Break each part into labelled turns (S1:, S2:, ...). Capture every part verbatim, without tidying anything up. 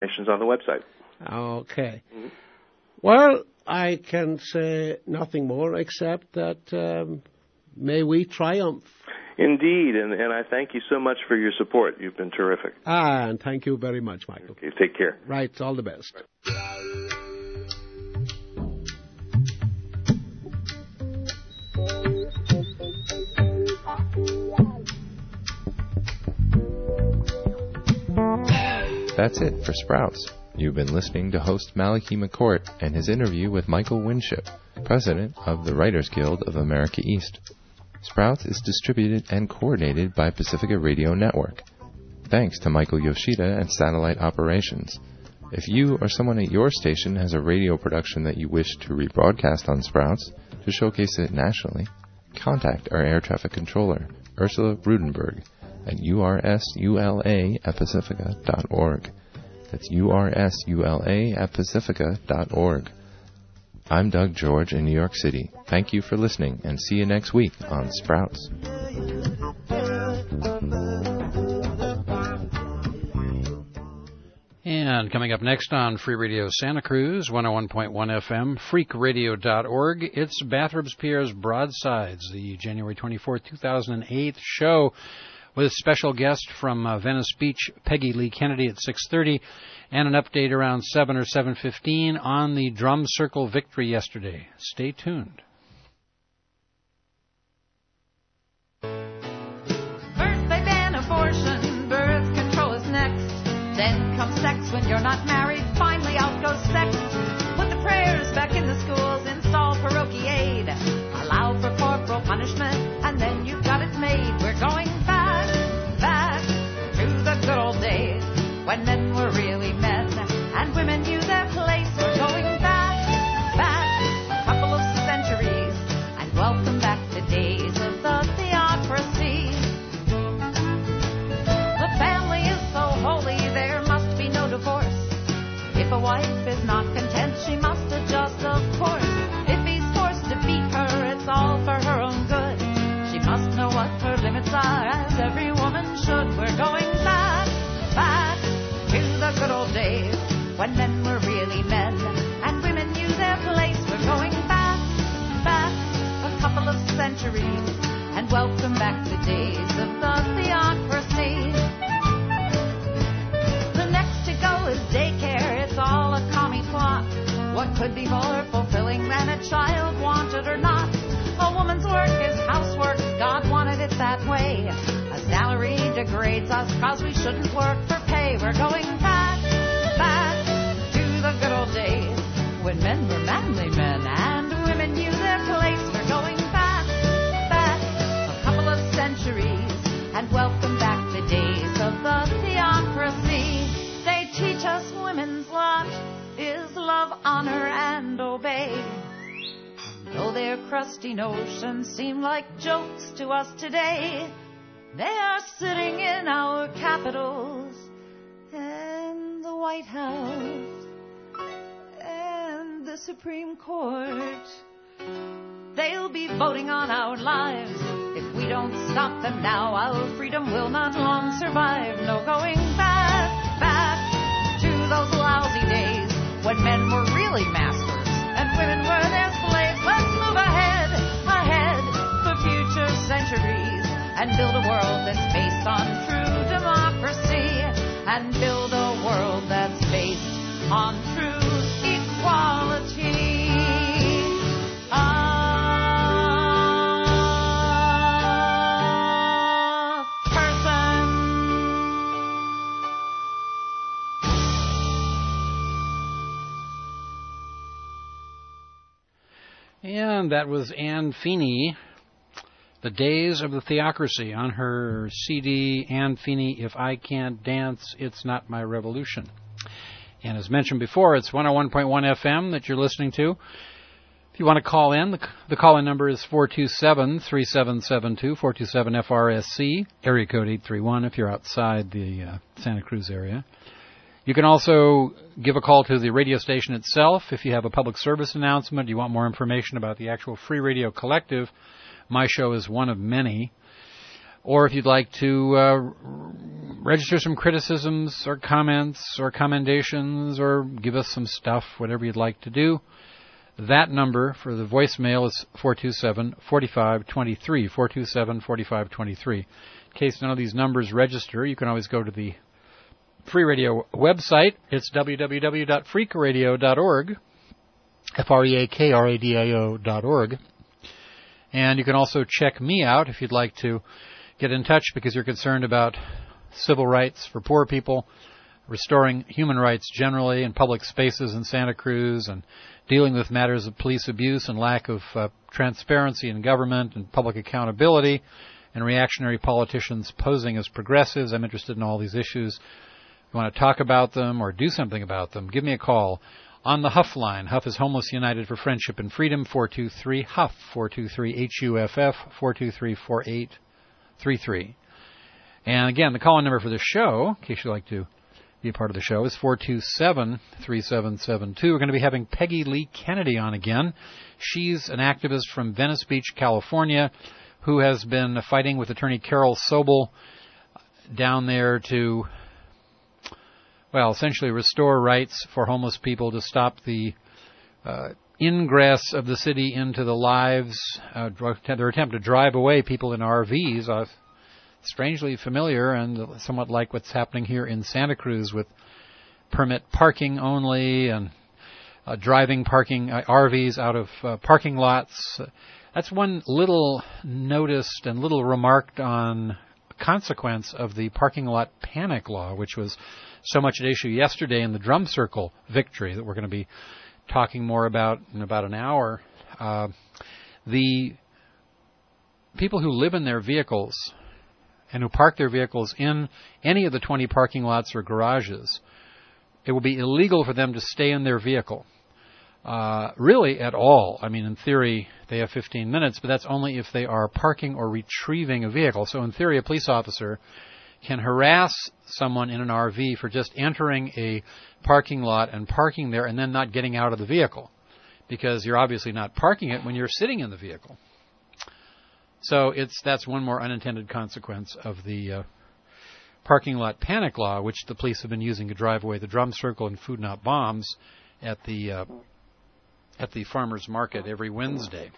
S1: Information's on the website.
S2: Okay. Mm-hmm. Well, I can say nothing more except that um, may we triumph.
S1: Indeed, and, and I thank you so much for your support. You've been terrific.
S2: Ah, and thank you very much, Michael.
S1: Okay, take care.
S2: Right, all the best. Right.
S3: That's it for Sprouts. You've been listening to host Malachi McCourt and his interview with Michael Winship, president of the Writers Guild of America East. Sprouts is distributed and coordinated by Pacifica Radio Network. Thanks to Michael Yoshida and Satellite Operations. If you or someone at your station has a radio production that you wish to rebroadcast on Sprouts to showcase it nationally, contact our air traffic controller, Ursula Rudenberg, at U R S U L A at pacifica dot org. That's U R S U L A at pacifica dot org. I'm Doug George in New York City. Thank you for listening, and see you next week on Sprouts.
S4: And coming up next on Free Radio Santa Cruz, one oh one point one F M, freak radio dot org, it's Bathrobes Pierre's Broadsides, the January twenty-fourth, two thousand eight show, with special guest from uh, Venice Beach, Peggy Lee Kennedy at six thirty, and an update around seven or seven fifteen on the Drum Circle victory yesterday. Stay tuned.
S5: Birthday ban, abortion, birth control is next. Then comes sex when you're not married. Finally out goes sex. Put the prayers back in the schools, install parochial aid, allow for corporal punishment, and then you've got it made. We're going back, back to the good old days when men were really men and women knew their place. We're going back, back a couple of centuries, and welcome back to days of the theocracy. The family is so holy, there must be no divorce. If a wife is not content, she must adjust, of course. If he's forced to beat her, it's all for her own good. She must know what her limits are, as every woman should. We're going back, back to the good old days when men were really men and women knew their place. We're going back, back a couple of centuries, and welcome back to days of the theocracy. The next to go is daycare, it's all a commie plot. What could be more fulfilling than a child, wanted or not? A woman's work is housework, God wanted it that way. A salary degrades us cause we shouldn't work for pay. We're going back, back to the good old days when men were manly men and women knew their place. We're going back, back a couple of centuries, and welcome back the days of the theocracy. They teach us women's lot is love, honor, and obey. Though their crusty notions seem like jokes to us today, they are sitting in our capitals and the White House and the Supreme Court. They'll be voting on our lives. If we don't stop them now, our freedom will not long survive. No going back, back to those lousy days when men were really masters and women were their slaves. Let's move ahead, ahead for future centuries, and build a world that's based on true democracy, and build a world that's based on true equality.
S4: And that was Anne Feeney, The Days of the Theocracy, on her C D, Anne Feeney, If I Can't Dance, It's Not My Revolution. And as mentioned before, it's one oh one point one F M that you're listening to. If you want to call in, the, the call-in number is four two seven, three seven seven two, four two seven F R S C, area code eight three one if you're outside the uh, Santa Cruz area. You can also give a call to the radio station itself if you have a public service announcement, you want more information about the actual Free Radio Collective. My show is one of many. Or if you'd like to uh, register some criticisms or comments or commendations or give us some stuff, whatever you'd like to do. That number for the voicemail is four two seven, four five two three, four two seven, four five two three. In case none of these numbers register, you can always go to the Free Radio website. It's w w w dot freak radio dot org, F R E A K R A D I O dot org. And you can also check me out if you'd like to get in touch because you're concerned about civil rights for poor people, restoring human rights generally in public spaces in Santa Cruz, and dealing with matters of police abuse and lack of uh, transparency in government and public accountability, and reactionary politicians posing as progressives. I'm interested in all these issues. If you want to talk about them or do something about them, give me a call on the Huff line. Huff is Homeless United for Friendship and Freedom, four two three, Huff, four two three, H U F F, four two three, four eight three three. And again, the call-in number for the show, in case you'd like to be a part of the show, is four two seven, three seven seven two. We're going to be having Peggy Lee Kennedy on again. She's an activist from Venice Beach, California, who has been fighting with attorney Carol Sobel down there to, well, essentially restore rights for homeless people, to stop the uh, ingress of the city into the lives, uh, their attempt to drive away people in R Vs. Uh, strangely familiar and somewhat like what's happening here in Santa Cruz with permit parking only and uh, driving parking uh, R Vs out of uh, parking lots. Uh, that's one little noticed and little remarked on consequence of the parking lot panic law, which was so much at issue yesterday in the Drum Circle victory that we're going to be talking more about in about an hour. Uh, the people who live in their vehicles and who park their vehicles in any of the twenty parking lots or garages, it will be illegal for them to stay in their vehicle. Uh, really at all. I mean, in theory, they have fifteen minutes, but that's only if they are parking or retrieving a vehicle. So in theory, a police officer can harass someone in an R V for just entering a parking lot and parking there and then not getting out of the vehicle, because you're obviously not parking it when you're sitting in the vehicle. So it's that's one more unintended consequence of the uh, parking lot panic law, which the police have been using to drive away the Drum Circle and Food Not Bombs at the uh, at the farmers market every Wednesday.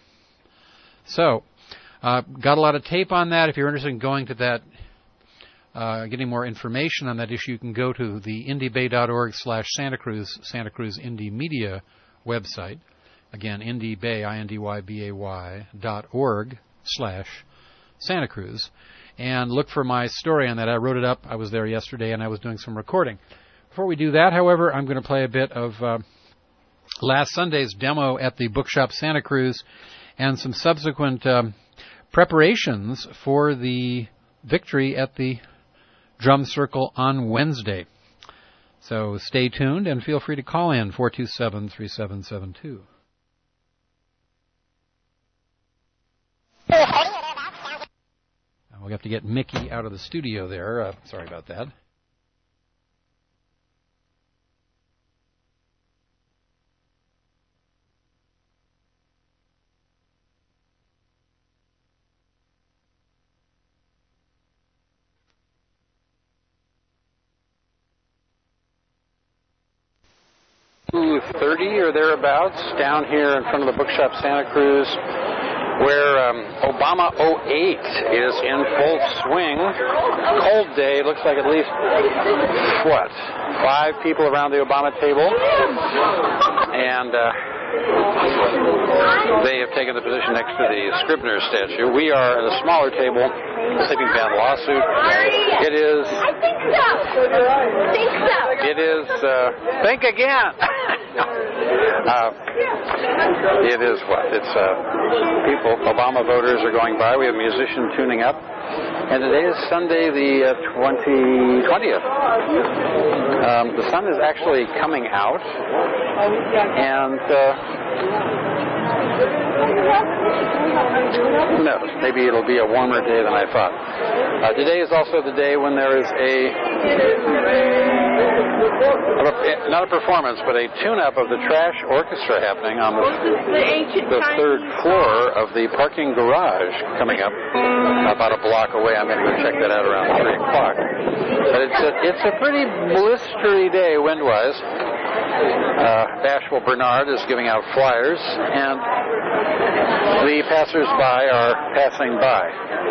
S4: So uh, got a lot of tape on that. If you're interested in going to that, uh, getting more information on that issue, you can go to the indiebay.org slash Santa Cruz, Santa Cruz Indie Media website. Again, indiebay, I N D Y B A Y, dot org slash Santa Cruz, and look for my story on that. I wrote it up. I was there yesterday, and I was doing some recording. Before we do that, however, I'm going to play a bit of uh, last Sunday's demo at the Bookshop Santa Cruz and some subsequent um, preparations for the victory at the Drum Circle on Wednesday. So stay tuned and feel free to call in four two seven, three seven seven two. We'll have to get Mickey out of the studio there. Uh, sorry about that. two thirty or thereabouts down here in front of the Bookshop Santa Cruz, where um, Obama oh eight is in full swing. Cold day, looks like at least, what, five people around the Obama table. And uh, they have taken the position next to the Scribner statue. We are at a smaller table, Sleeping Van lawsuit. It is...
S6: I think so. Think so.
S4: It is... Uh, think again! uh, it is what? It's uh, people, Obama voters are going by. We have a musician tuning up. And today is Sunday the uh, twentieth. Um, the sun is actually coming out. And... Uh, who knows? Maybe it'll be a warmer day than I thought. Uh, today is also the day when there is a, a not a performance, but a tune-up of the Trash Orchestra happening on the, the third floor of the parking garage coming up about a block away. I'm going to go check that out around three o'clock. But it's a, it's a pretty blistery day wind-wise. Uh, Bashful Bernard is giving out flyers, and the passers-by are passing by.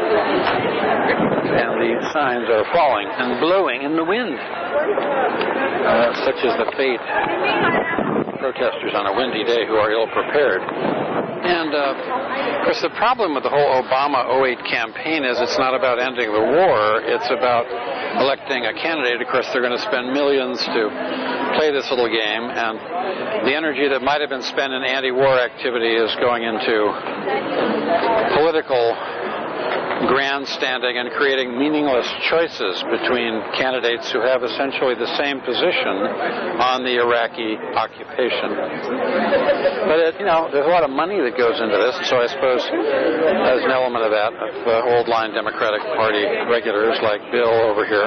S4: And the signs are falling and blowing in the wind. Uh, such is the fate of protesters on a windy day who are ill-prepared. And, uh, of course, the problem with the whole Obama oh eight campaign is it's not about ending the war. It's about electing a candidate. Of course, they're going to spend millions to play this little game, and the energy that might have been spent in anti-war activity is going into political grandstanding and creating meaningless choices between candidates who have essentially the same position on the Iraqi occupation. But, it, you know, there's a lot of money that goes into this, and so I suppose there's an element of that, of uh, old-line Democratic Party regulars like Bill over here.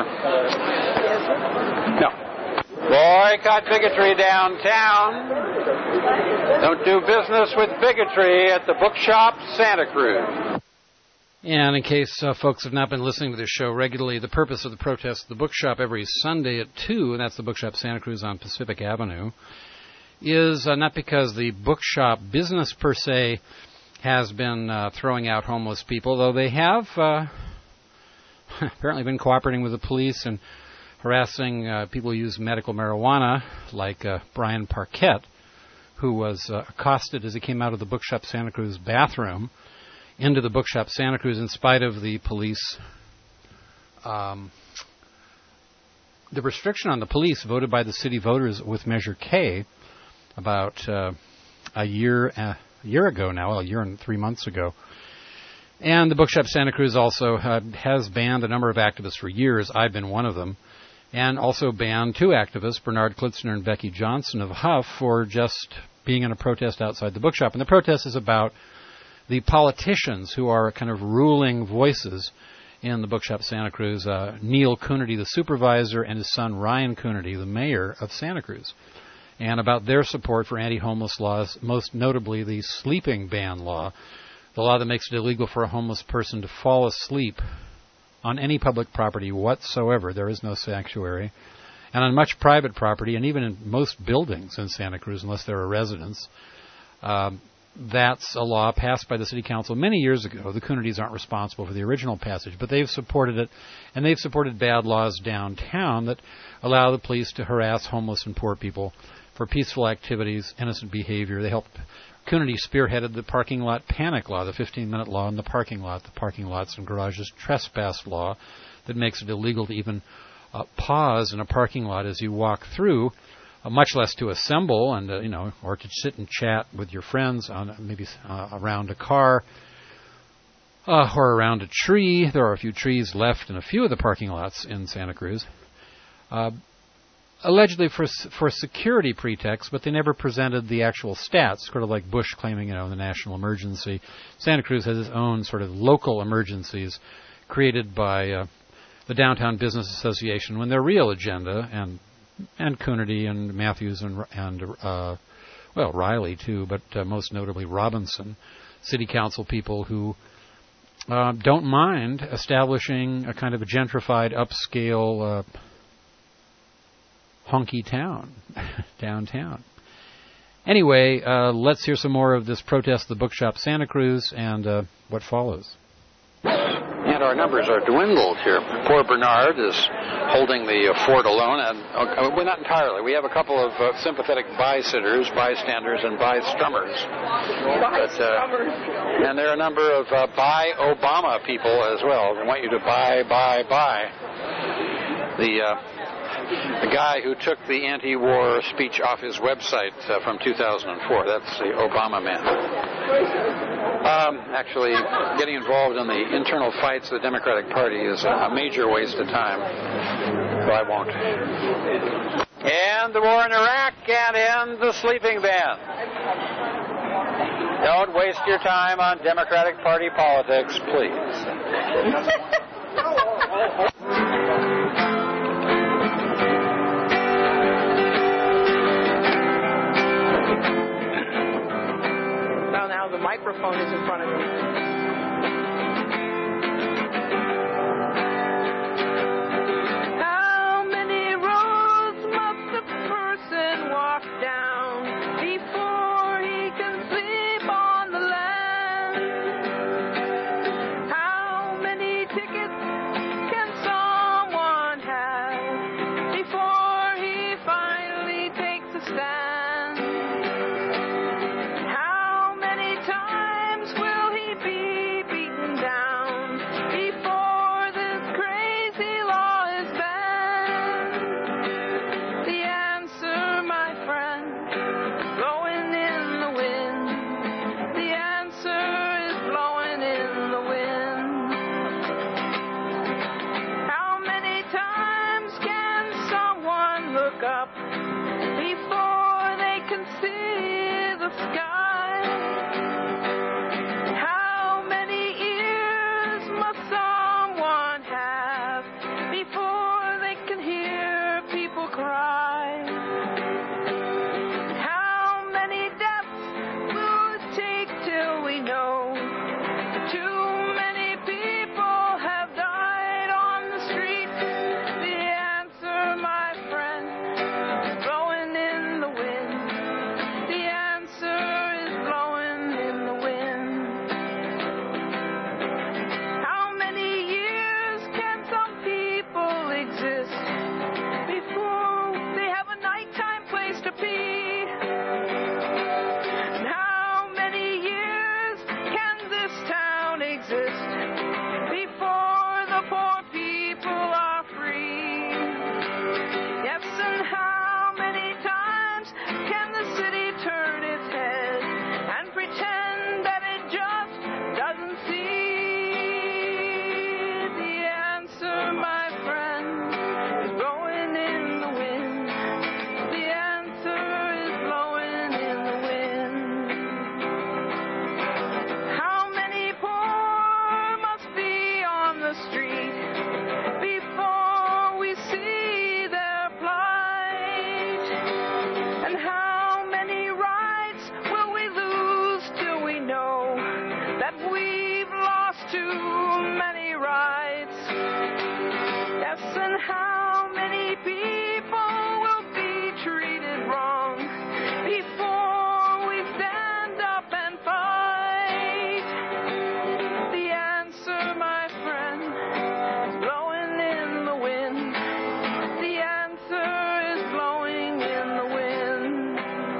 S4: No. Boycott bigotry downtown. Don't do business with bigotry at the Bookshop Santa Cruz. And in case uh, folks have not been listening to this show regularly, the purpose of the protest at the bookshop every Sunday at two, and that's the Bookshop Santa Cruz on Pacific Avenue, is uh, not because the bookshop business per se has been uh, throwing out homeless people, though they have uh, apparently been cooperating with the police and harassing uh, people who use medical marijuana, like uh, Brian Parquette, who was uh, accosted as he came out of the Bookshop Santa Cruz bathroom into the Bookshop Santa Cruz in spite of the police, um, the restriction on the police voted by the city voters with Measure K about uh, a year uh, a year ago now, well, a year and three months ago. And the Bookshop Santa Cruz also uh, has banned a number of activists for years. I've been one of them. And also banned two activists, Bernard Klitzner and Becky Johnson of Huff, for just being in a protest outside the bookshop. And the protest is about the politicians who are kind of ruling voices in the Bookshop Santa Cruz, uh, Neil Coonerty, the supervisor, and his son Ryan Coonerty, the mayor of Santa Cruz, and about their support for anti-homeless laws, most notably the sleeping ban law, the law that makes it illegal for a homeless person to fall asleep on any public property whatsoever. There is no sanctuary. And on much private property, and even in most buildings in Santa Cruz, unless there are residents, um, that's a law passed by the city council many years ago. The Coonertys aren't responsible for the original passage, but they've supported it, and they've supported bad laws downtown that allow the police to harass homeless and poor people for peaceful activities, innocent behavior. They helped. Coonerty spearheaded the parking lot panic law, the fifteen-minute law in the parking lot, the parking lots and garages trespass law that makes it illegal to even uh, pause in a parking lot as you walk through, Uh, much less to assemble and, uh, you know, or to sit and chat with your friends on maybe uh, around a car uh, or around a tree. There are a few trees left in a few of the parking lots in Santa Cruz, uh, allegedly for for security pretext, but they never presented the actual stats, sort of like Bush claiming, you know, the national emergency. Santa Cruz has its own sort of local emergencies created by uh, the Downtown Business Association when their real agenda, and and Coonerty and Matthews and, and uh, well, Riley too, but uh, most notably Robinson, city council people who uh, don't mind establishing a kind of a gentrified, upscale, uh, honky town downtown. Anyway, uh, let's hear some more of this protest at the Bookshop Santa Cruz and uh, what follows. And our numbers are dwindled here. Poor Bernard is holding the uh, fort alone, and uh, well, not entirely. We have a couple of uh, sympathetic by-sitters, bystanders, and by-strummers. But, uh, and there are a number of uh, by-Obama people as well. They want you to buy, buy, buy. The uh, the guy who took the anti-war speech off his website uh, from two thousand four. That's the Obama man. Um, actually, getting involved in the internal fights of the Democratic Party is a major waste of time, so I won't. And the war in Iraq can't end the sleeping ban. Don't waste your time on Democratic Party politics, please.
S7: The microphone is in front of him. stand? How many times will he be beaten down before this crazy law is banned? The answer, my friend, blowing in the wind. The answer is blowing in the wind. How many times can someone look up before they can see the sky? How many ears must someone have before they can hear people cry? How many deaths will it take till we know too many people have died on the street? The answer, my friend, is blowing in the wind. The answer is blowing in the wind. How many years can some people exist before they have a nighttime place to pee? And how many years can this town exist before the poor people are free? Yes, and how many times can the city turn its head and pretend that it just doesn't see? The answer, my friend, is blowing in the wind. The answer is blowing in the wind. How many poor must be on the street before we see their plight? And how many rights will we lose till we know that we've lost too many rights? Yes, and how many people will be treated wrong before we stand up and fight? The answer, my friend, is blowing in the wind. The answer is blowing in the wind.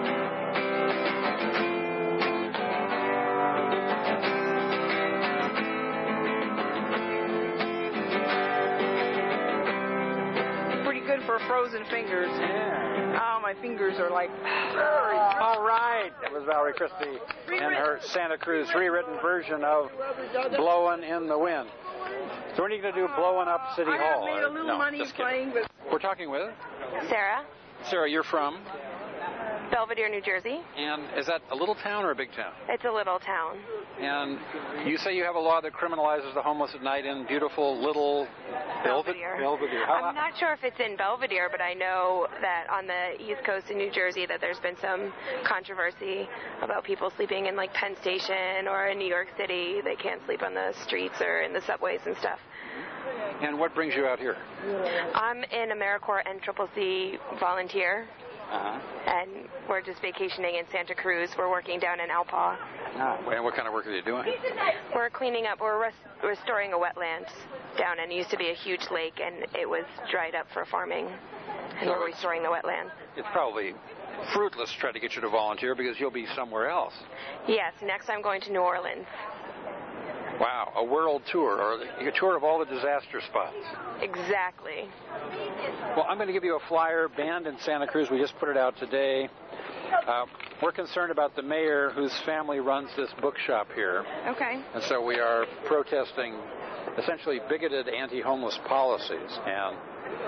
S7: Pretty good for frozen fingers.
S8: Yeah.
S7: Oh, my fingers are like.
S8: All right. That was Valerie Christie in her Santa Cruz rewritten version of Blowing in the Wind. So when are you going to do Blowing Up City
S7: I
S8: Hall?
S7: have made a little
S8: No,
S7: money
S8: just kidding.
S7: playing with.
S8: We're talking with
S9: Sarah,
S8: Sarah. You're from?
S9: Belvedere, New Jersey.
S8: And is that a little town or a big town?
S9: It's a little town.
S8: And you say you have a law that criminalizes the homeless at night in beautiful little
S9: Belvedere.
S8: Belvedere. How,
S9: I'm not sure if it's in Belvedere, but I know that on the East Coast in New Jersey that there's been some controversy about people sleeping in like Penn Station or in New York City. They can't sleep on the streets or in the subways and stuff.
S8: and what brings you out here?
S9: I'm an AmeriCorps N C C C volunteer.
S8: Uh-huh.
S9: And we're just vacationing in Santa Cruz. We're working down in Alpa.
S8: Ah, and what kind of work are you doing?
S9: We're cleaning up, we're res- restoring a wetland down, and it used to be a huge lake, and it was dried up for farming, and we're restoring the wetland.
S8: It's probably fruitless to try to get you to volunteer because you'll be somewhere else.
S9: Yes, next I'm going to New Orleans.
S8: Wow, a world tour, or a tour of all the disaster spots.
S9: Exactly.
S8: Well, I'm going to give you a flyer, Banned in Santa Cruz. We just put it out today. Uh, we're concerned about the mayor whose family runs this bookshop here.
S9: Okay.
S8: And so we are protesting essentially bigoted anti-homeless policies. And,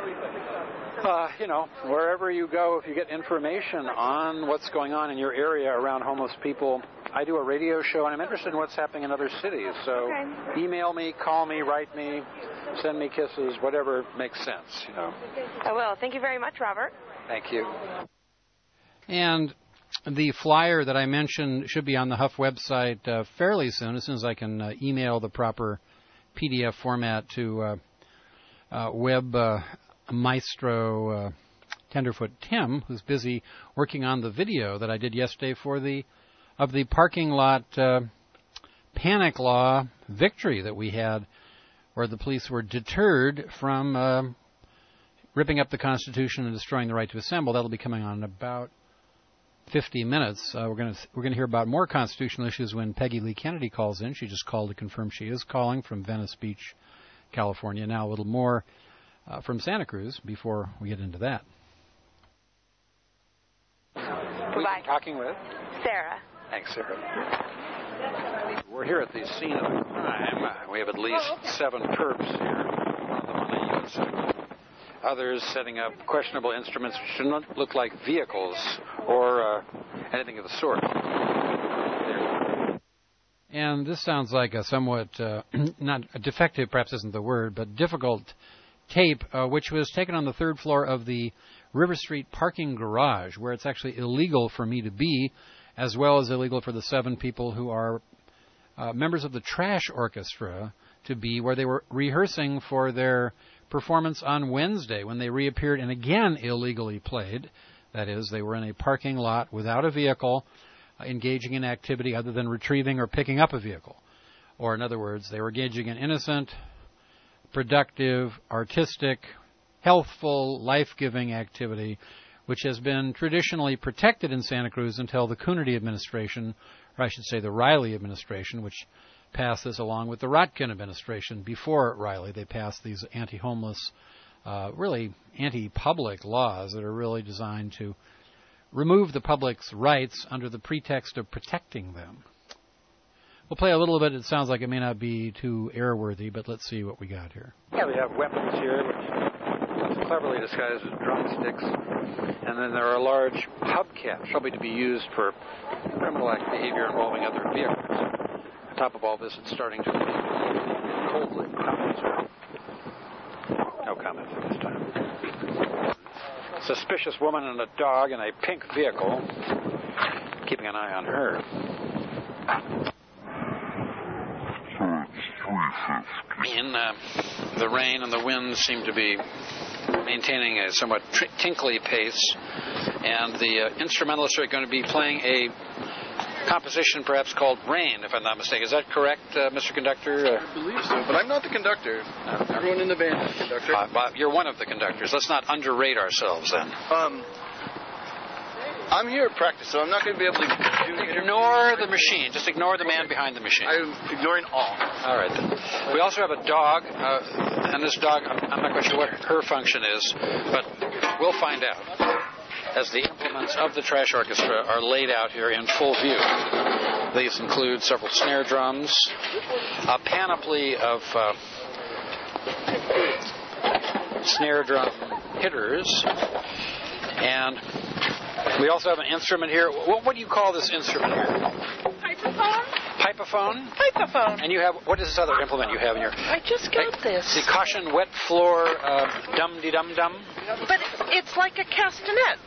S8: uh, you know, wherever you go, if you get information on what's going on in your area around homeless people, I do a radio show, and I'm interested in what's happening in other cities. So
S9: okay.
S8: Email me, call me, write me, send me kisses, whatever makes sense, you know.
S9: I will. Thank you very much, Robert.
S8: Thank you.
S4: And the flyer that I mentioned should be on the Huff website uh, fairly soon, as soon as I can uh, email the proper P D F format to uh, uh, web uh, maestro uh, Tenderfoot Tim, who's busy working on the video that I did yesterday for the of the parking lot uh, panic law victory that we had, where the police were deterred from uh, ripping up the Constitution and destroying the right to assemble. That'll be coming on in about fifty minutes. Uh, we're going to we're going to hear about more constitutional issues when Peggy Lee Kennedy calls in. She just called to confirm she is calling from Venice Beach, California. Now a little more uh, from Santa Cruz before we get into that.
S8: Goodbye. Talking with
S9: Sarah.
S8: Thanks, Sarah. We're here at the scene of the crime. Uh, we have at least seven perps here. One of them on a unicycle. Others setting up questionable instruments which do not look like vehicles or uh, anything of the sort.
S4: And this sounds like a somewhat, uh, not a defective, perhaps isn't the word, but difficult tape, uh, which was taken on the third floor of the River Street parking garage, where it's actually illegal for me to be, as well as illegal for the seven people who are uh, members of the Trash Orchestra to be, where they were rehearsing for their performance on Wednesday when they reappeared and again illegally played. That is, they were in a parking lot without a vehicle, uh, engaging in activity other than retrieving or picking up a vehicle. Or in other words, they were engaging in innocent, productive, artistic, healthful, life-giving activity, which has been traditionally protected in Santa Cruz until the Coonerty administration, or I should say the Riley administration, which passed this along with the Rotkin administration. Before Riley, they passed these anti-homeless, uh, really anti-public laws that are really designed to remove the public's rights under the pretext of protecting them. We'll play a little bit. It sounds like it may not be too airworthy, but let's see what we got here.
S8: Yeah, we have weapons here, which is cleverly disguised as drumsticks. And then there are large hubcaps, probably to be used for criminal act behavior involving other vehicles. On top of all this, it's starting to coldly. No comment at this time. Suspicious woman and a dog in a pink vehicle. Keeping an eye on her. In uh, the rain and the wind seem to be maintaining a somewhat tr- tinkly pace, and the uh, instrumentalists are going to be playing a composition perhaps called Rain, if I'm not mistaken. Is that correct, uh, Mister Conductor?
S10: I believe so, but I'm not the conductor. Uh, Everyone in the band is the conductor.
S8: Uh, well, you're one of the conductors. Let's not underrate ourselves then.
S10: Um, I'm here at practice, so I'm not going to be able to do
S8: Ignore the machine. Just ignore the man behind the machine.
S10: I'm ignoring all.
S8: All right, then. We also have a dog, uh, and this dog, I'm not quite sure what her function is, but we'll find out as the implements of the Trash Orchestra are laid out here in full view. These include several snare drums, a panoply of uh, snare drum hitters, and we also have an instrument here. What, what do you call this instrument here?
S11: Pipephone.
S8: Pipephone?
S11: Pipephone.
S8: And you have, what is this other implement you have in your...
S11: I just got
S8: like,
S11: this.
S8: The caution wet floor uh, dum-de-dum-dum?
S11: But it's like a castanet.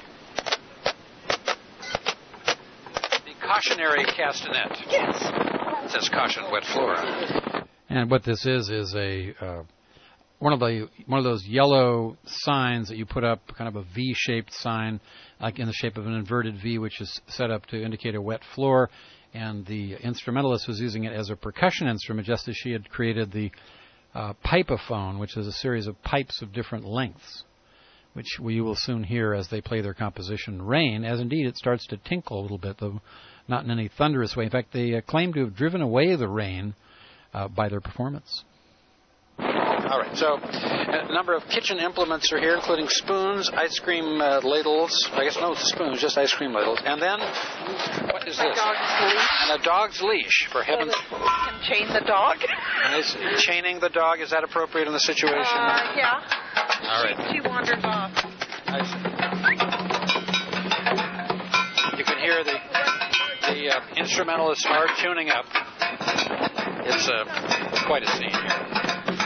S8: The cautionary castanet.
S11: Yes.
S8: It says caution wet floor.
S4: And what this is is a... Uh, One of the one of those yellow signs that you put up, kind of a V-shaped sign, like in the shape of an inverted V, which is set up to indicate a wet floor. And the instrumentalist was using it as a percussion instrument, just as she had created the uh, pipeophone, which is a series of pipes of different lengths, which we will soon hear as they play their composition Rain, as indeed it starts to tinkle a little bit, though not in any thunderous way. In fact, they uh, claim to have driven away the rain uh, by their performance.
S8: All right, so a number of kitchen implements are here, including spoons, ice cream uh, ladles. I guess no spoons, just ice cream ladles. And then, what is this?
S11: A dog's leash.
S8: And a dog's leash, for heaven's sake.
S11: So that you can chain the dog.
S8: And is chaining the dog, is that appropriate in the situation?
S11: Uh, yeah.
S8: All right.
S11: She, she wanders off.
S8: I see. You can hear the, the uh, instrumentalists are tuning up. It's uh, quite a scene here.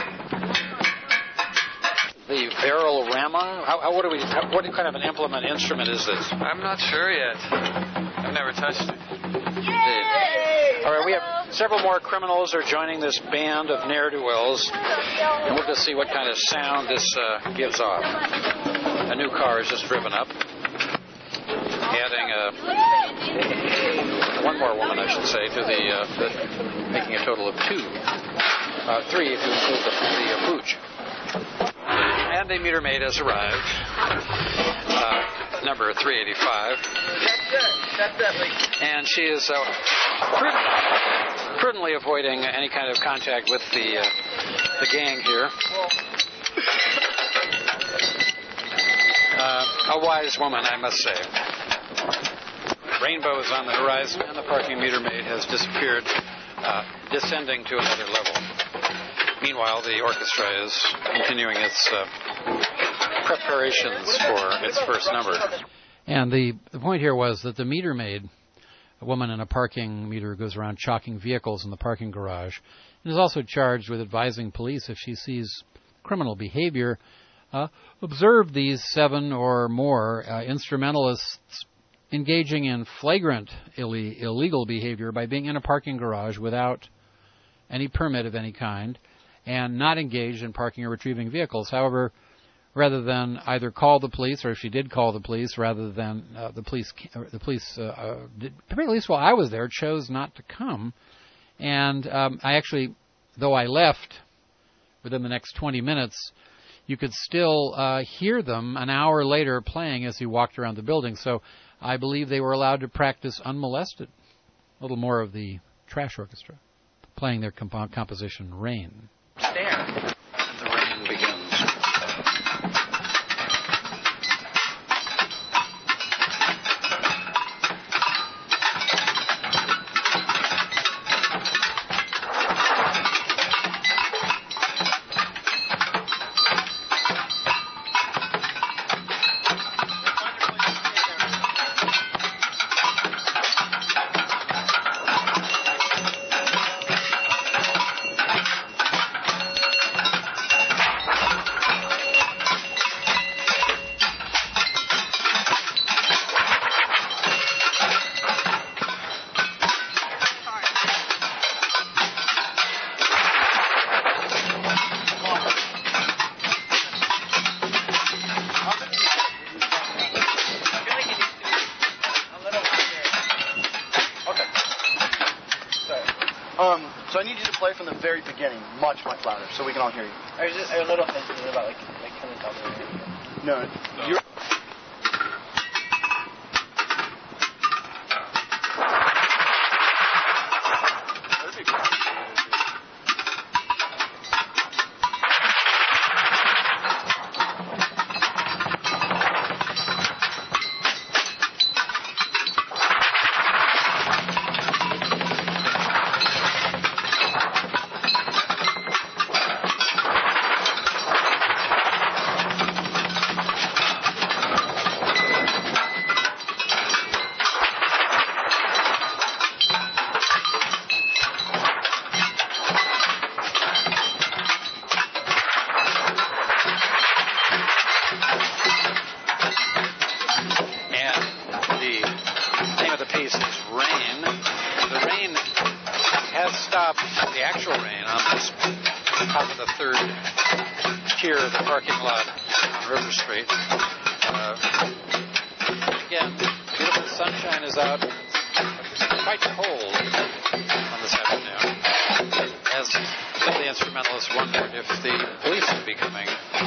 S8: The barrel-rama? How, how, what, do we, how, what kind of an implement instrument is this?
S10: I'm not sure yet. I've never touched it.
S8: Yay! All right, we have several more criminals are joining this band of ne'er-do-wells, and we'll just see what kind of sound this uh, gives off. A new car is just driven up, adding a, one more woman, I should say, to the, uh, the making a total of two, uh, three if you include the, the uh, pooch. And a meter maid has arrived, uh, number three eighty-five.
S10: That's that lady.
S8: And she is uh, prudent, prudently avoiding any kind of contact with the uh, the gang here. Uh, a wise woman, I must say. Rainbow is on the horizon, and the parking meter maid has disappeared, uh, descending to another level. Meanwhile, the orchestra is continuing its uh, preparations for its first number.
S4: And the, the point here was that the meter maid, a woman in a parking meter, goes around chalking vehicles in the parking garage, and is also charged with advising police if she sees criminal behavior. Uh, observe these seven or more uh, instrumentalists engaging in flagrant Ill- illegal behavior by being in a parking garage without any permit of any kind and not engaged in parking or retrieving vehicles. However, rather than either call the police, or if she did call the police, rather than uh, the police, the police, uh, uh, did, at least while I was there, chose not to come. And um, I actually, though I left within the next twenty minutes, you could still uh, hear them an hour later playing as you walked around the building. So I believe they were allowed to practice unmolested. A little more of the Trash Orchestra playing their comp- composition, Rain.
S8: There. The rain begins.
S10: Um, so I need you to play from the very beginning, much, much louder, so we can all hear you.
S12: I was just a little hesitant about like like coming down there.
S10: No,
S12: no.
S10: You're...
S8: The actual rain on this top of the third tier of the parking lot on River Street. Uh, again, beautiful sunshine is out. It's quite cold on this afternoon. As some of the instrumentalists wondered if the police would be coming.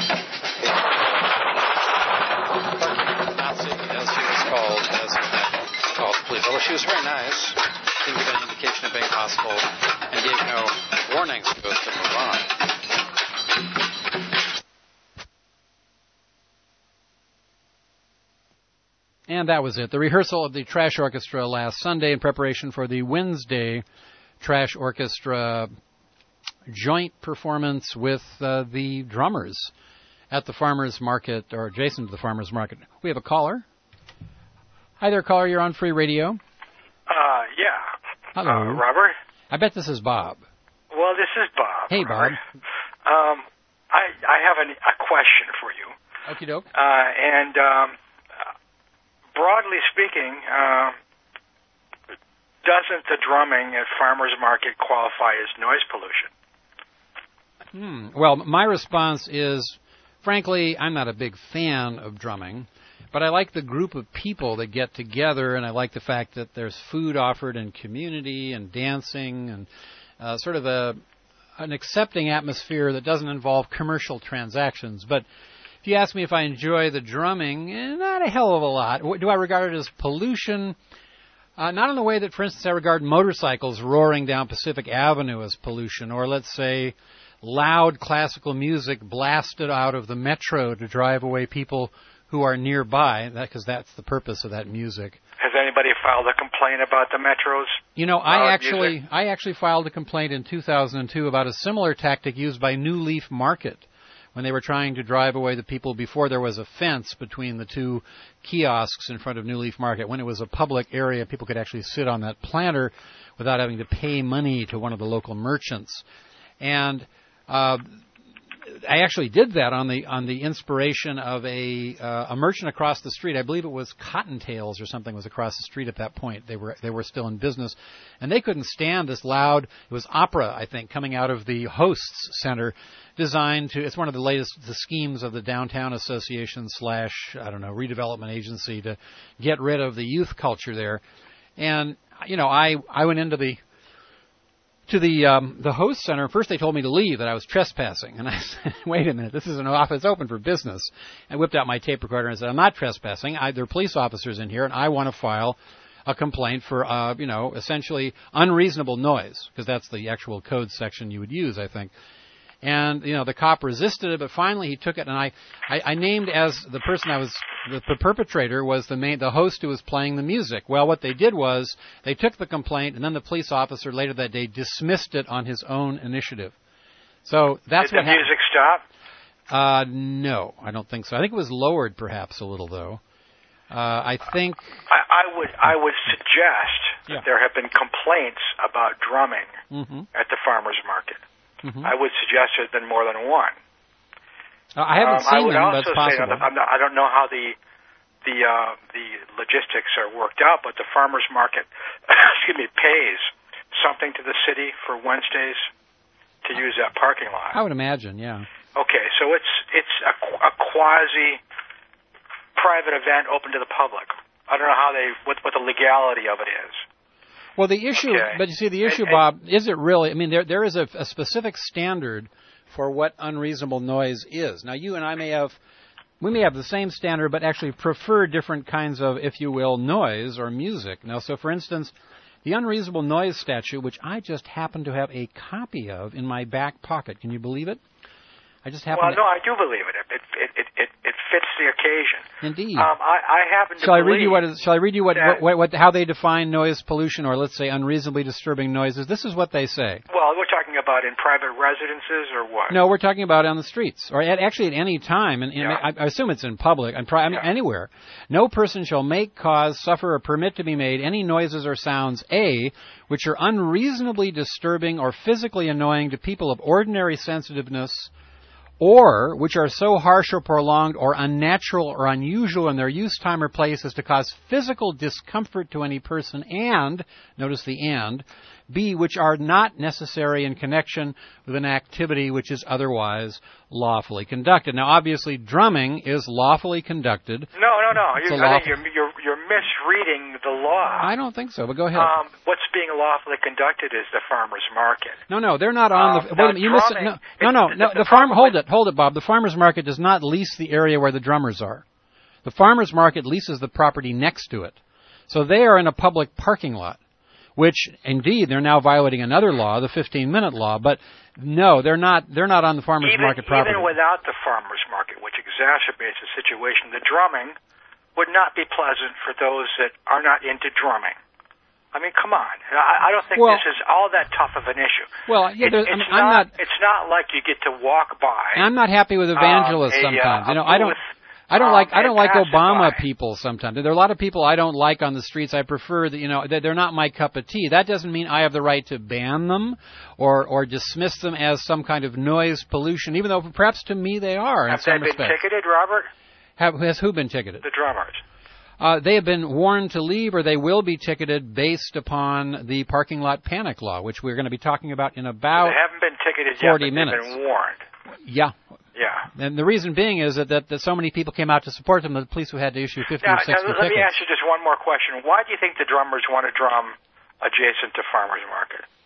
S8: Nazi, as she was called, as called the police. Although she was very nice, didn't give any indication of being hostile, and gave no warnings to us to move on.
S4: And that was it. The rehearsal of the Trash Orchestra last Sunday in preparation for the Wednesday Trash Orchestra joint performance with uh, the drummers at the farmers market, or adjacent to the farmers market. We have a caller. Hi there, caller. You're on Free Radio.
S13: Uh, yeah.
S4: Hello.
S13: Uh, Robert?
S4: I bet this is Bob.
S13: Well, this is Bob.
S4: Hey, Bob.
S13: Um, I I have an, a question for you.
S4: Okie doke.
S13: Uh, and um, broadly speaking, uh, doesn't the drumming at farmers market qualify as noise pollution?
S4: Hmm. Well, my response is, frankly, I'm not a big fan of drumming. But I like the group of people that get together, and I like the fact that there's food offered and community and dancing and uh, sort of a an accepting atmosphere that doesn't involve commercial transactions. But If you ask me if I enjoy the drumming, eh, not a hell of a lot. Do I regard it as pollution? Uh, not in the way that, for instance, I regard motorcycles roaring down Pacific Avenue as pollution, or let's say loud classical music blasted out of the metro to drive away people who are nearby, because that, that's the purpose of that music.
S13: Has anybody filed a complaint about the metros?
S4: You know, I actually
S13: music?
S4: I actually filed a complaint in two thousand two about a similar tactic used by New Leaf Market when they were trying to drive away the people before there was a fence between the two kiosks in front of New Leaf Market. When it was a public area, people could actually sit on that planter without having to pay money to one of the local merchants. And uh, I actually did that on the on the inspiration of a uh, a merchant across the street. I believe it was Cottontails or something was across the street at that point. They were they were still in business, and they couldn't stand this loud. It was opera, I think, coming out of the Hosts Center, designed to. It's one of the latest the schemes of the Downtown Association slash I don't know redevelopment agency to get rid of the youth culture there. And you know, I I went into the to the um, the host center. First, they told me to leave, that I was trespassing. And I said, wait a minute, this is an office open for business. I whipped out my tape recorder and said, I'm not trespassing. I, there are police officers in here, and I want to file a complaint for, uh, you know, essentially unreasonable noise, because that's the actual code section you would use, I think. And, you know, the cop resisted it, but finally he took it, and I, I, I named as the person I was, the, the perpetrator was the main, the host who was playing the music. Well, what they did was they took the complaint, and then the police officer later that day dismissed it on his own initiative. So that's
S13: Did
S4: what
S13: the music stop?
S4: Uh, no, I don't think so. I think it was lowered perhaps a little, though. Uh, I think...
S13: I, I would I would suggest
S4: Yeah.
S13: that there have been complaints about drumming
S4: Mm-hmm.
S13: at the farmer's market.
S4: Mm-hmm.
S13: I would suggest there's been more than one.
S4: Uh, I haven't
S13: um,
S4: seen
S13: I would
S4: them,
S13: also
S4: but it's
S13: say,
S4: possible.
S13: I'm not, I don't know how the the uh, the logistics are worked out, but the farmer's market, excuse me, pays something to the city for Wednesdays to use that parking lot.
S4: I would imagine, yeah.
S13: Okay, so it's it's a, a quasi private event open to the public. I don't know how they what what the legality of it is.
S4: Well, the issue,
S13: Okay.
S4: but you see, the issue,
S13: And-
S4: Bob, is it really? I mean, there there is a, a specific standard for what unreasonable noise is. Now, you and I may have, we may have the same standard, but actually prefer different kinds of, if you will, noise or music. Now, so for instance, the unreasonable noise statute, which I just happen to have a copy of in my back pocket. Can you believe it? I just happen
S13: Well,
S4: to.
S13: no, I do believe it. It it it it, it fits the occasion.
S4: Indeed.
S13: Um, I, I happen to
S4: Shall I
S13: believe
S4: read you what is? Shall I read you what,
S13: that-
S4: what, what, what how they define noise pollution, or let's say unreasonably disturbing noises? This is what they say.
S13: Well, we're talking about in private residences or what?
S4: No, we're talking about on the streets, or at, actually at any time, and, and
S13: Yeah.
S4: I, I assume it's in public, and pri- I mean,
S13: Yeah.
S4: anywhere. No person shall make, cause, suffer, or permit to be made any noises or sounds, A, which are unreasonably disturbing or physically annoying to people of ordinary sensitiveness, or which are so harsh or prolonged or unnatural or unusual in their use, time, or place as to cause physical discomfort to any person, and, notice the and, B, which are not necessary in connection with an activity which is otherwise lawfully conducted. Now, obviously, drumming is lawfully conducted.
S13: No, no, no.
S4: It's
S13: You,
S4: a
S13: I
S4: lawful-
S13: think you're, you're you're misreading the law.
S4: I don't think so, but go ahead.
S13: Um, what's being lawfully conducted is the farmer's market.
S4: No, no, they're not on
S13: Um,
S4: the. Wait
S13: now
S4: a minute, you missed it.
S13: drumming,
S4: No, no, no.
S13: it's-
S4: no
S13: the
S4: the farm.
S13: problem
S4: Hold
S13: with-
S4: it, hold it, Bob. The farmers market does not lease the area where the drummers are. The farmers market leases the property next to it, so they are in a public parking lot. Which, indeed, they're now violating another law, the fifteen-minute law. But no, they're not. They're not on the farmers
S13: Even,
S4: market property.
S13: even without the farmer's market, which exacerbates the situation, the drumming would not be pleasant for those that are not into drumming. I mean, come on. I, I don't think
S4: Well-
S13: this is all that tough of an issue.
S4: Well, yeah,
S13: It-
S4: there's-
S13: it's
S4: I mean, I'm
S13: not,
S4: not-
S13: It's not like you get to walk by.
S4: And I'm not happy with evangelists
S13: um, a,
S4: sometimes.
S13: uh,
S4: You know,
S13: a
S4: I don't.
S13: booth,
S4: I don't
S13: um,
S4: like I
S13: and
S4: don't like
S13: pass it
S4: Obama
S13: by.
S4: people sometimes. There are a lot of people I don't like on the streets. I prefer that, you know, they're they're not my cup of tea. That doesn't mean I have the right to ban them or or dismiss them as some kind of noise pollution, even though perhaps to me they are in
S13: Have
S4: some
S13: they been
S4: respects.
S13: ticketed, Robert?
S4: Have has who been ticketed?
S13: The drummers.
S4: Uh, they have been warned to leave, or they will be ticketed based upon the parking lot panic law, which we're going to be talking about in about
S13: They haven't been ticketed
S4: forty
S13: yet, but
S4: minutes.
S13: they've been warned.
S4: Yeah.
S13: Yeah.
S4: And the reason being is that, that, that so many people came out to support them, the police who had to issue fifty
S13: Now,
S4: or sixty
S13: now let me
S4: tickets.
S13: ask you just one more question. Why do you think the drummers want to drum adjacent to farmers market?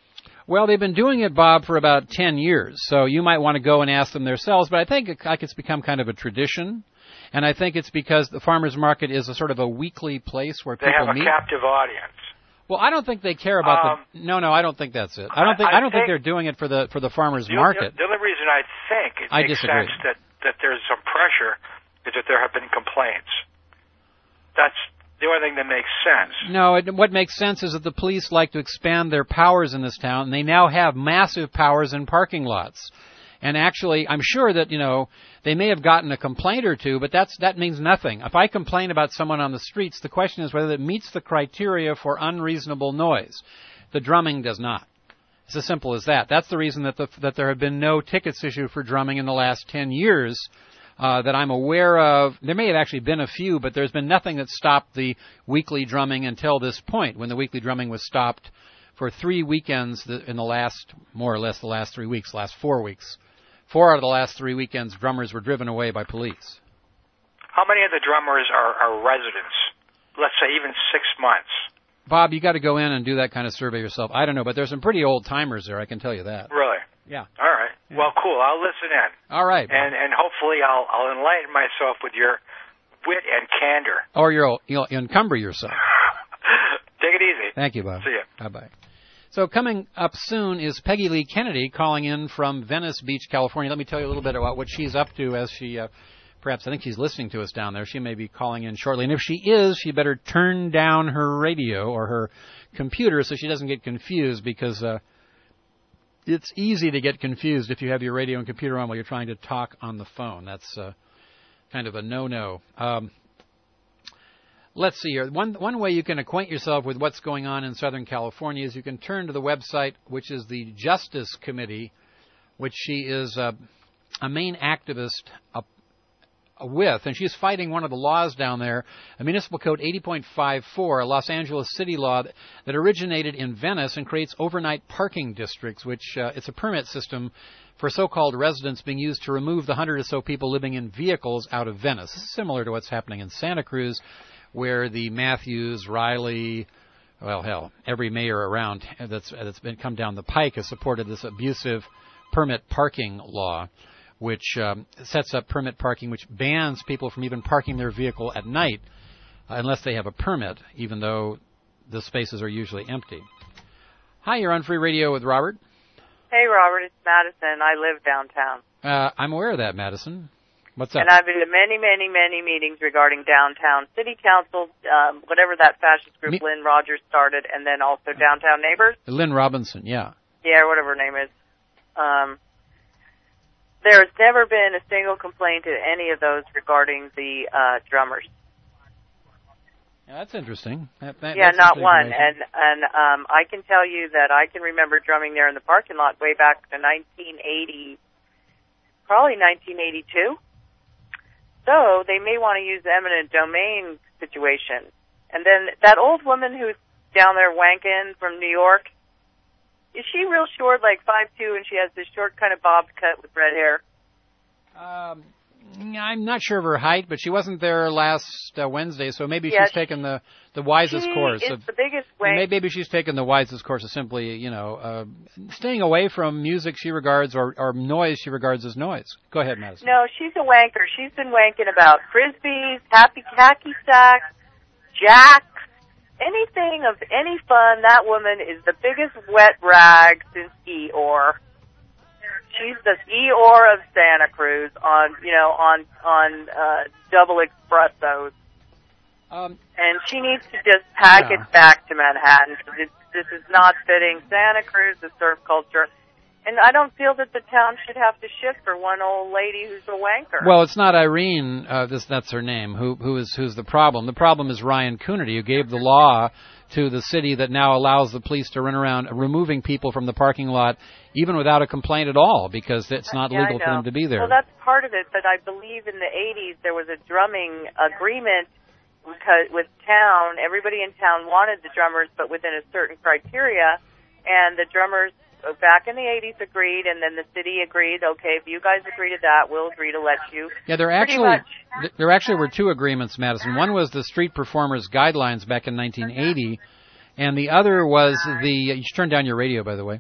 S4: Well, they've been doing it, Bob, for about ten years, so you might want to go and ask them themselves, but I think it, like it's become kind of a tradition, and I think it's because the farmers market is a sort of a weekly place where
S13: They
S4: people
S13: have a
S4: meet.
S13: captive audience.
S4: Well, I don't think they care about
S13: Um,
S4: the. No, no, I don't think that's it. I don't think
S13: I- I
S4: I don't think,
S13: think-
S4: they're doing it for the for the farmers
S13: The,
S4: market.
S13: the only reason I think it
S4: I
S13: makes
S4: disagree.
S13: sense that, that there's some pressure is that there have been complaints. That's the only thing that makes sense.
S4: No, it, what makes sense is that the police like to expand their powers in this town, and they now have massive powers in parking lots. And actually, I'm sure that, you know, they may have gotten a complaint or two, but that's that means nothing. If I complain about someone on the streets, the question is whether it meets the criteria for unreasonable noise. The drumming does not. It's as simple as that. That's the reason that the, that there have been no tickets issued for drumming in the last ten years uh, that I'm aware of. There may have actually been a few, but there's been nothing that stopped the weekly drumming until this point, when the weekly drumming was stopped for three weekends in the last, more or less the last three weeks, last four weeks. Four out of the last three weekends, drummers were driven away by police.
S13: How many of the drummers are, are residents? Let's say even six months.
S4: Bob, you got to go in and do that kind of survey yourself. I don't know, but there's some pretty old timers there, I can tell you that.
S13: Really?
S4: Yeah.
S13: All right.
S4: Yeah.
S13: Well, cool. I'll listen in.
S4: All right. Bob.
S13: And and hopefully I'll I'll enlighten myself with your wit and candor.
S4: Or you'll, you'll encumber yourself.
S13: Take it easy.
S4: Thank you, Bob.
S13: See ya.
S4: Bye-bye. So coming up soon is Peggy Lee Kennedy calling in from Venice Beach, California. Let me tell you a little bit about what she's up to as she, uh, perhaps, I think she's listening to us down there. She may be calling in shortly. And if she is, she better turn down her radio or her computer so she doesn't get confused, because uh, it's easy to get confused if you have your radio and computer on while you're trying to talk on the phone. That's uh, kind of a no-no. Um, Let's see here. One one way you can acquaint yourself with what's going on in Southern California is you can turn to the website, which is the Justice Committee, which she is uh, a main activist uh, with, and she's fighting one of the laws down there, a Municipal Code eighty point five four, a Los Angeles city law that, that originated in Venice and creates overnight parking districts, which uh, it's a permit system for so-called residents being used to remove the hundred or so people living in vehicles out of Venice. This is similar to what's happening in Santa Cruz, where the Matthews, Riley, well, hell, every mayor around that's that's been come down the pike has supported this abusive permit parking law, which um, sets up permit parking, which bans people from even parking their vehicle at night uh, unless they have a permit, even though the spaces are usually empty. Hi, you're on Free Radio with Robert.
S14: Hey, Robert, it's Madison. I live downtown.
S4: Uh, I'm aware of that, Madison. What's up?
S14: And I've been to many, many, many meetings regarding downtown city council, um, whatever that fascist group
S4: Me-
S14: Lynn Rogers started, and then also Downtown Neighbors.
S4: Lynn Robinson, yeah.
S14: Yeah, whatever her name is. Um, there's never been a single complaint at any of those regarding the uh, drummers.
S4: Yeah, that's interesting. That, that,
S14: yeah,
S4: that's
S14: not
S4: interesting
S14: one.
S4: information.
S14: And and um, I can tell you that I can remember drumming there in the parking lot way back to nineteen eighty, probably nineteen eighty-two. So they may want to use the eminent domain situation. And then that old woman who's down there wanking from New York, is she real short, like five two, and she has this short kind of bob cut with red hair?
S4: Um, I'm not sure of her height, but she wasn't there last uh, Wednesday, so maybe
S14: Yeah,
S4: she's taken the, the wisest
S14: she
S4: course.
S14: is
S4: of,
S14: the biggest wank.
S4: maybe, maybe she's taken the wisest course of simply, you know, uh, staying away from music she regards or, or noise she regards as noise. Go ahead, Madison.
S14: No, she's a wanker. She's been wanking about frisbees, happy hacky sacks, jacks, anything of any fun. That woman is the biggest wet rag since Eeyore. She's the Eeyore of Santa Cruz on, you know, on on uh, double espressos.
S4: Um,
S14: and she needs to just pack
S4: yeah.
S14: it back to Manhattan. This, this is not fitting Santa Cruz, the surf culture. And I don't feel that the town should have to shift for one old lady who's a wanker.
S4: Well, it's not Irene, uh, this, that's her name, who, who is, who's the problem. The problem is Ryan Coonerty, who gave the law to the city that now allows the police to run around removing people from the parking lot even without a complaint at all, because it's not
S14: yeah,
S4: legal for them to be there.
S14: Well, that's part of it, but I believe in the eighties there was a drumming agreement because with town. Everybody in town wanted the drummers, but within a certain criteria, and the drummers back in the eighties agreed, and then the city agreed, okay, if you guys agree to that, we'll agree to let you.
S4: Yeah, there actually th- there actually were two agreements, Madison. One was the Street Performers Guidelines back in nineteen eighty, and the other was the, you should turn down your radio, by the way.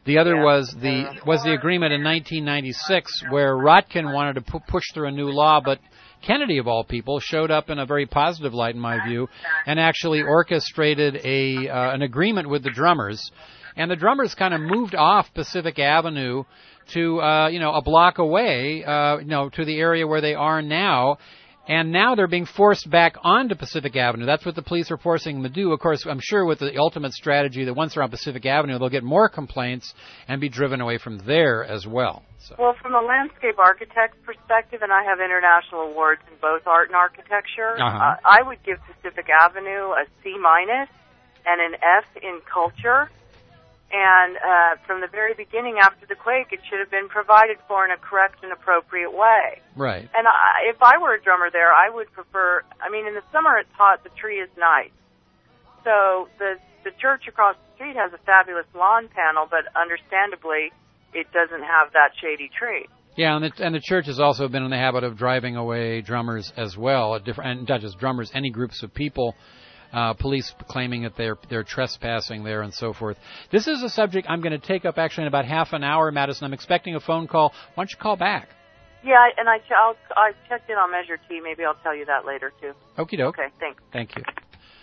S4: The other
S14: Yeah.
S4: was the was the agreement in nineteen ninety-six where Rotkin wanted to pu- push through a new law, but Kennedy, of all people, showed up in a very positive light, in my view, and actually orchestrated a uh, an agreement with the drummers. And the drummers kind of moved off Pacific Avenue to, uh, you know, a block away, uh, you know, to the area where they are now. And now they're being forced back onto Pacific Avenue. That's what the police are forcing them to do. Of course, I'm sure with the ultimate strategy that once they're on Pacific Avenue, they'll get more complaints and be driven away from there as well. So.
S14: Well, from a landscape architect's perspective, and I have international awards in both art and architecture,
S4: Uh-huh.
S14: uh, I would give Pacific Avenue a C minus and an F in culture. And uh, from the very beginning after the quake, it should have been provided for in a correct and appropriate way.
S4: Right.
S14: And I, if I were a drummer there, I would prefer, I mean, in the summer it's hot, the tree is nice. So the the church across the street has a fabulous lawn panel, but understandably, it doesn't have that shady tree.
S4: Yeah, and the, and the church has also been in the habit of driving away drummers as well, at different, and not just drummers, any groups of people. Uh, police claiming that they're they're trespassing there and so forth. This is a subject I'm going to take up actually in about half an hour, Madison. I'm expecting a phone call. Why don't you call back?
S14: Yeah, and I, I'll, I checked in on Measure T. Maybe I'll tell you that later, too.
S4: Okie doke.
S14: Okay, thanks.
S4: Thank you.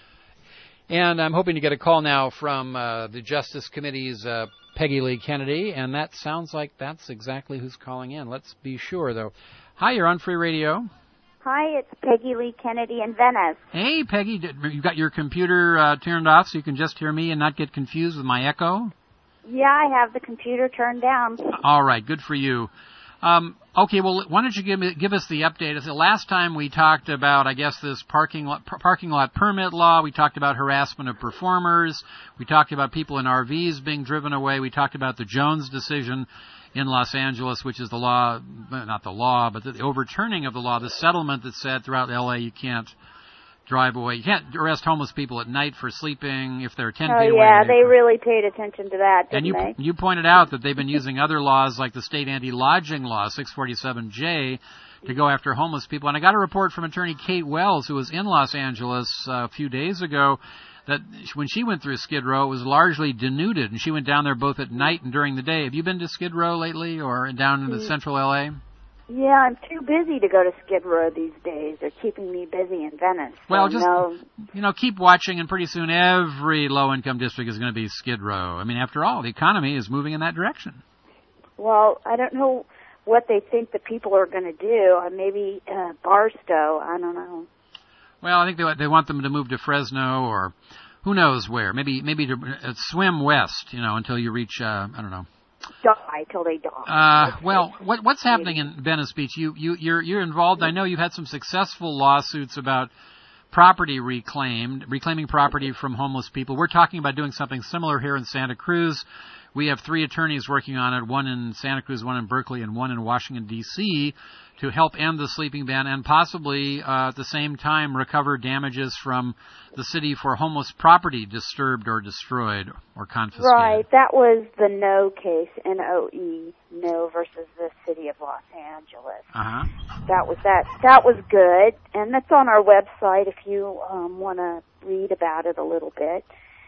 S4: And I'm hoping to get a call now from uh, the Justice Committee's uh, Peggy Lee Kennedy, and that sounds like that's exactly who's calling in. Let's be sure, though. Hi, you're on Free Radio.
S15: Hi, it's Peggy Lee Kennedy in Venice.
S4: Hey, Peggy, you got your computer uh, turned off so you can just hear me and not get confused with my echo?
S15: Yeah, I have the computer turned down.
S4: All right, good for you. Um, okay, well, why don't you give me, give us the update? The last time we talked about, I guess, this parking lot, parking lot permit law. We talked about harassment of performers. We talked about people in R Vs being driven away. We talked about the Jones decision in Los Angeles, which is the law, not the law, but the overturning of the law, the settlement that said throughout L A you can't drive away. You can't arrest homeless people at night for sleeping if they're ten
S15: oh,
S4: feet away.
S15: Oh, yeah, they really paid attention to that, didn't
S4: and you,
S15: they?
S4: you pointed out that they've been using other laws like the state anti-lodging law, six forty-seven J, to go after homeless people. And I got a report from attorney Kate Wells, who was in Los Angeles uh, a few days ago, that when she went through Skid Row, it was largely denuded, and she went down there both at night and during the day. Have you been to Skid Row lately or down in the central L A?
S15: Yeah, I'm too busy to go to Skid Row these days. They're keeping me busy in Venice. So
S4: well, just,
S15: no.
S4: you know, keep watching, and pretty soon every low-income district is going to be Skid Row. I mean, after all, the economy is moving in that direction.
S15: Well, I don't know what they think the people are going to do. Uh, maybe uh, Barstow, I don't know.
S4: Well, I think they they want them to move to Fresno or who knows where. Maybe maybe to uh, swim west, you know, until you reach, uh, I don't know.
S15: Die till they die.
S4: Uh, well, what, what's happening in Venice Beach? You, you, you're, you're involved. I know you've had some successful lawsuits about property reclaimed, reclaiming property from homeless people. We're talking about doing something similar here in Santa Cruz. We have three attorneys working on it, one in Santa Cruz, one in Berkeley, and one in Washington, D C, to help end the sleeping ban and possibly uh, at the same time recover damages from the city for homeless property disturbed or destroyed or confiscated.
S15: Right. That was the No case, N O E, No versus the City of Los Angeles.
S4: Uh-huh.
S15: That was that. That was good, and that's on our website if you um, want to read about it a little bit.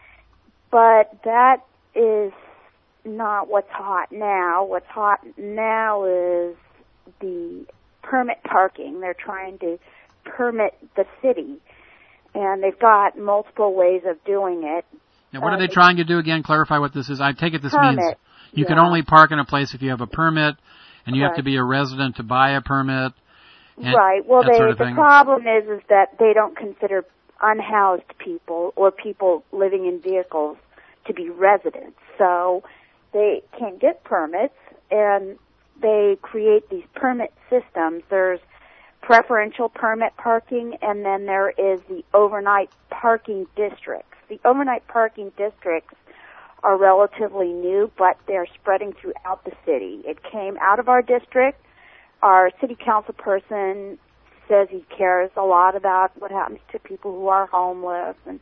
S15: But that is not what's hot now. What's hot now is the permit parking. They're trying to permit the city, and they've got multiple ways of doing it.
S4: Now, what
S15: uh,
S4: are they trying to do again? Clarify what this is. I take it this
S15: permit,
S4: means you
S15: yeah.
S4: can only park in a place if you have a permit, and you
S15: right.
S4: have to be a resident to buy a permit. And
S15: right. Well,
S4: that
S15: they,
S4: sort of
S15: the
S4: thing.
S15: problem is is that they don't consider unhoused people or people living in vehicles to be residents. So they can't get permits, and they create these permit systems. There's preferential permit parking, and then there is the overnight parking districts. The overnight parking districts are relatively new, but they're spreading throughout the city. It came out of our district. Our city council person says he cares a lot about what happens to people who are homeless, and,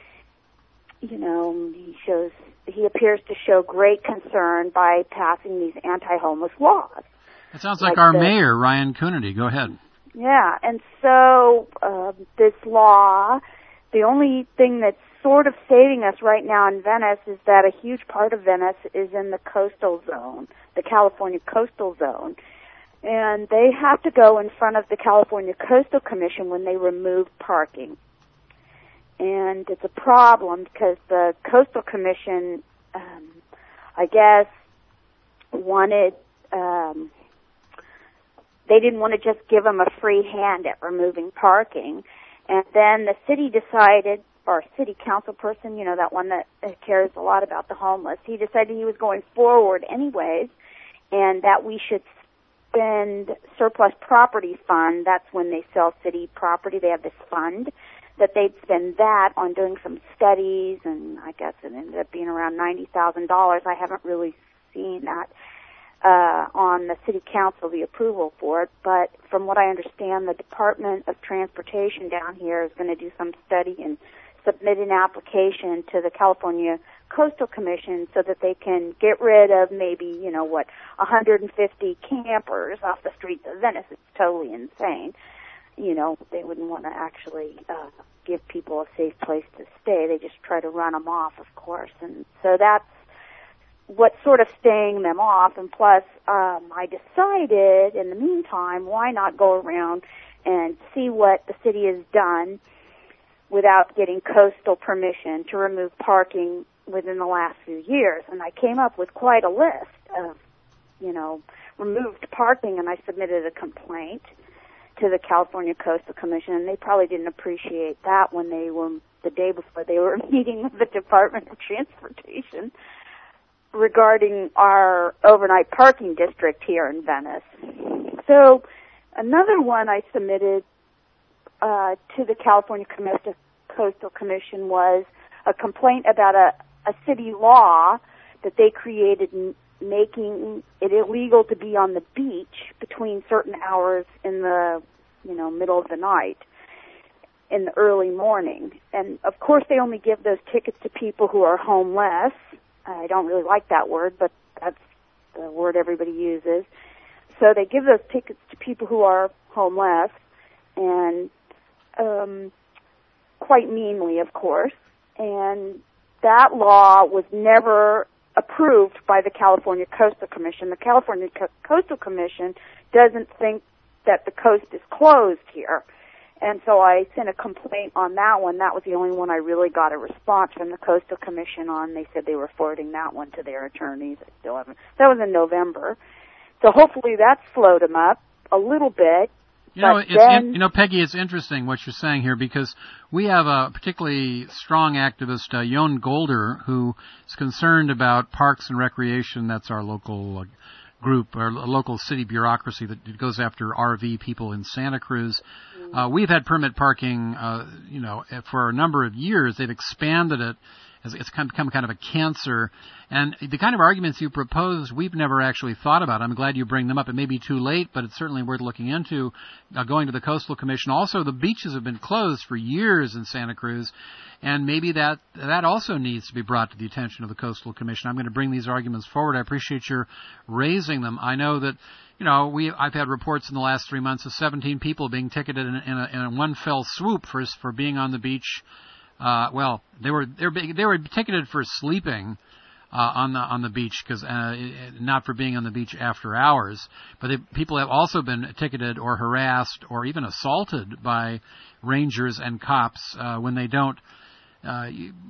S15: you know, he shows he appears to show great concern by passing these anti-homeless laws.
S4: It sounds like,
S15: like
S4: our
S15: the,
S4: mayor, Ryan Coonerty. Go ahead.
S15: Yeah, and so uh, this law, the only thing that's sort of saving us right now in Venice is that a huge part of Venice is in the coastal zone, the California coastal zone. And they have to go in front of the California Coastal Commission when they remove parking. And it's a problem because the Coastal Commission, um, I guess, wanted, um, they didn't want to just give them a free hand at removing parking. And then the city decided, or city council person, you know, that one that cares a lot about the homeless, he decided he was going forward anyways, and that we should spend surplus property fund. That's when they sell city property. They have this fund that they'd spend that on doing some studies, and I guess it ended up being around ninety thousand dollars. I haven't really seen that uh, on the city council, the approval for it, but from what I understand, the Department of Transportation down here is going to do some study and submit an application to the California Coastal Commission so that they can get rid of maybe, you know, what, one hundred fifty campers off the streets of Venice. It's totally insane. You know, they wouldn't want to actually uh, give people a safe place to stay. They just try to run them off, of course. And so that's what's sort of staying them off. And plus, um, I decided in the meantime, why not go around and see what the city has done without getting coastal permission to remove parking within the last few years. And I came up with quite a list of, you know, removed parking, and I submitted a complaint to the California Coastal Commission, and they probably didn't appreciate that when they were, the day before they were meeting with the Department of Transportation regarding our overnight parking district here in Venice. So another one I submitted uh, to the California Coastal Commission was a complaint about a, a city law that they created n- making it illegal to be on the beach between certain hours in the, you know, middle of the night, in the early morning. And, of course, they only give those tickets to people who are homeless. I don't really like that word, but that's the word everybody uses. So they give those tickets to people who are homeless, and um, quite meanly, of course. And that law was never approved by the California Coastal Commission. The California Co- Coastal Commission doesn't think that the coast is closed here. And so I sent a complaint on that one. That was the only one I really got a response from the Coastal Commission on. They said they were forwarding that one to their attorneys. I still haven't. That was in November. So hopefully that slowed them up a little bit.
S4: You know, it's
S15: then,
S4: in, you know, Peggy, it's interesting what you're saying here, because we have a particularly strong activist, uh, Jon Golder, who is concerned about parks and recreation. That's our local uh, group, our local city bureaucracy that goes after R V people in Santa Cruz. Mm-hmm. Uh, we've had permit parking, uh, you know, for a number of years. They've expanded it. It's become kind of a cancer. And the kind of arguments you proposed, we've never actually thought about. I'm glad you bring them up. It may be too late, but it's certainly worth looking into, uh, going to the Coastal Commission. Also, the beaches have been closed for years in Santa Cruz, and maybe that that also needs to be brought to the attention of the Coastal Commission. I'm going to bring these arguments forward. I appreciate your raising them. I know that, you know, we I've had reports in the last three months of seventeen people being ticketed in, in, a, in a one fell swoop for for being on the beach. Uh, well, they were they were they were ticketed for sleeping uh, on the on the beach, because uh, not for being on the beach after hours. But they, people have also been ticketed or harassed or even assaulted by rangers and cops uh, when they don't uh,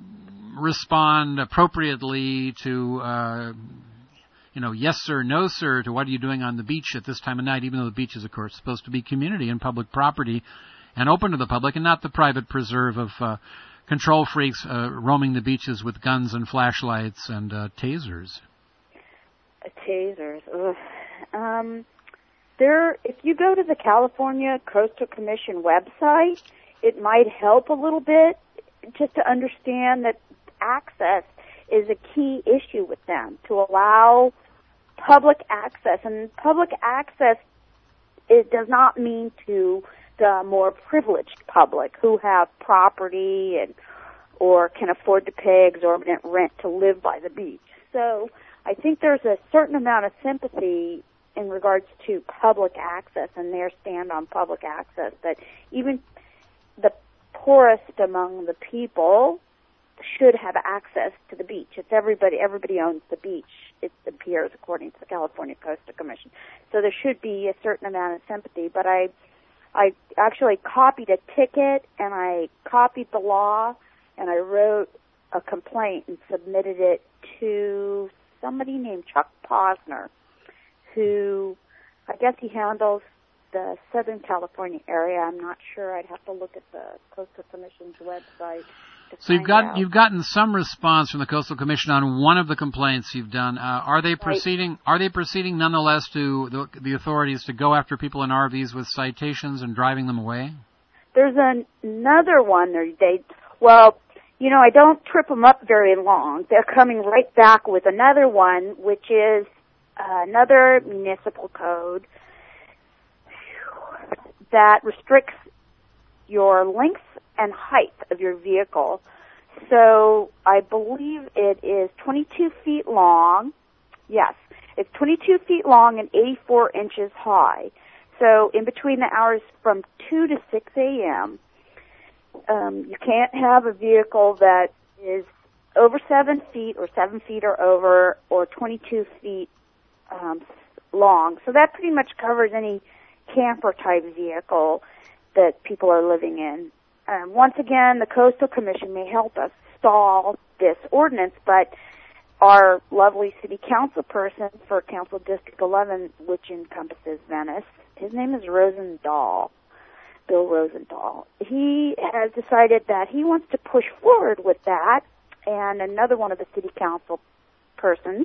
S4: respond appropriately to uh, you know, yes sir, no sir, to what are you doing on the beach at this time of night, even though the beach is, of course, supposed to be community and public property and open to the public, and not the private preserve of uh, control freaks uh, roaming the beaches with guns and flashlights and uh, tasers.
S15: Uh, tasers. Ugh. Um, there. If you go to the California Coastal Commission website, it might help a little bit just to understand that access is a key issue with them, to allow public access. And public access, it does not mean to the more privileged public who have property and or can afford to pay exorbitant rent to live by the beach. So I think there's a certain amount of sympathy in regards to public access and their stand on public access, that even the poorest among the people should have access to the beach. It's everybody. Everybody owns the beach. It appears according to the California Coastal Commission. So there should be a certain amount of sympathy. But I, I actually copied a ticket and I copied the law and I wrote a complaint and submitted it to somebody named Chuck Posner, who I guess he handles the Southern California area. I'm not sure. I'd have to look at the Coastal Commission's website.
S4: So you've got
S15: out.
S4: you've gotten some response from the Coastal Commission on one of the complaints you've done. Uh, are they proceeding? Right. Are they proceeding nonetheless to the, the authorities to go after people in R Vs with citations and driving them away?
S15: There's an, another one. They well, you know, I don't trip them up very long. They're coming right back with another one, which is uh, another municipal code that restricts your length and height of your vehicle. So I believe it is twenty-two feet long. Yes, it's twenty-two feet long and eighty-four inches high. So in between the hours from two to six a.m., um, you can't have a vehicle that is over seven feet or seven feet or over or twenty-two feet um, long. So that pretty much covers any camper-type vehicle that people are living in. Um, once again, the Coastal Commission may help us stall this ordinance, but our lovely city council person for Council District eleven, which encompasses Venice, his name is Rosendahl, Bill Rosendahl. He has decided that he wants to push forward with that, and another one of the city council persons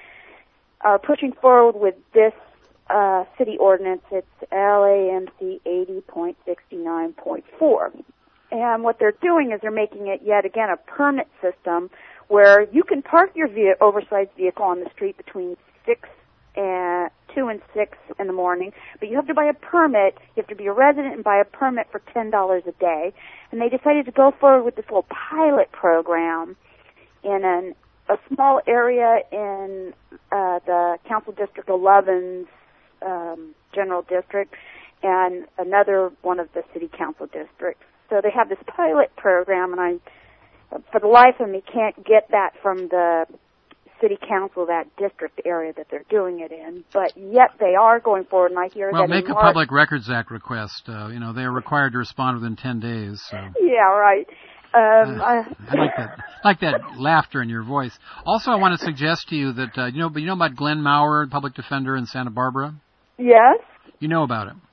S15: are pushing forward with this uh, city ordinance. It's L A M C eighty point sixty-nine point four. And what they're doing is they're making it, yet again, a permit system where you can park your ve- oversized vehicle on the street between six and two and six in the morning, but you have to buy a permit. You have to be a resident and buy a permit for ten dollars a day. And they decided to go forward with this little pilot program in an, a small area in uh, the Council District eleven's um, general district and another one of the city council districts. So they have this pilot program, and I, for the life of me, can't get that from the city council, that district area that they're doing it in. But yet they are going forward, and I hear
S4: well,
S15: that
S4: make
S15: in
S4: a
S15: March,
S4: Public Records Act request. Uh, you know, they are required to respond within ten days. So.
S15: Yeah, right. Um,
S4: uh, I like that. I like that laughter in your voice. Also, I want to suggest to you that uh, you know, you know about Glenn Maurer, public defender in Santa Barbara.
S15: Yes.
S4: You know about him.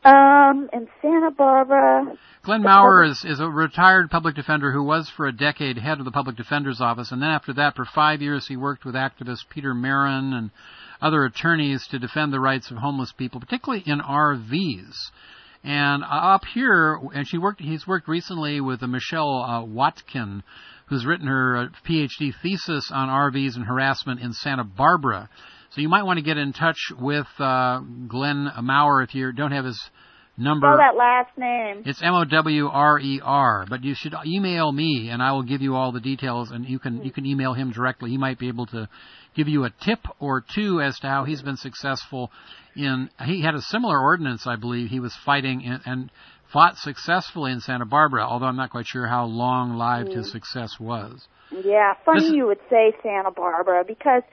S15: Um, in Santa Barbara.
S4: Glenn Maurer is, is a retired public defender who was for a decade head of the public defender's office, and then after that, for five years, he worked with activist Peter Marin and other attorneys to defend the rights of homeless people, particularly in R Vs. And up here, and she worked. He's worked recently with uh, Michelle uh, Watkin, who's written her uh, P H D thesis on R Vs and harassment in Santa Barbara. So you might want to get in touch with uh, Glenn Maurer if you don't have his number.
S15: Spell that last name.
S4: It's M O W R E R. But you should email me, and I will give you all the details, and you can you can email him directly. He might be able to give you a tip or two as to how he's been successful in. He had a similar ordinance, I believe. He was fighting in, and fought successfully in Santa Barbara, although I'm not quite sure how long-lived mm. his success was.
S15: Yeah, funny
S4: this,
S15: you would say Santa Barbara, because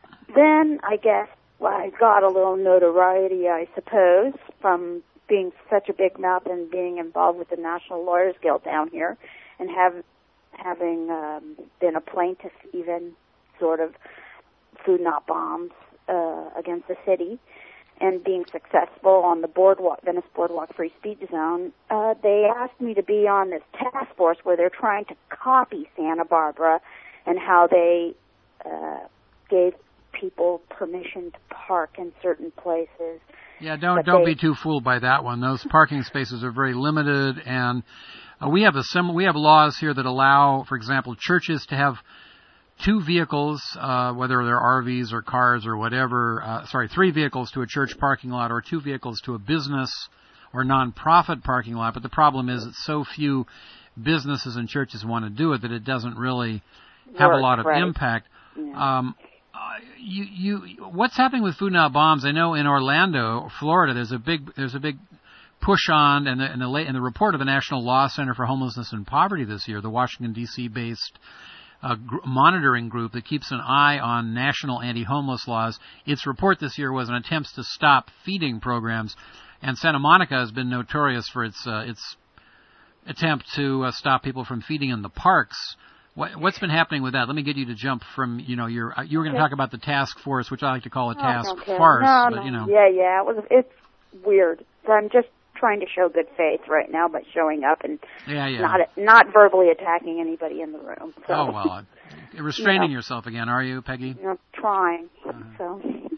S15: then I guess well, I got a little notoriety, I suppose, from being such a big mouth and being involved with the National Lawyers Guild down here, and have having um, been a plaintiff, even sort of food not bombs uh, against the city, and being successful on the boardwalk, Venice Boardwalk Free Speech Zone. Uh, they asked me to be on this task force where they're trying to copy Santa Barbara and how they uh, gave people permission to park in certain places.
S4: Yeah, don't don't they, be too fooled by that one. Those parking spaces are very limited, and uh, we have a sim- we have laws here that allow, for example, churches to have two vehicles, uh, whether they're R Vs or cars or whatever. Uh, sorry, three vehicles to a church parking lot, or two vehicles to a business or nonprofit parking lot. But the problem is that so few businesses and churches want to do it that it doesn't really have
S15: work,
S4: a lot of
S15: right.
S4: impact.
S15: Yeah.
S4: Um, Uh, you, you, what's happening with Food Not Bombs? I know in Orlando, Florida, there's a big, there's a big push on, and the, and, the, and the report of the National Law Center for Homelessness and Poverty this year, the Washington, D C-based uh, gr- monitoring group that keeps an eye on national anti-homeless laws, its report this year was an attempt to stop feeding programs, and Santa Monica has been notorious for its uh, its attempt to uh, stop people from feeding in the parks. What, what's been happening with that? Let me get you to jump from, you know, your, you were going to
S15: Okay.
S4: talk about the task force, which I like to call a
S15: Oh,
S4: task
S15: okay.
S4: farce,
S15: no,
S4: but,
S15: no.
S4: you know.
S15: Yeah, yeah, it was, it's weird. So I'm just trying to show good faith right now by showing up and
S4: Yeah, yeah.
S15: not not verbally attacking anybody in the room. So.
S4: Oh, well, uh, restraining
S15: Yeah.
S4: yourself again, are you, Peggy?
S15: You know, trying. So,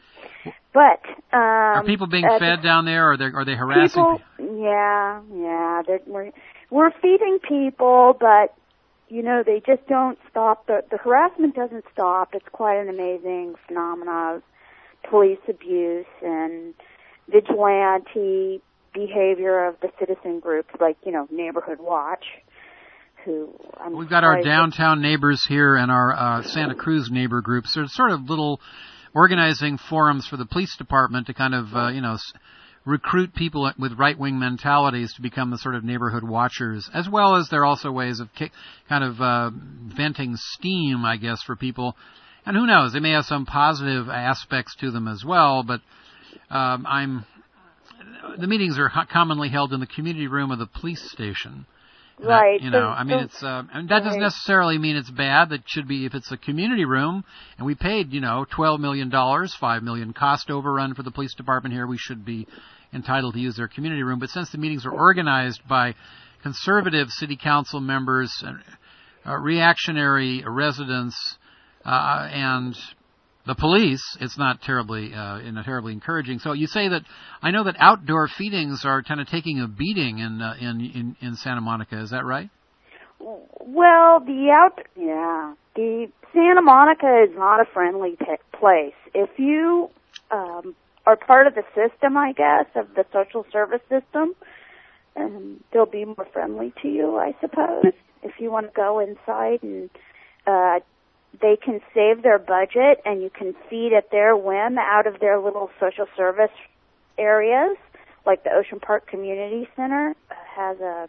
S15: but um,
S4: Are people being
S15: uh,
S4: fed down there, or are they, are they harassing
S15: people?
S4: people?
S15: Yeah, yeah. they're- We're we're feeding people, but you know they just don't stop. The the harassment doesn't stop. It's quite an amazing phenomenon of police abuse and vigilante behavior of the citizen groups, like you know Neighborhood Watch. Who I'm
S4: We've got our
S15: surprised-
S4: downtown neighbors here and our uh, Santa Cruz neighbor groups. They're sort of little organizing forums for the police department to kind of, uh, you know, s- recruit people with right-wing mentalities to become the sort of neighborhood watchers, as well as there are also ways of ki- kind of uh, venting steam, I guess, for people. And who knows, they may have some positive aspects to them as well, but um, I'm the meetings are ho- commonly held in the community room of the police station. That,
S15: Right.
S4: you know,
S15: so-
S4: I mean,
S15: so-
S4: it's uh, and that doesn't
S15: right.
S4: necessarily mean it's bad. That should be if it's a community room, and we paid, you know, twelve million dollars, five million cost overrun for the police department here. We should be entitled to use their community room. But since the meetings are organized by conservative city council members, uh, reactionary residents, uh, and the police, it's not terribly, uh, you know, terribly encouraging. So you say that I know that outdoor feedings are kind of taking a beating in uh, in, in in Santa Monica. Is that right?
S15: Well, the out, yeah, the Santa Monica is not a friendly t- place. If you um, are part of the system, I guess, of the social service system, um, they'll be more friendly to you, I suppose. If you want to go inside and uh, they can save their budget and you can feed at their whim out of their little social service areas, like the Ocean Park Community Center uh, has a,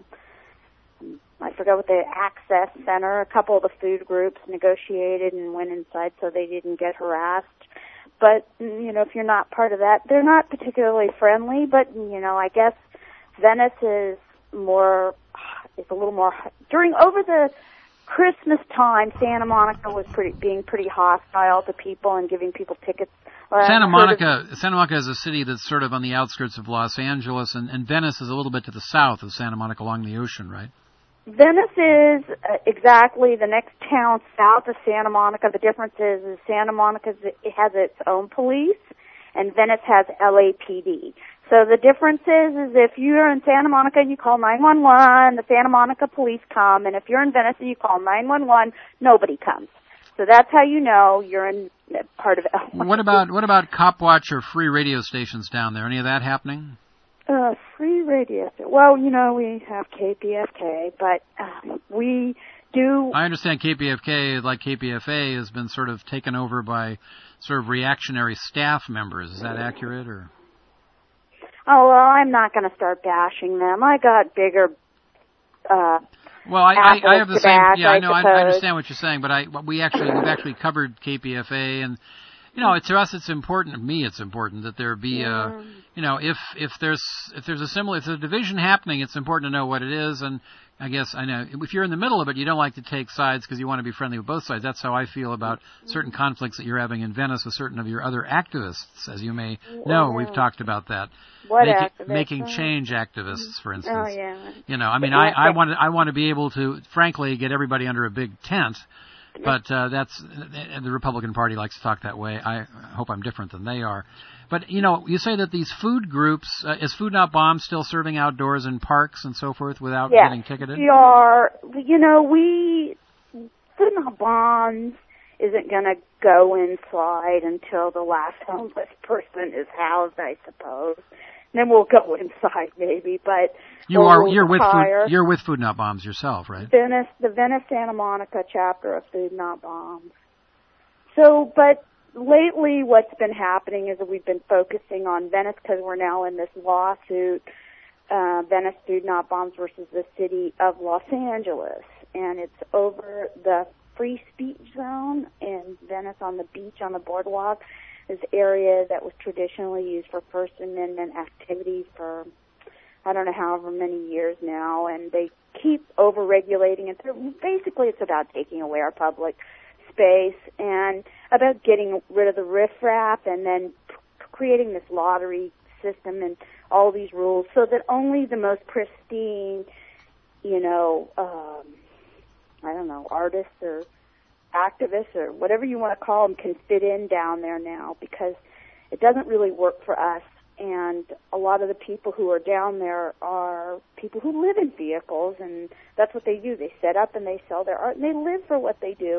S15: I forgot what the access center, a couple of the food groups negotiated and went inside so they didn't get harassed. But, you know, if you're not part of that, they're not particularly friendly, but, you know, I guess Venice is more, is a little more, during, over the Christmas time, Santa Monica was pretty, being pretty hostile to people and giving people tickets. Well,
S4: Santa
S15: I've heard
S4: Monica,
S15: of-
S4: Santa Monica is a city that's sort of on the outskirts of Los Angeles, and, and Venice is a little bit to the south of Santa Monica along the ocean, right?
S15: Venice is uh, exactly the next town south of Santa Monica. The difference is, is Santa Monica it has its own police, and Venice has L A P D. So the difference is, is if you're in Santa Monica and you call nine one one, the Santa Monica police come, and if you're in Venice and you call nine one one, nobody comes. So that's how you know you're in uh, part of L A.
S4: What about what about Cop Watch or free radio stations down there? Any of that happening?
S15: Uh, free radio. Well, you know, we have K P F K, but um, we do...
S4: I understand K P F K, like K P F A, has been sort of taken over by sort of reactionary staff members. Is that accurate, or...?
S15: Oh, well, I'm not going to start bashing them. I got bigger... Uh,
S4: Well, I, I, I have the
S15: to
S4: same.
S15: bash,
S4: Yeah, I
S15: I
S4: know. I, I
S15: suppose.
S4: understand what you're saying, but I we actually we've actually covered K P F A, and you know, to us, it's important. To me, it's important that there be a, you know, if if there's if there's a similar if there's a division happening, it's important to know what it is. And I guess I know if you're in the middle of it, you don't like to take sides because you want to be friendly with both sides. That's how I feel about certain conflicts that you're having in Venice with certain of your other activists, as you may know. We've talked about that.
S15: What
S4: making,
S15: activists?
S4: making change activists, for instance.
S15: Oh, yeah.
S4: You know, I mean,
S15: Yeah,
S4: I, I
S15: but-
S4: want to, I want to be able to, frankly, get everybody under a big tent, but uh, that's and the Republican Party likes to talk that way. I hope I'm different than they are. But you know, you say that these food groups, uh, is Food Not Bomb still serving outdoors in parks and so forth without
S15: yes,
S4: getting ticketed?
S15: we are. You know, we... Food Not Bombs isn't going to go inside until the last homeless person is housed, I suppose. Then we'll go inside, maybe. But
S4: You
S15: we'll
S4: are you're with
S15: retire.
S4: food, you're with Food Not Bombs yourself, right?
S15: Venice, the Venice Santa Monica chapter of Food Not Bombs. So, but lately, what's been happening is that we've been focusing on Venice because we're now in this lawsuit uh, Venice Food Not Bombs versus the City of Los Angeles. And it's over the free speech zone in Venice on the beach on the boardwalk. This area that was traditionally used for First Amendment activities for, I don't know, however many years now. And they keep over-regulating it. Basically, it's about taking away our public space and about getting rid of the riffraff and then p- creating this lottery system and all these rules so that only the most pristine, you know, um, I don't know, artists or activists or whatever you want to call them can fit in down there now, because it doesn't really work for us. And a lot of the people who are down there are people who live in vehicles, and that's what they do. They set up and they sell their art, and they live for what they do.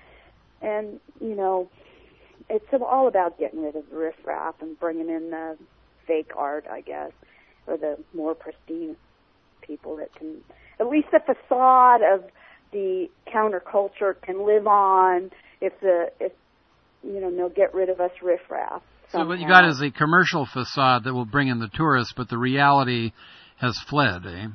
S15: And, you know, it's all about getting rid of the riffraff and bringing in the fake art, I guess, or the more pristine people that can, at least the facade of the counterculture can live on if the, if, you know, they'll get rid of us riffraff.
S4: So what you got is a commercial facade that will bring in the tourists, but the reality has fled, eh?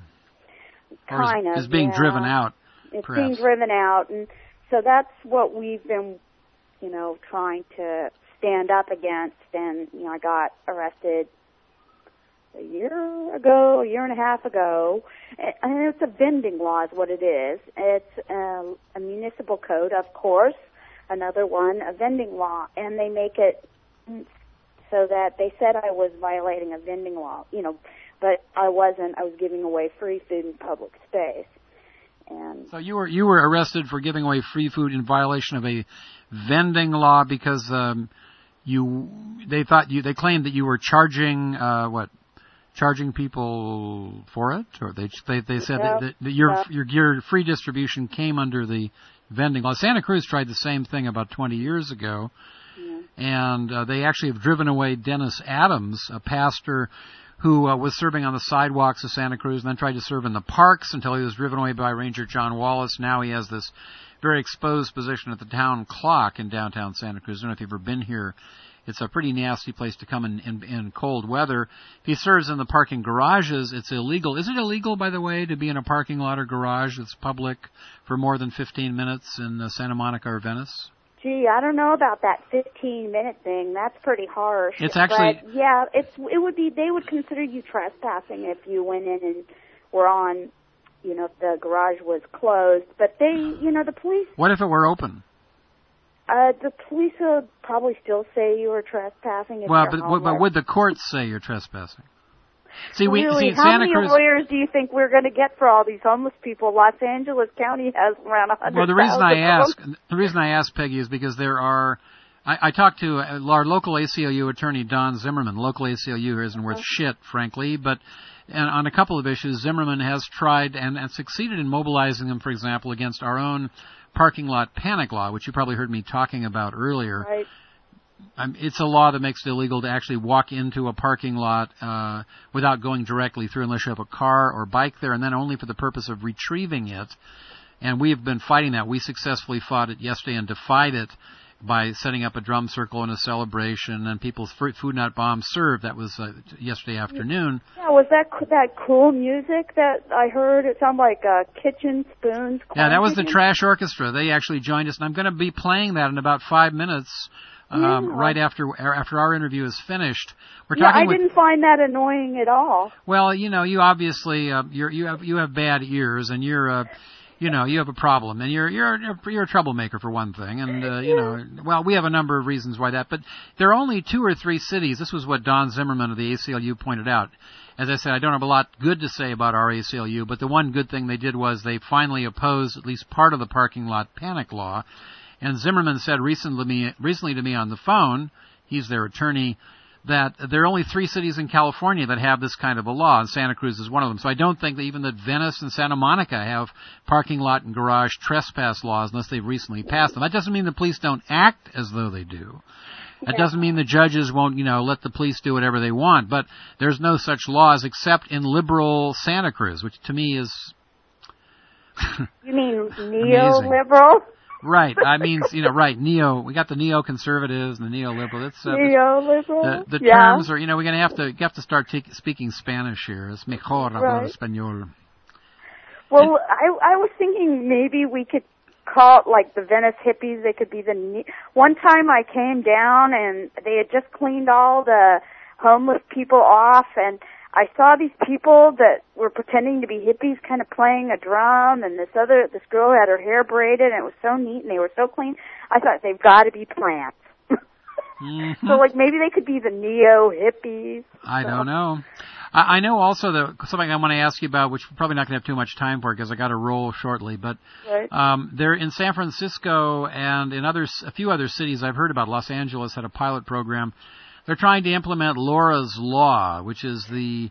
S4: Or
S15: Kind
S4: is,
S15: of,
S4: is being
S15: yeah.
S4: driven out,
S15: It's
S4: perhaps.
S15: being driven out, and so that's what we've been, you know, trying to stand up against. And, you know, I got arrested a year ago, a year and a half ago, and it's a vending law is what it is. It's a, a municipal code, of course, another one, a vending law, and they make it so that they said I was violating a vending law, you know, but I wasn't. I was giving away free food in public space. And
S4: So you were you were arrested for giving away free food in violation of a vending law because um, you they thought you they claimed that you were charging uh, what charging people for it, or they they they said
S15: No,
S4: that, that your,
S15: no.
S4: your your free distribution came under the vending law. Santa Cruz tried the same thing about twenty years ago. And uh, they actually have driven away Dennis Adams, a pastor who uh, was serving on the sidewalks of Santa Cruz and then tried to serve in the parks until he was driven away by Ranger John Wallace. Now he has this very exposed position at the town clock in downtown Santa Cruz. I don't know if you've ever been here. It's a pretty nasty place to come in, in, in cold weather. If he serves in the parking garages, it's illegal. Is it illegal, by the way, to be in a parking lot or garage that's public for more than fifteen minutes in uh, Santa Monica or Venice?
S15: Gee, I don't know about that fifteen minute thing. That's pretty harsh.
S4: It's actually-
S15: But yeah, it's it would be they would consider you trespassing if you went in and were on, you know, if the garage was closed. But they, you know, the police.
S4: What if it were open?
S15: Uh, the police would probably still say you were trespassing. If
S4: Well,
S15: you're
S4: but,
S15: homeless.
S4: but would the courts say you're trespassing? See, we
S15: really,
S4: see
S15: how
S4: Santa
S15: many
S4: Cruz.
S15: lawyers do you think we're going to get for all these homeless people? Los Angeles County has around a hundred.
S4: Well, the reason I ask, the reason I ask Peggy is because there are. I, I talked to our local A C L U attorney Don Zimmerman. Local A C L U isn't worth shit, frankly, but and on a couple of issues, Zimmerman has tried and, and succeeded in mobilizing them. For example, against our own parking lot panic law, which you probably heard me talking about earlier.
S15: Right.
S4: Um, it's a law that makes it illegal to actually walk into a parking lot uh, without going directly through unless you have a car or bike there, and then only for the purpose of retrieving it. And we have been fighting that. We successfully fought it yesterday and defied it by setting up a drum circle and a celebration, and people's food not bombs served. That was uh, yesterday afternoon.
S15: Yeah, was that that cool music that I heard? It sounded like uh, kitchen spoons.
S4: Yeah, that was the
S15: kitchen.
S4: Trash Orchestra. They actually joined us, and I'm going to be playing that in about five minutes. Um,
S15: Yeah.
S4: right after after our interview is finished. We're
S15: Yeah,
S4: talking
S15: I
S4: with,
S15: didn't find that annoying at all.
S4: Well, you know, you obviously uh, you're, you have you have bad ears, and you're uh, you know you have a problem, and you're you're you're a troublemaker for one thing, and uh, you know, well, we have a number of reasons why that, but there are only two or three cities. This was what Don Zimmerman of the A C L U pointed out. As I said, I don't have a lot good to say about our A C L U, but the one good thing they did was they finally opposed at least part of the parking lot panic law. And Zimmerman said recently to me, recently to me on the phone, he's their attorney, that there are only three cities in California that have this kind of a law, and Santa Cruz is one of them. So I don't think that even that Venice and Santa Monica have parking lot and garage trespass laws unless they've recently passed them. That doesn't mean the police don't act as though they do. That doesn't mean the judges won't, you know, let the police do whatever they want. But there's no such laws except in liberal Santa Cruz, which to me is
S15: You mean neoliberal?
S4: Right. I mean, you know, right. Neo. We got the neoconservatives and the neoliberal. It's uh,
S15: neoliberal.
S4: The, the
S15: yeah.
S4: terms are, you know, we're going to have to you have to start take, speaking Spanish here. Es mejor hablar
S15: Right.
S4: español.
S15: Well, I I was thinking maybe we could call it like the Venice hippies. They could be the. Ne- One time I came down and they had just cleaned all the homeless people off, and I saw these people that were pretending to be hippies kind of playing a drum, and this other, this girl had her hair braided, and it was so neat, and they were so clean. I thought, they've got to be plants.
S4: Mm-hmm.
S15: So, like, maybe they could be the neo-hippies.
S4: I don't know. I, I know also that something I want to ask you about, which we're probably not going to have too much time for because I got to roll shortly, but
S15: Right.
S4: um, there in San Francisco and in others, a few other cities I've heard about, Los Angeles had a pilot program. They're trying to implement Laura's Law, which is the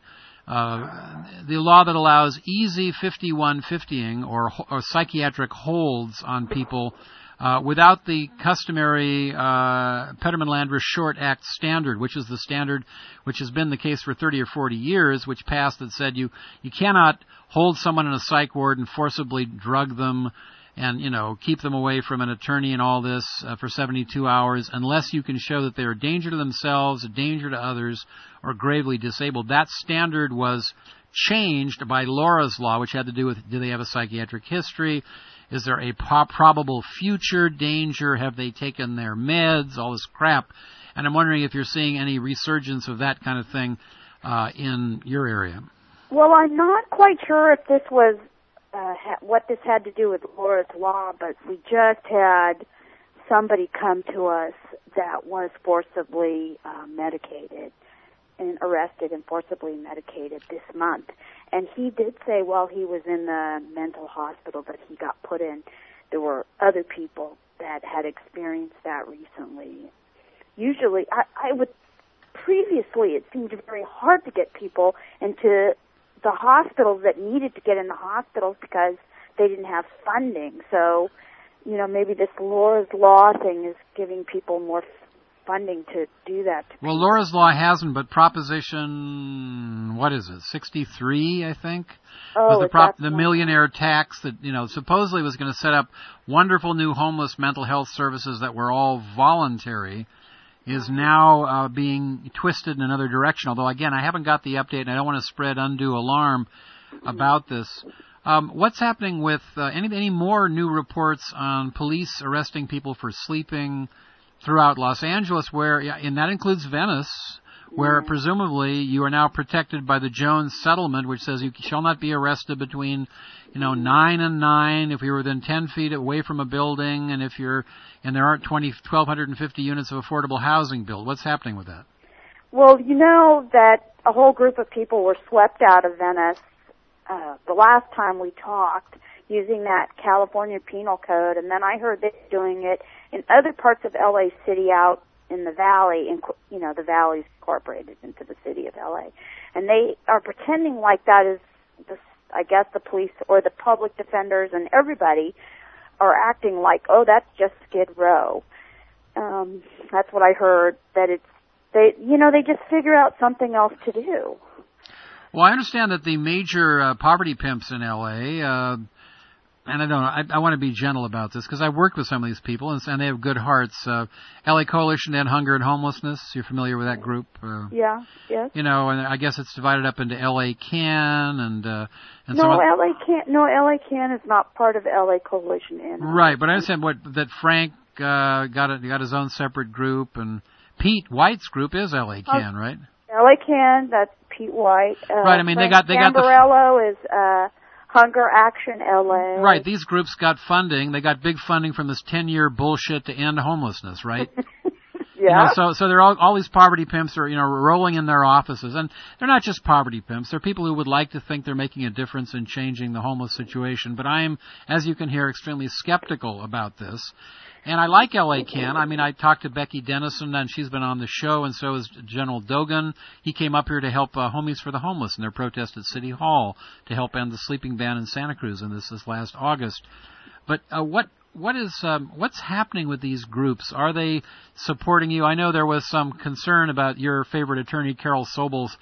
S4: uh, the law that allows easy fifty-one fiftying or, or psychiatric holds on people uh, without the customary uh, Peterman-Landreth Short Act standard, which is the standard which has been the case for thirty or forty years, which passed that said you, you cannot hold someone in a psych ward and forcibly drug them and, you know, keep them away from an attorney and all this uh, for seventy-two hours unless you can show that they are a danger to themselves, a danger to others, or gravely disabled. That standard was changed by Laura's Law, which had to do with, do they have a psychiatric history? Is there a po- probable future danger? Have they taken their meds? All this crap. And I'm wondering if you're seeing any resurgence of that kind of thing uh, in your area.
S15: Well, I'm not quite sure if this was uh, ha- what this had to do with Laura's Law, but we just had somebody come to us that was forcibly uh, medicated and arrested and forcibly medicated this month. And he did say while he was in the mental hospital that he got put in, there were other people that had experienced that recently. Usually, I, I would, previously it seemed very hard to get people into the hospitals that needed to get in the hospitals because they didn't have funding. So, you know, maybe this Laura's Law thing is giving people more funding to do that. To
S4: well,
S15: people.
S4: Laura's Law hasn't, but Proposition, what is it, sixty-three, I think?
S15: Oh,
S4: was the, prop,
S15: that
S4: the
S15: one?
S4: millionaire tax that, you know, supposedly was going to set up wonderful new homeless mental health services that were all voluntary, is now uh, being twisted in another direction. Although, again, I haven't got the update, and I don't want to spread undue alarm about this. Um, what's happening with uh, any any more new reports on police arresting people for sleeping throughout Los Angeles, where, and that includes Venice, where
S15: Mm-hmm.
S4: presumably you are now protected by the Jones Settlement, which says you shall not be arrested between, you know, nine and nine if you're within ten feet away from a building, and if you're, and there aren't twenty, twelve fifty units of affordable housing built. What's happening with that?
S15: Well, you know that a whole group of people were swept out of Venice uh, the last time we talked using that California Penal Code, and then I heard they're doing it in other parts of L A City out in the valley, in, you know, the valley's incorporated into the city of L A. And they are pretending like that is, the, I guess, the police or the public defenders and everybody are acting like, oh, that's just Skid Row. Um, that's what I heard, that it's, they, you know, they just figure out something else to do.
S4: Well, I understand that the major uh, poverty pimps in L A, uh, and I don't know, I, I want to be gentle about this because I've worked with some of these people and, and they have good hearts. Uh, L A Coalition to End Hunger and Homelessness, you're familiar with that group? Uh,
S15: yeah, yes.
S4: You know, and I guess it's divided up into L A Can and uh, and
S15: no,
S4: some
S15: L A Can, no, L A Can is not part of L A Coalition. In
S4: right, but I understand what that Frank uh, got a, got his own separate group, and Pete White's group is L A Can,
S15: oh,
S4: right?
S15: L A Can, that's Pete White. Uh,
S4: right, I mean
S15: Frank
S4: they got they got the
S15: Gambarello is uh, Hunger Action L A.
S4: Right, these groups got funding. They got big funding from this ten-year bullshit to end homelessness, right?
S15: Yeah.
S4: You know, so so they're all all these poverty pimps are, you know, rolling in their offices, and they're not just poverty pimps. They're people who would like to think they're making a difference in changing the homeless situation. But I am, as you can hear, extremely skeptical about this. And I like L A Can. I mean, I talked to Becky Dennison, and she's been on the show, and so is General Dogan. He came up here to help uh, Homies for the Homeless in their protest at City Hall to help end the sleeping ban in Santa Cruz, and this is last August. But uh, what what is um, what's happening with these groups? Are they supporting you? I know there was some concern about your favorite attorney, Carol Sobel's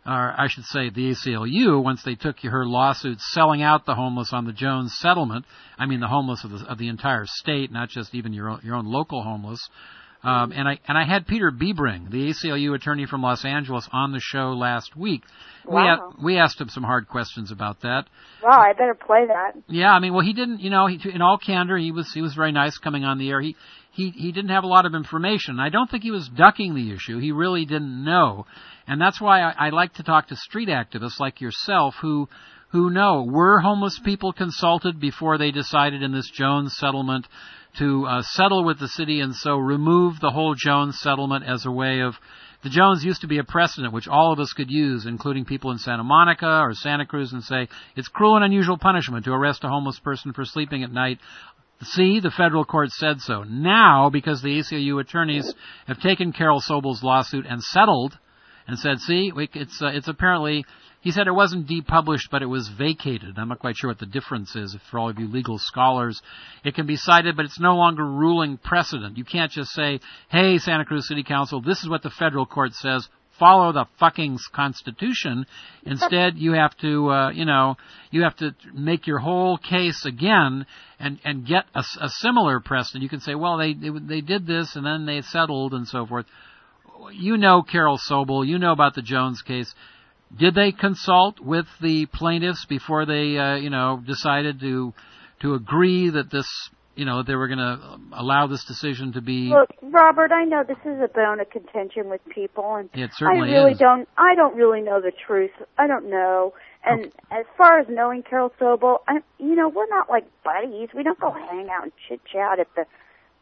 S4: or I should say the A C L U, once they took her lawsuit selling out the homeless on the Jones settlement, I mean the homeless of the, of the entire state, not just even your own, your own local homeless. Um, and I and I had Peter Biebring, the A C L U attorney from Los Angeles, on the show last week.
S15: Wow.
S4: We a, we asked him some hard questions about that.
S15: Wow, I better play that.
S4: Yeah, I mean, well, he didn't, you know, he, in all candor, he was he was very nice coming on the air. He he he didn't have a lot of information. I don't think he was ducking the issue. He really didn't know, and that's why I, I like to talk to street activists like yourself who. who know, were homeless people consulted before they decided in this Jones settlement to uh, settle with the city and so remove the whole Jones settlement as a way of, the Jones used to be a precedent which all of us could use, including people in Santa Monica or Santa Cruz, and say, it's cruel and unusual punishment to arrest a homeless person for sleeping at night. See, the federal court said so. Now, because the A C L U attorneys have taken Carol Sobel's lawsuit and settled and said, see, we, it's uh, it's apparently... He said it wasn't depublished, but it was vacated. I'm not quite sure what the difference is for all of you legal scholars. It can be cited, but it's no longer ruling precedent. You can't just say, hey, Santa Cruz City Council, this is what the federal court says. Follow the fucking Constitution. Instead, you have to, uh, you know, you have to make your whole case again and, and get a, a similar precedent. You can say, well, they, they they did this and then they settled and so forth. You know Carol Sobel. You know about the Jones case. Did they consult with the plaintiffs before they, uh, you know, decided to to agree that this, you know, they were going to allow this decision to be?
S15: Look, Robert, I know this is a bone of contention with people, and
S4: it certainly
S15: I really
S4: is.
S15: don't. I don't really know the truth. I don't know. And okay. As far as knowing Carol Sobel, I, you know, we're not like buddies. We don't go hang out and chit chat at the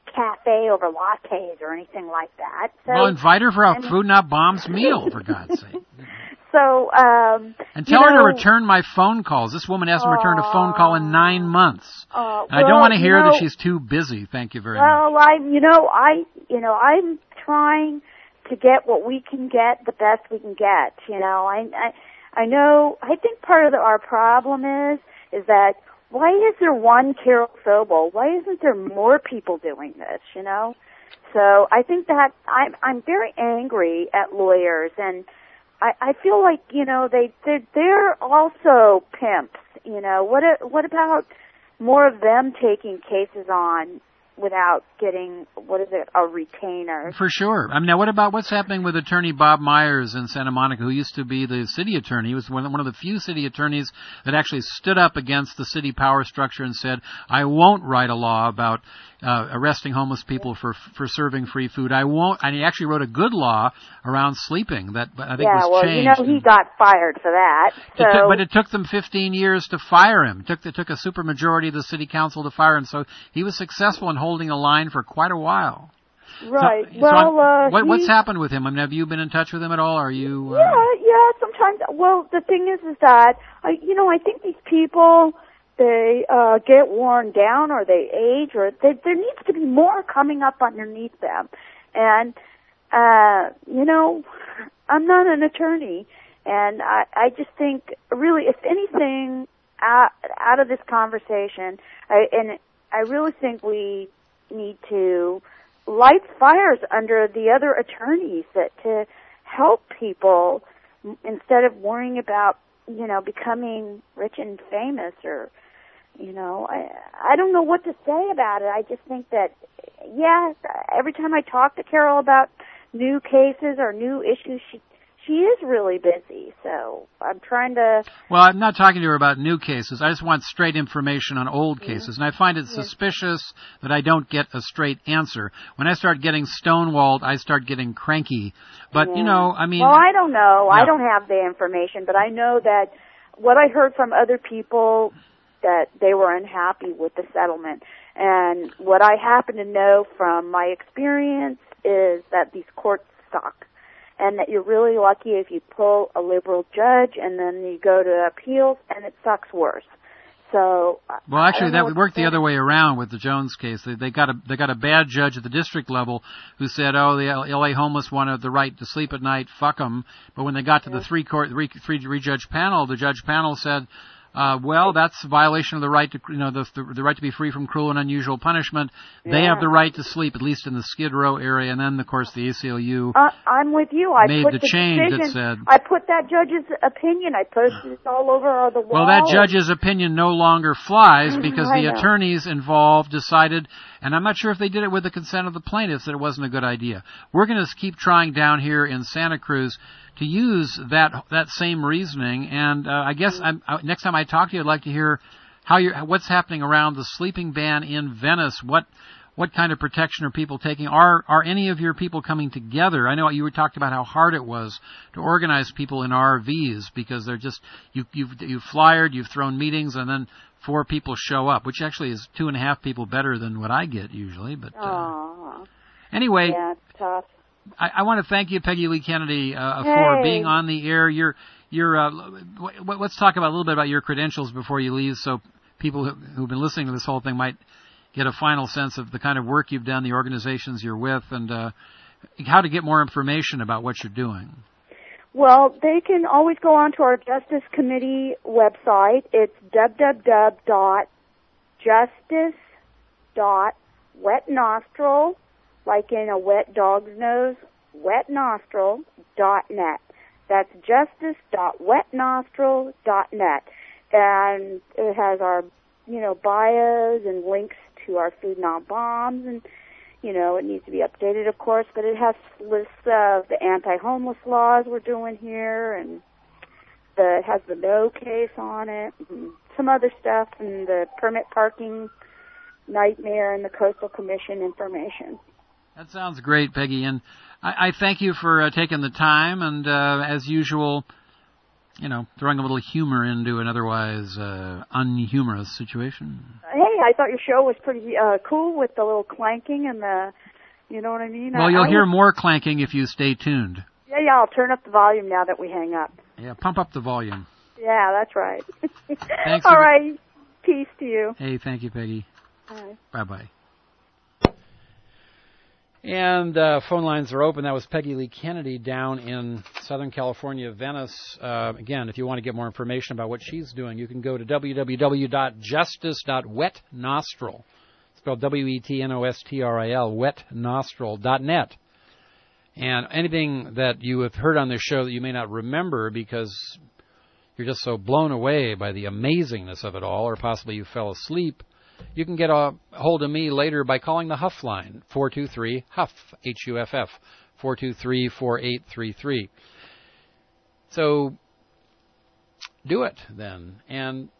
S15: cafe over lattes or anything like that. So,
S4: well, invite her for a
S15: and,
S4: Food Not Bombs meal, for God's sake.
S15: So, um...
S4: And tell
S15: you
S4: her
S15: know,
S4: to return my phone calls. This woman hasn't uh, returned a phone call in nine months.
S15: Uh,
S4: and I
S15: well,
S4: don't want to hear
S15: know,
S4: that she's too busy. Thank you very
S15: well,
S4: much.
S15: Well, I, you know, I, you know, I'm trying to get what we can get the best we can get. You know, I, I, I know, I think part of the, our problem is, is that why is there one Carol Sobel? Why isn't there more people doing this, you know? So I think that I'm, I'm very angry at lawyers, and I, I feel like, you know, they, they're, they're also pimps, you know. What, what about more of them taking cases on without getting, what is it, a retainer?
S4: For sure. I mean, now what about what's happening with attorney Bob Myers in Santa Monica, who used to be the city attorney? He was one, one of the few city attorneys that actually stood up against the city power structure and said, I won't write a law about uh, arresting homeless people for for serving free food. I won't. And he actually wrote a good law around sleeping that I think
S15: yeah,
S4: was
S15: well,
S4: changed.
S15: Yeah, well, you know, he got fired for that. So.
S4: It took, but it took them fifteen years to fire him. It took, it took a supermajority of the city council to fire him. So he was successful in holding the line for quite a while.
S15: Right.
S4: So,
S15: well,
S4: so
S15: uh,
S4: what, what's
S15: he,
S4: happened with him? I mean, have you been in touch with him at all? Are you? Uh...
S15: Yeah, yeah. Sometimes. Well, the thing is, is that I, you know, I think these people, they uh, get worn down, or they age, or they, there needs to be more coming up underneath them. And uh, you know, I'm not an attorney, and I, I just think, really, if anything, out, out of this conversation, I, and I really think we need to light fires under the other attorneys that to help people instead of worrying about, you know, becoming rich and famous, or, you know, I I don't know what to say about it. I just think that, yeah, every time I talk to Carol about new cases or new issues, she she is really busy. So I'm trying to...
S4: Well, I'm not talking to her about new cases. I just want straight information on old cases. And I find it yeah. suspicious that I don't get a straight answer. When I start getting stonewalled, I start getting cranky. But,
S15: yeah.
S4: you know, I mean...
S15: Well, I don't know.
S4: No.
S15: I don't have the information, but I know that what I heard from other people, that they were unhappy with the settlement. And what I happen to know from my experience is that these courts suck. And that you're really lucky if you pull a liberal judge and then you go to appeals and it sucks worse. So
S4: well, actually, that would work the other way around with the Jones case. They, they got a they got a bad judge at the district level who said, "Oh, the L A homeless wanted the right to sleep at night. Fuck them." But when they got to the three court three three judge panel, the judge panel said, Uh, well, that's a violation of the right to, you know, the, the, the right to be free from cruel and unusual punishment. They
S15: Yeah.
S4: have the right to sleep, at least in the Skid Row area, and then, of course, the A C L U
S15: Uh, I'm with you. I
S4: made
S15: put
S4: the
S15: the
S4: change that
S15: decision,
S4: said-
S15: I put that judge's opinion. I posted it all over the wall.
S4: Well, that judge's opinion no longer flies because
S15: I
S4: the
S15: know.
S4: attorneys involved decided, and I'm not sure if they did it with the consent of the plaintiffs, that it wasn't a good idea. We're going to keep trying down here in Santa Cruz to use that that same reasoning, and uh, I guess I'm, uh, next time I talk to you, I'd like to hear how you what's happening around the sleeping ban in Venice. What what kind of protection are people taking? Are are any of your people coming together? I know you were talked about how hard it was to organize people in R Vs because they're just you you've you've flyered, you've thrown meetings, and then four people show up, which actually is two and a half people better than what I get usually. But uh,
S15: Aww.
S4: anyway,
S15: Yeah, it's tough.
S4: I, I want to thank you, Peggy Lee Kennedy, uh,
S15: Hey.
S4: for being on the air. You're you're. Uh, w- w- let's talk about a little bit about your credentials before you leave, so people who, who've been listening to this whole thing might get a final sense of the kind of work you've done, the organizations you're with, and uh, how to get more information about what you're doing.
S15: Well, they can always go on to our Justice Committee website. It's w w w dot justice dot wet nostril, like in a wet dog's nose, wet nostril dot net. That's justice dot wet nostril dot net. And it has our, you know, bios and links to our Food Not Bombs, and, you know, it needs to be updated, of course, but it has lists of the anti-homeless laws we're doing here, and the, it has the no case on it, and some other stuff, and the permit parking nightmare and the Coastal Commission information.
S4: That sounds great, Peggy, and I, I thank you for uh, taking the time, and uh, as usual, you know, throwing a little humor into an otherwise uh, unhumorous situation.
S15: Hey, I thought your show was pretty uh, cool with the little clanking and the, you know what I mean?
S4: Well,
S15: I,
S4: you'll
S15: I
S4: hear
S15: was,
S4: more clanking if you stay tuned.
S15: Yeah, yeah, I'll turn up the volume now that we hang up.
S4: Yeah, pump up the volume.
S15: Yeah, that's right.
S4: Thanks
S15: All
S4: for-
S15: right. Peace to you.
S4: Hey, thank you, Peggy.
S15: Bye.
S4: Bye-bye. And uh, phone lines are open. That was Peggy Lee Kennedy down in Southern California, Venice. Uh, again, if you want to get more information about what she's doing, you can go to w w w dot justice dot wet nostril, spelled W E T N O S T R I L, wet nostril dot net. And anything that you have heard on this show that you may not remember because you're just so blown away by the amazingness of it all, or possibly you fell asleep, you can get a hold of me later by calling the Huff line, four two three, Huff, H U F F, four two three, four eight three three. So do it then. And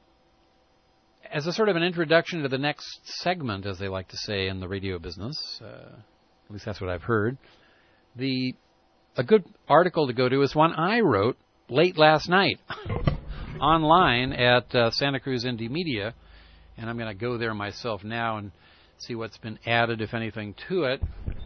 S4: as a sort of an introduction to the next segment, as they like to say in the radio business, uh, at least that's what I've heard, the a good article to go to is one I wrote late last night online at uh, Santa Cruz Indie Media. And I'm going to go there myself now and see what's been added, if anything, to it.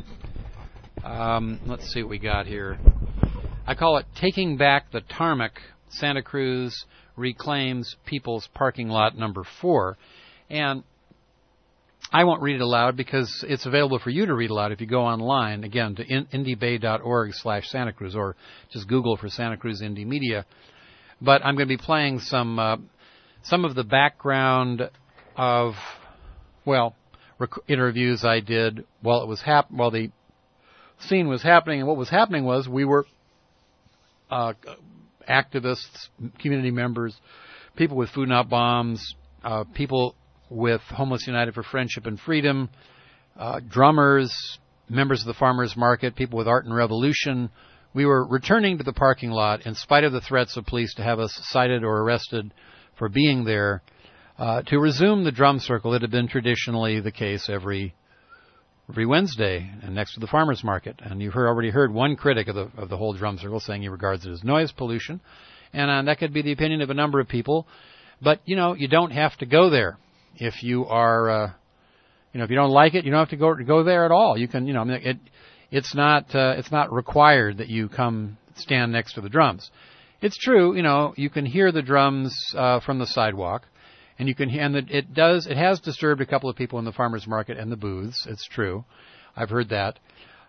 S4: Um, let's see what we got here. I call it Taking Back the Tarmac. Santa Cruz reclaims People's Parking Lot number four. And I won't read it aloud because it's available for you to read aloud if you go online, again, to in, indiebay dot org slash Santa Cruz, or just Google for Santa Cruz Indie Media. But I'm going to be playing some uh, some of the background of, well, rec- interviews I did while it was hap- while the scene was happening. And what was happening was we were uh, activists, community members, people with Food Not Bombs, uh, people with Homeless United for Friendship and Freedom, uh, drummers, members of the Farmers Market, people with Art and Revolution. We were returning to the parking lot in spite of the threats of police to have us cited or arrested for being there. Uh, to resume the drum circle that had been traditionally the case every every Wednesday and next to the farmers market. And you've heard, already heard one critic of the of the whole drum circle saying he regards it as noise pollution, and uh, that could be the opinion of a number of people. But you know, you don't have to go there if you are, uh, you know, if you don't like it, you don't have to go go there at all. You can, you know, I mean, it it's not uh, it's not required that you come stand next to the drums. It's true, you know, you can hear the drums uh, from the sidewalk. And you can, and it does, it has disturbed a couple of people in the farmers market and the booths. It's true. I've heard that.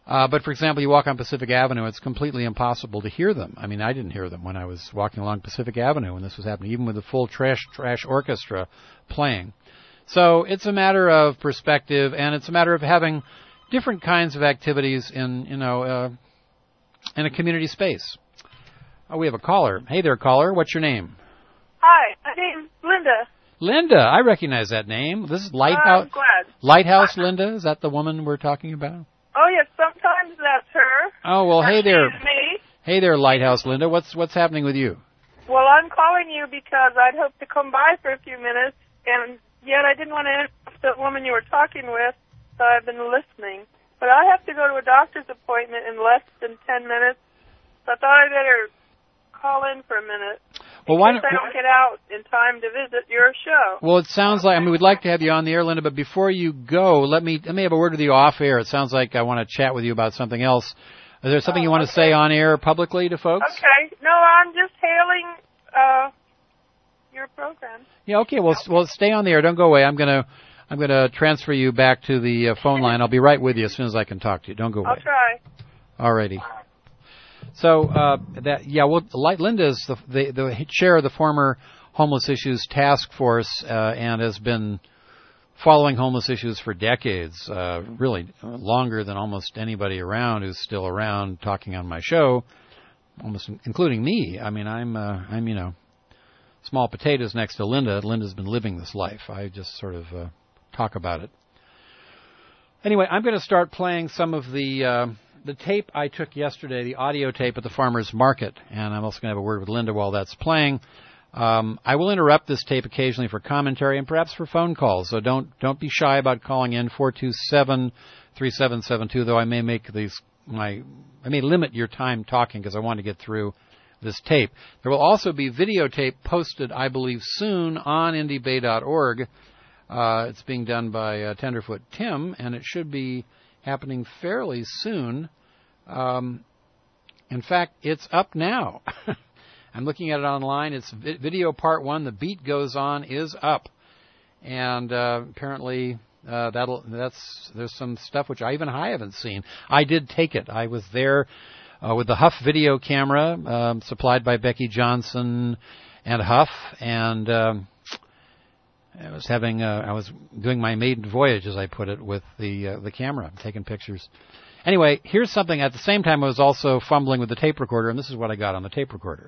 S4: Uh, but, for example, you walk on Pacific Avenue, it's completely impossible to hear them. I mean, I didn't hear them when I was walking along Pacific Avenue when this was happening, even with the full trash trash orchestra playing. So it's a matter of perspective, and it's a matter of having different kinds of activities in, you know, uh, in a community space. Oh, we have a caller. Hey there, caller. What's your name?
S16: Hi, my name's Linda.
S4: Linda. I recognize that name. This is Lighthouse.
S16: I'm glad.
S4: Lighthouse Linda? Is that the woman we're talking about?
S16: Oh, yes, sometimes that's her.
S4: Oh, well, hey there.
S16: Me.
S4: Hey there, Lighthouse Linda. What's what's happening with you?
S16: Well, I'm calling you because I'd hoped to come by for a few minutes, and yet I didn't want to interrupt the woman you were talking with, so I've been listening. But I have to go to a doctor's appointment in less than ten minutes, so I thought I'd better call in for a minute.
S4: Well, why
S16: in case
S4: don't,
S16: I don't get out in time to visit your show.
S4: Well, it sounds like, I mean, we'd like to have you on the air, Linda, but before you go, let me let me have a word with you off air. It sounds like I want to chat with you about something else. Is there something
S16: oh,
S4: you want
S16: okay.
S4: to say on air publicly to folks?
S16: Okay. No, I'm just hailing uh, your program.
S4: Yeah, okay. Well, okay. well, stay on the air. Don't go away. I'm going to I'm going to transfer you back to the uh, phone line. I'll be right with you as soon as I can talk to you. Don't go away.
S16: I'll try.
S4: All righty. So, uh, that, yeah, well, Linda is the, the, the chair of the former Homeless Issues Task Force, uh, and has been following homeless issues for decades, uh, really longer than almost anybody around who's still around talking on my show, almost including me. I mean, I'm, uh, I'm, you know, small potatoes next to Linda. Linda's been living this life. I just sort of, uh, talk about it. Anyway, I'm going to start playing some of the, uh, the tape I took yesterday, the audio tape at the farmer's market, and I'm also going to have a word with Linda while that's playing. Um, I will interrupt this tape occasionally for commentary and perhaps for phone calls, so don't don't be shy about calling in four two seven, three seven seven two. Though I may make these my I may limit your time talking because I want to get through this tape. There will also be videotape posted, I believe, soon on indie bay dot org. Uh, it's being done by uh, Tenderfoot Tim, and it should be happening fairly soon. Um, in fact, it's up now. I'm looking at it online. It's vi- video part one. The beat goes on is up, and uh, apparently uh, that'll that's there's some stuff which I even I haven't seen. I did take it. I was there uh, with the Huff video camera um, supplied by Becky Johnson and Huff, and um, I was having uh, I was doing my maiden voyage, as I put it, with the uh, the camera, taking pictures. Anyway, here's something. At the same time, I was also fumbling with the tape recorder, and this is what I got on the tape recorder.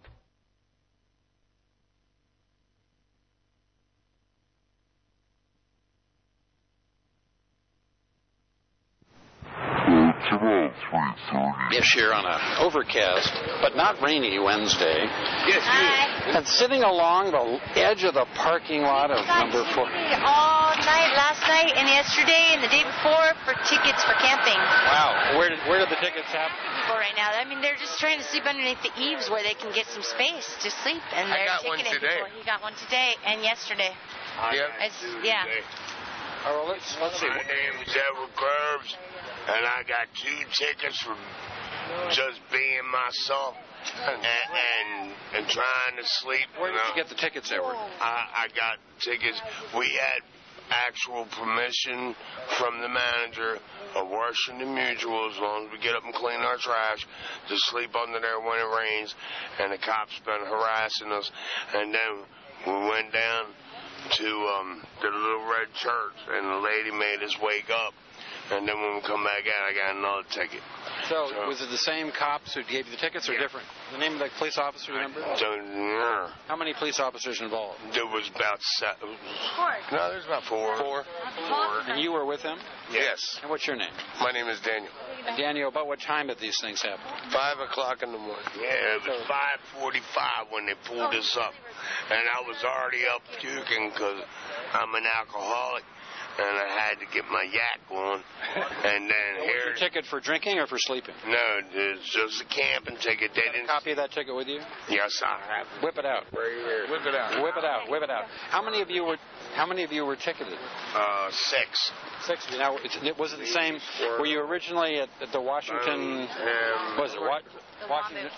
S8: Ish here on a overcast, but not rainy Wednesday.
S10: Yes,
S8: Hi. And sitting along the edge of the parking lot of number four.
S17: All night, last night, and yesterday, and the day before for tickets for camping.
S8: Wow. Where did where did the tickets happen?
S17: For right now, I mean, they're just trying to sleep underneath the eaves where they can get some space to sleep, and they're
S10: I got one
S17: ticketing
S10: today.
S17: people. He got one today and yesterday.
S10: Yep.
S17: It's, yeah.
S8: Oh, well, let's let's see.
S18: My name is Edward Curbs, and I got two tickets for just being myself and and, and trying to sleep.
S8: Where did you get the tickets, Edward?
S18: I, I got tickets. We had actual permission from the manager of Washington Mutual, as long as we get up and clean our trash, to sleep under there when it rains. And the cops been harassing us. And then we went down to um, the Little Red Church, and the lady made us wake up. And then when we come back out, I got another ticket.
S8: So, so was it the same cops who gave you the tickets, or yeah. different? The name of the police officer, you remember?
S18: So, yeah.
S8: How many police officers involved?
S18: There was about seven. Four. No, there's about four.
S8: Four. Four. And you were with them?
S18: Yes.
S8: And what's your name?
S18: My name is Daniel.
S8: And Daniel, about what time did these things happen?
S18: Five o'clock in the morning. Yeah, it was five forty-five when they pulled us up, and I was already up puking because I'm an alcoholic. And I had to get my yak on, and then
S8: so
S18: here.
S8: Was your ticket for drinking or for sleeping?
S18: No, it's just a camping ticket. They didn't.
S8: Copy of that ticket with you?
S18: Yes, I have.
S8: Whip it out.
S18: Right here. Whip it out.
S8: Whip it out. Whip it out. How many of you were? How many of you were ticketed?
S18: Uh, six.
S8: Six. Now, it was it the same? Were you originally at, at the Washington?
S18: Um, um,
S8: was it what? Washington.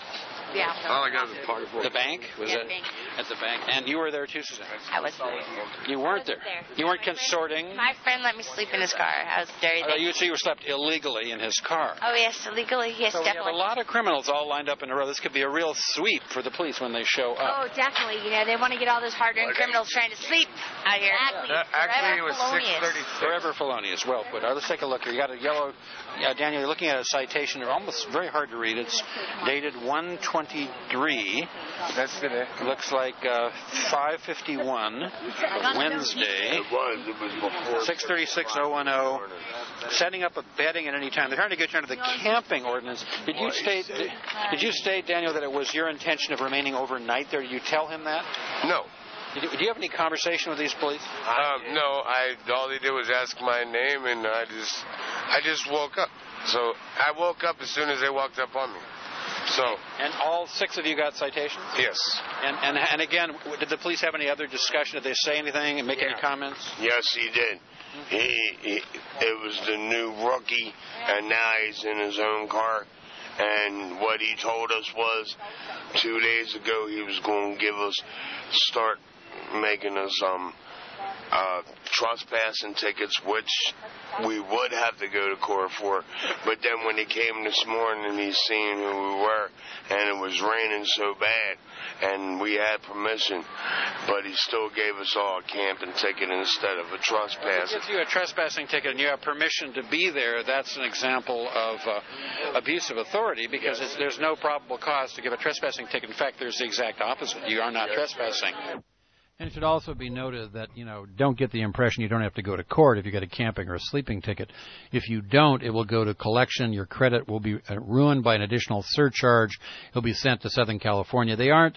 S17: Yeah.
S18: All I got is a pocket full.
S8: The bank? Was
S17: Yeah,
S8: it?
S17: bank.
S8: At the bank. And you were there too, Suzanne?
S17: I was there.
S8: You weren't there.
S17: there.
S8: You weren't consorting?
S17: My friend let me sleep in his car. I was very
S8: Uh, you, so you slept illegally in his car.
S17: Oh, yes, illegally. Yes,
S8: So we have
S17: definitely.
S8: a lot of criminals all lined up in a row. This could be a real sweep for the police when they show up.
S17: Oh, definitely. You know, they want to get all those hard-earned criminals trying to sleep out here. Exactly.
S18: Uh, actually, it was six thirty.
S8: Forever felonious. Well put. Uh, let's take a look here. You got a yellow. Uh, Daniel, you're looking at a citation. It's almost very hard to read. It's dated one twenty-three.
S18: That's today.
S8: Looks like uh, five fifty-one, Wednesday.
S18: It was. It was before.
S8: six thirty-six oh one oh. Setting up a bedding at any time. They're trying to get you under the camping ordinance. Did you state? Did, did you state, Daniel, that it was your intention of remaining overnight there? Did you tell him that?
S18: No.
S8: Did you, do you have any conversation with these police?
S18: Um, no, I all they did was ask my name, and I just, I just woke up. So I woke up as soon as they walked up on me. So.
S8: And all six of you got citations?
S18: Yes.
S8: And and and again, did the police have any other discussion? Did they say anything and make
S18: Yeah.
S8: any comments?
S18: Yes, he did. He, he, it was the new rookie, and now he's in his own car. And what he told us was, two days ago, he was going to give us, start making us um uh trespassing tickets, which we would have to go to court for. But then when he came this morning, he seen who we were, and it was raining so bad, and we had permission, but he still gave us all a camping ticket instead of a trespass.
S8: If he gives you a trespassing ticket and you have permission to be there, that's an example of uh, abuse of authority, because it's, there's no probable cause to give a trespassing ticket. In fact, there's the exact opposite. You are not trespassing.
S4: And it should also be noted that, you know, don't get the impression you don't have to go to court if you get a camping or a sleeping ticket. If you don't, it will go to collection. Your credit will be ruined by an additional surcharge. It'll be sent to Southern California. They aren't,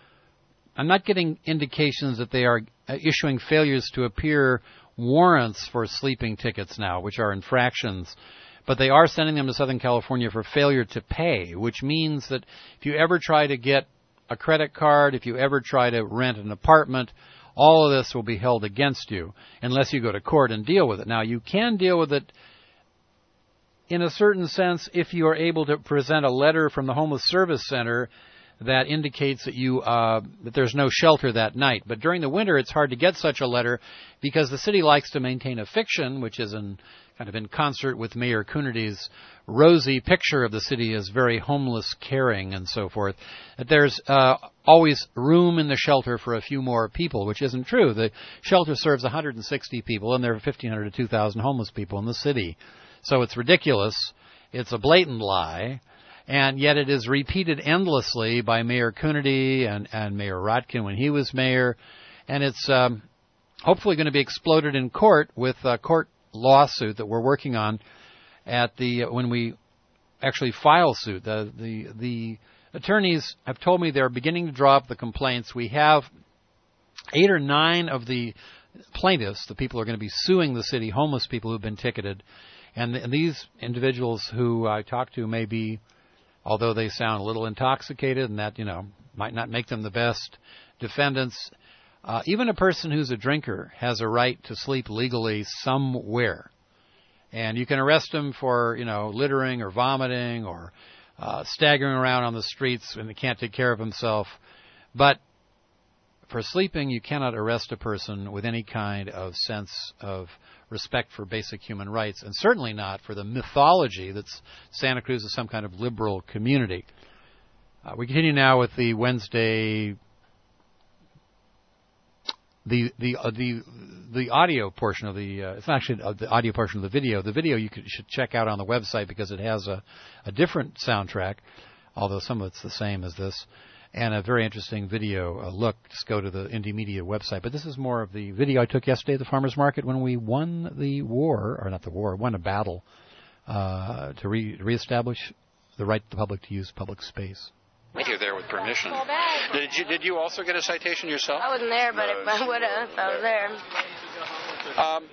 S4: I'm not getting indications that they are issuing failures to appear warrants for sleeping tickets now, which are infractions. But they are sending them to Southern California for failure to pay, which means that if you ever try to get a credit card, if you ever try to rent an apartment, all of this will be held against you unless you go to court and deal with it. Now, you can deal with it in a certain sense if you are able to present a letter from the Homeless Service Center that indicates that you uh, that there's no shelter that night. But during the winter, it's hard to get such a letter because the city likes to maintain a fiction, which is in kind of in concert with Mayor Coonerty's rosy picture of the city as very homeless, caring, and so forth. That there's uh, always room in the shelter for a few more people, which isn't true. The shelter serves one hundred sixty people, and there are fifteen hundred to two thousand homeless people in the city. So it's ridiculous. It's a blatant lie. And yet it is repeated endlessly by Mayor Coonerty and, and Mayor Rotkin when he was mayor. And it's um, hopefully going to be exploded in court with a court lawsuit that we're working on at the when we actually file suit. The, the, the attorneys have told me they're beginning to draw up the complaints. We have eight or nine of the plaintiffs, the people who are going to be suing the city, homeless people who've been ticketed. And, and these individuals who I talked to may be, although they sound a little intoxicated, and that, you know, might not make them the best defendants. Uh, even a person who's a drinker has a right to sleep legally somewhere. And you can arrest him for, you know, littering or vomiting or uh, staggering around on the streets when he can't take care of himself. But for sleeping, you cannot arrest a person with any kind of sense of respect for basic human rights, and certainly not for the mythology that Santa Cruz is some kind of liberal community. Uh, we continue now with the Wednesday, the the uh, the the audio portion of the. Uh, it's not actually uh, the audio portion of the video. The video you could, should check out on the website because it has a, a different soundtrack, although some of it's the same as this. And a very interesting video uh, look. Just go to the Indie Media website. But this is more of the video I took yesterday at the farmers market when we won the war, or not the war, won a battle uh, to re- reestablish the right of the public to use public space.
S8: You're there with permission. Did you did you also get a citation yourself?
S17: I wasn't there, but if I would have, if I was there.
S8: Um,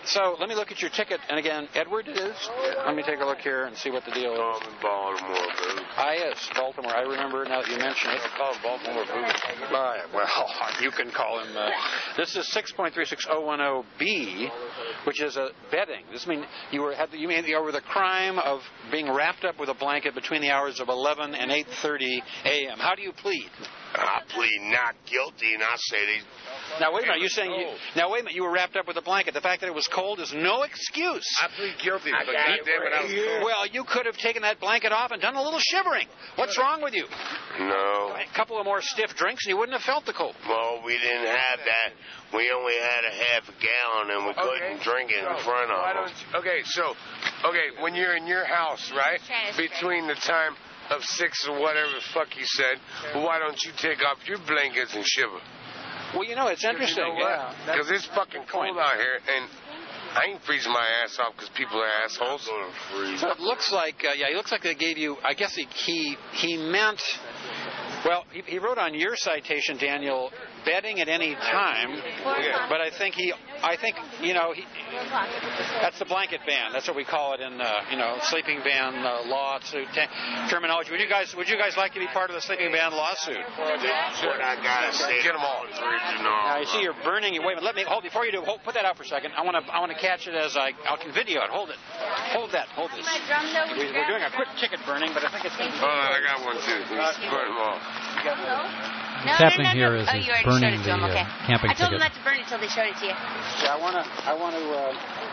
S8: so let me look at your ticket. And again, Edward it is? Let me take a look here and see what the deal is.
S18: I'm in Baltimore, boo.
S8: Ah, yes, Baltimore. I remember now that you mention it.
S18: I call him Baltimore, boo.
S8: Uh, well, you can call him. Uh, this is six point three six oh one oh B, which is a betting. This means you were had the, you mean over the crime of being wrapped up with a blanket between the hours of eleven and eight thirty a.m. How do you plead?
S18: I plead not guilty, and I say they.
S8: Now wait a minute. You're saying you, now wait a minute. You were wrapped up with a blanket. The fact that it was cold is no excuse.
S18: I plead guilty, but goddamn it, I was cold.
S8: Well, you could have taken that blanket off and done a little shivering. What's wrong with you?
S18: No.
S8: A couple of more stiff drinks, and you wouldn't have felt the cold.
S18: Well, we didn't have that. We only had a half a gallon, and we
S19: Okay.
S18: couldn't drink it in front of
S19: Why
S18: us.
S19: don't you, okay, so, okay, when you're in your house, right, between the time of six or whatever the fuck you said, well, why don't you take off your blankets and shiver?
S8: Well, you know, it's interesting.
S19: You know yeah. Because it's fucking cold out here, and I ain't freezing my ass off because people are assholes.
S8: So it looks like, uh, yeah, it looks like they gave you, I guess he he, he meant, well, he, he wrote on your citation, Daniel, betting at any time,
S18: Yeah.
S8: but I think he, I think, you know, he, that's the blanket ban. That's what we call it in, uh, you know, sleeping ban uh, lawsuit te- terminology. Would you guys, would you guys like to be part of the sleeping ban lawsuit?
S18: That's what I gotta say.
S19: Get them all.
S8: Now, you see, you're burning. You wait a minute. Let me hold before you do. Hold, put that out for a second. I want to. I want to catch it as I. I can video it. Hold it. Hold that. Hold this. We, we're doing a quick ticket burning, but I think it's.
S18: Oh, I got one too. Burn them all.
S4: What's happening here is
S17: oh,
S4: he's
S17: you already
S4: burning
S17: showed it
S4: the
S17: to him. Okay.
S4: uh, camping
S17: I told
S4: ticket.
S17: him not to burn it until they showed it to you.
S8: Yeah, I want to. I want to. Uh,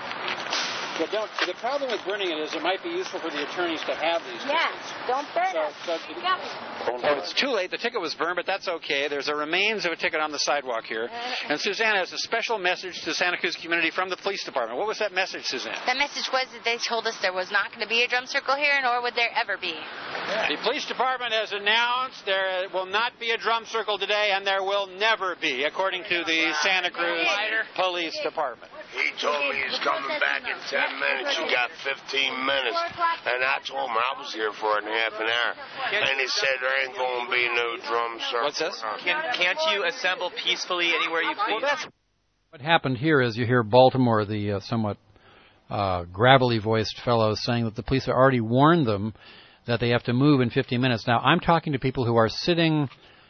S8: but don't. The problem with burning it is it might be useful for the attorneys to have these.
S17: Yeah.
S8: tickets.
S17: Don't burn
S8: So,
S17: it.
S8: so,
S17: Yeah.
S8: Oh, it's too late. The ticket was burned, but that's okay. There's a remains of a ticket on the sidewalk here. And Suzanne has a special message to the Santa Cruz community from the police department. What was that message, Suzanne?
S17: That message was that they told us there was not going to be a drum circle here, nor would there ever be.
S8: The police department has announced there will not be a drum circle today, and there will never be, according to the Santa Cruz Police Department.
S18: He told me he's coming back in ten minutes. You got fifteen minutes. And I told him I was here for an half an hour. And he said there ain't going to be no drum circle.
S8: What's this?
S12: Can, can't you assemble peacefully anywhere you please?
S8: Well, that's
S4: What happened here is you hear Baltimore, the uh, somewhat uh, gravelly-voiced fellow, saying that the police have already warned them that they have to move in fifteen minutes. Now, I'm talking to people who are sitting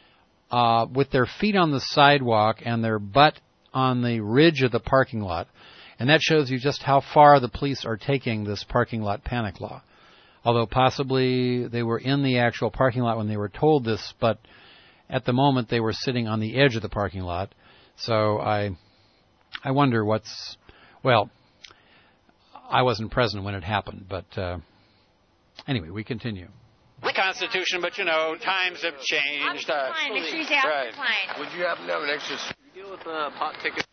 S4: uh, with their feet on the sidewalk and their butt on the ridge of the parking lot, and that shows you just how far the police are taking this parking lot panic law. Although possibly they were in the actual parking lot when they were told this, but at the moment they were sitting on the edge of the parking lot. So I I wonder what's... Well, I wasn't present when it happened, but uh, anyway, we continue.
S8: the Constitution, but, you know, times have changed. Uh,
S17: Fine, make sure you say
S8: right.
S17: fine.
S19: Would you happen to have an extra...
S12: Deal with uh, pot tickets.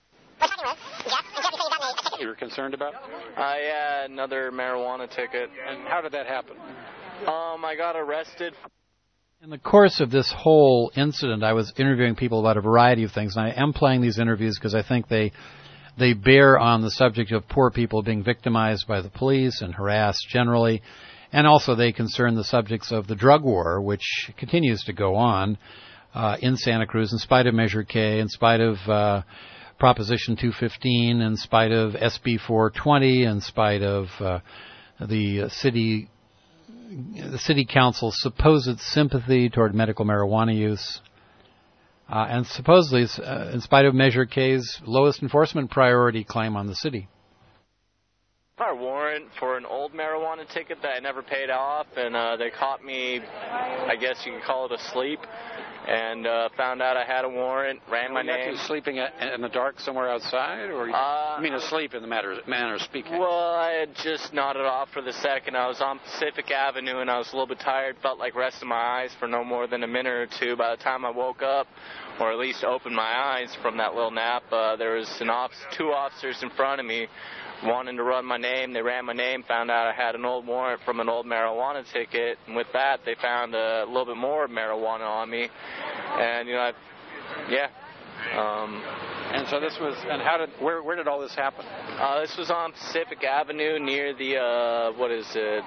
S8: You were concerned about?
S12: Uh, yeah, another marijuana ticket.
S8: And how did that happen?
S12: Um, I got arrested.
S4: In the course of this whole incident, I was interviewing people about a variety of things, and I am playing these interviews because I think they they bear on the subject of poor people being victimized by the police and harassed generally, and also they concern the subjects of the drug war, which continues to go on uh, in Santa Cruz in spite of Measure K, in spite of uh, Proposition two fifteen, in spite of S B four twenty, in spite of uh, the city the city council's supposed sympathy toward medical marijuana use, uh, and supposedly, uh, in spite of Measure K's lowest enforcement priority claim on the city.
S12: Our warrant for an old marijuana ticket that I never paid off, and uh, they caught me, I guess you could call it asleep, and uh, found out I had a warrant, ran my
S8: Were you
S12: name.
S8: actually sleeping in the dark somewhere outside, or you,
S12: Uh,
S8: I mean asleep in the matter, manner of speaking?
S12: Well, I had just nodded off for the second. I was on Pacific Avenue, and I was a little bit tired, felt like resting my eyes for no more than a minute or two. By the time I woke up, or at least opened my eyes from that little nap, uh, there was an off- two officers in front of me wanting to run my name. They ran my name, found out I had an old warrant from an old marijuana ticket, and with that, they found a little bit more marijuana on me. And, you know, I, yeah. Um,
S8: and so this was, and how did, where, where did all this happen?
S12: Uh, this was on Pacific Avenue near the, uh, what is it?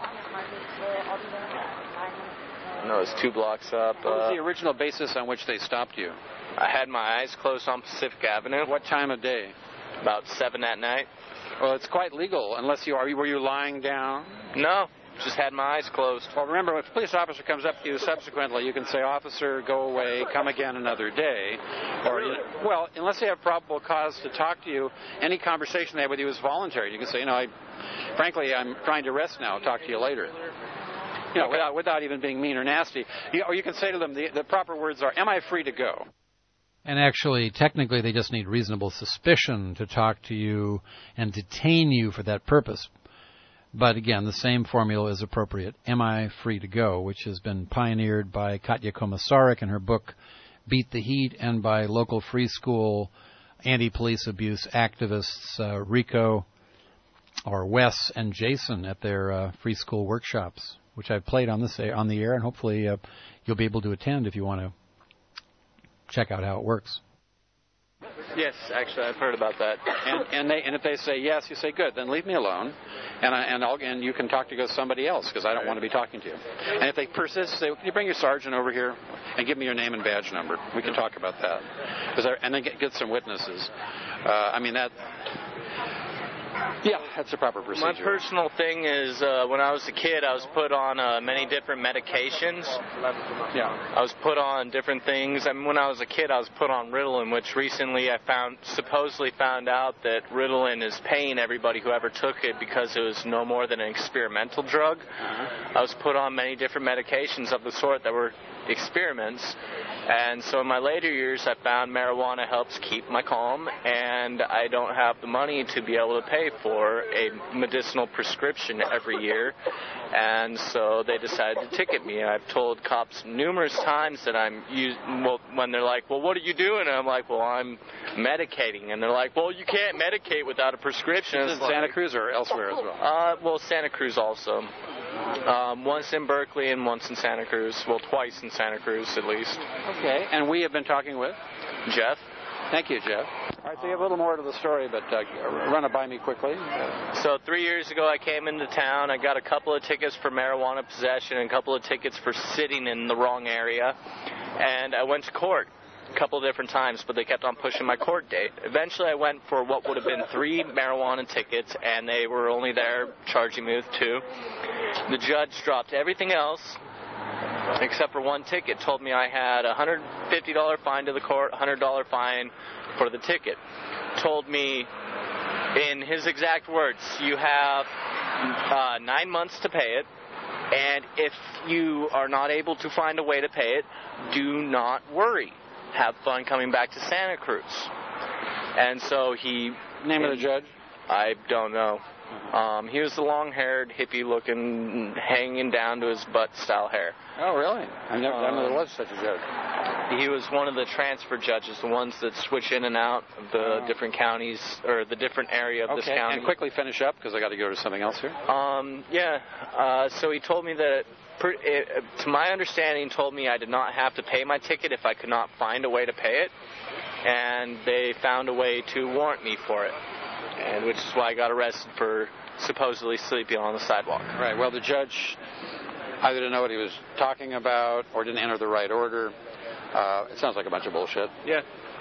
S12: No, it's two blocks up.
S8: What was
S12: uh,
S8: the original basis on which they stopped you?
S12: I had my eyes closed on Pacific Avenue.
S8: What time of day?
S12: About seven at night.
S8: Well, it's quite legal unless you are. Were you lying down?
S12: No. Just had my eyes closed.
S8: Well, remember, if a police officer comes up to you subsequently, you can say, "Officer, go away, come again another day." Or,
S12: really?
S8: Well, unless they have probable cause to talk to you, any conversation they have with you is voluntary. You can say, you know, I, frankly, I'm trying to rest now. I'll talk to you later. You know, okay. without without even being mean or nasty. You, or you can say to them, the, the proper words are, "Am I free to go?"
S4: And actually, technically, they just need reasonable suspicion to talk to you and detain you for that purpose. But again, the same formula is appropriate. Am I free to go? Which has been pioneered by Katya Komisarek in her book Beat the Heat, and by local free school anti-police abuse activists uh, Rico or Wes and Jason at their uh, free school workshops, which I've played on this on the air, and hopefully uh, you'll be able to attend if you want to check out how it works.
S12: Yes, actually, I've heard about that.
S8: And and, they, and if they say yes, you say, good, then leave me alone, and I, and, I'll, and you can talk to go somebody else, because I don't want to be talking to you. And if they persist, say, well, can you bring your sergeant over here and give me your name and badge number? We can talk about that. I, and then get, get some witnesses. Uh, I mean, that... Yeah, that's a proper procedure.
S12: My personal thing is, uh, when I was a kid, I was put on uh, many different medications.
S8: Yeah.
S12: I was put on different things. I mean, when I was a kid, I was put on Ritalin, which recently I found, supposedly found out that Ritalin is paying everybody who ever took it because it was no more than an experimental drug.
S8: Uh-huh.
S12: I was put on many different medications of the sort that were experiments. And so in my later years, I found marijuana helps keep my calm, and I don't have the money to be able to pay for a medicinal prescription every year. And so they decided to ticket me. I've told cops numerous times that I'm using, well, when they're like, well, what are you doing? And I'm like, well, I'm medicating. And they're like, well, you can't medicate without a prescription.
S8: Is it in Santa Cruz or elsewhere as well?
S12: Uh, well, Santa Cruz also. Um, once in Berkeley and once in Santa Cruz. Well, twice in Santa Cruz at least.
S8: Okay, and we have been talking with?
S12: Jeff.
S8: Thank you, Jeff. All right, so you have a little more to the story, but uh, run it by me quickly.
S12: So three years ago, I came into town. I got a couple of tickets for marijuana possession and a couple of tickets for sitting in the wrong area. And I went to court a couple of different times, but they kept on pushing my court date. Eventually, I went for what would have been three marijuana tickets, and they were only there charging me with two. The judge dropped everything else except for one ticket, told me I had a one hundred fifty dollars fine to the court, one hundred dollars fine for the ticket. Told me, in his exact words, you have uh, nine months to pay it, and if you are not able to find a way to pay it, do not worry. Have fun coming back to Santa Cruz. And so he...
S8: Name of the judge?
S12: I don't know. Um, he was the long-haired, hippie-looking, hanging down to his butt-style hair.
S8: Oh, really? I never um, there was such a judge.
S12: He was one of the transfer judges, the ones that switch in and out of the oh. different counties, or the different area of
S8: okay.
S12: this county.
S8: And quickly finish up, because I got to go to something else here.
S12: Um, yeah. Uh, so he told me that, per, it, to my understanding, told me I did not have to pay my ticket if I could not find a way to pay it, and they found a way to warrant me for it. And which is why I got arrested for supposedly sleeping on the sidewalk.
S8: Right. Well, the judge either didn't know what he was talking about or didn't enter the right order. Uh, it sounds like a bunch of bullshit.
S12: Yeah.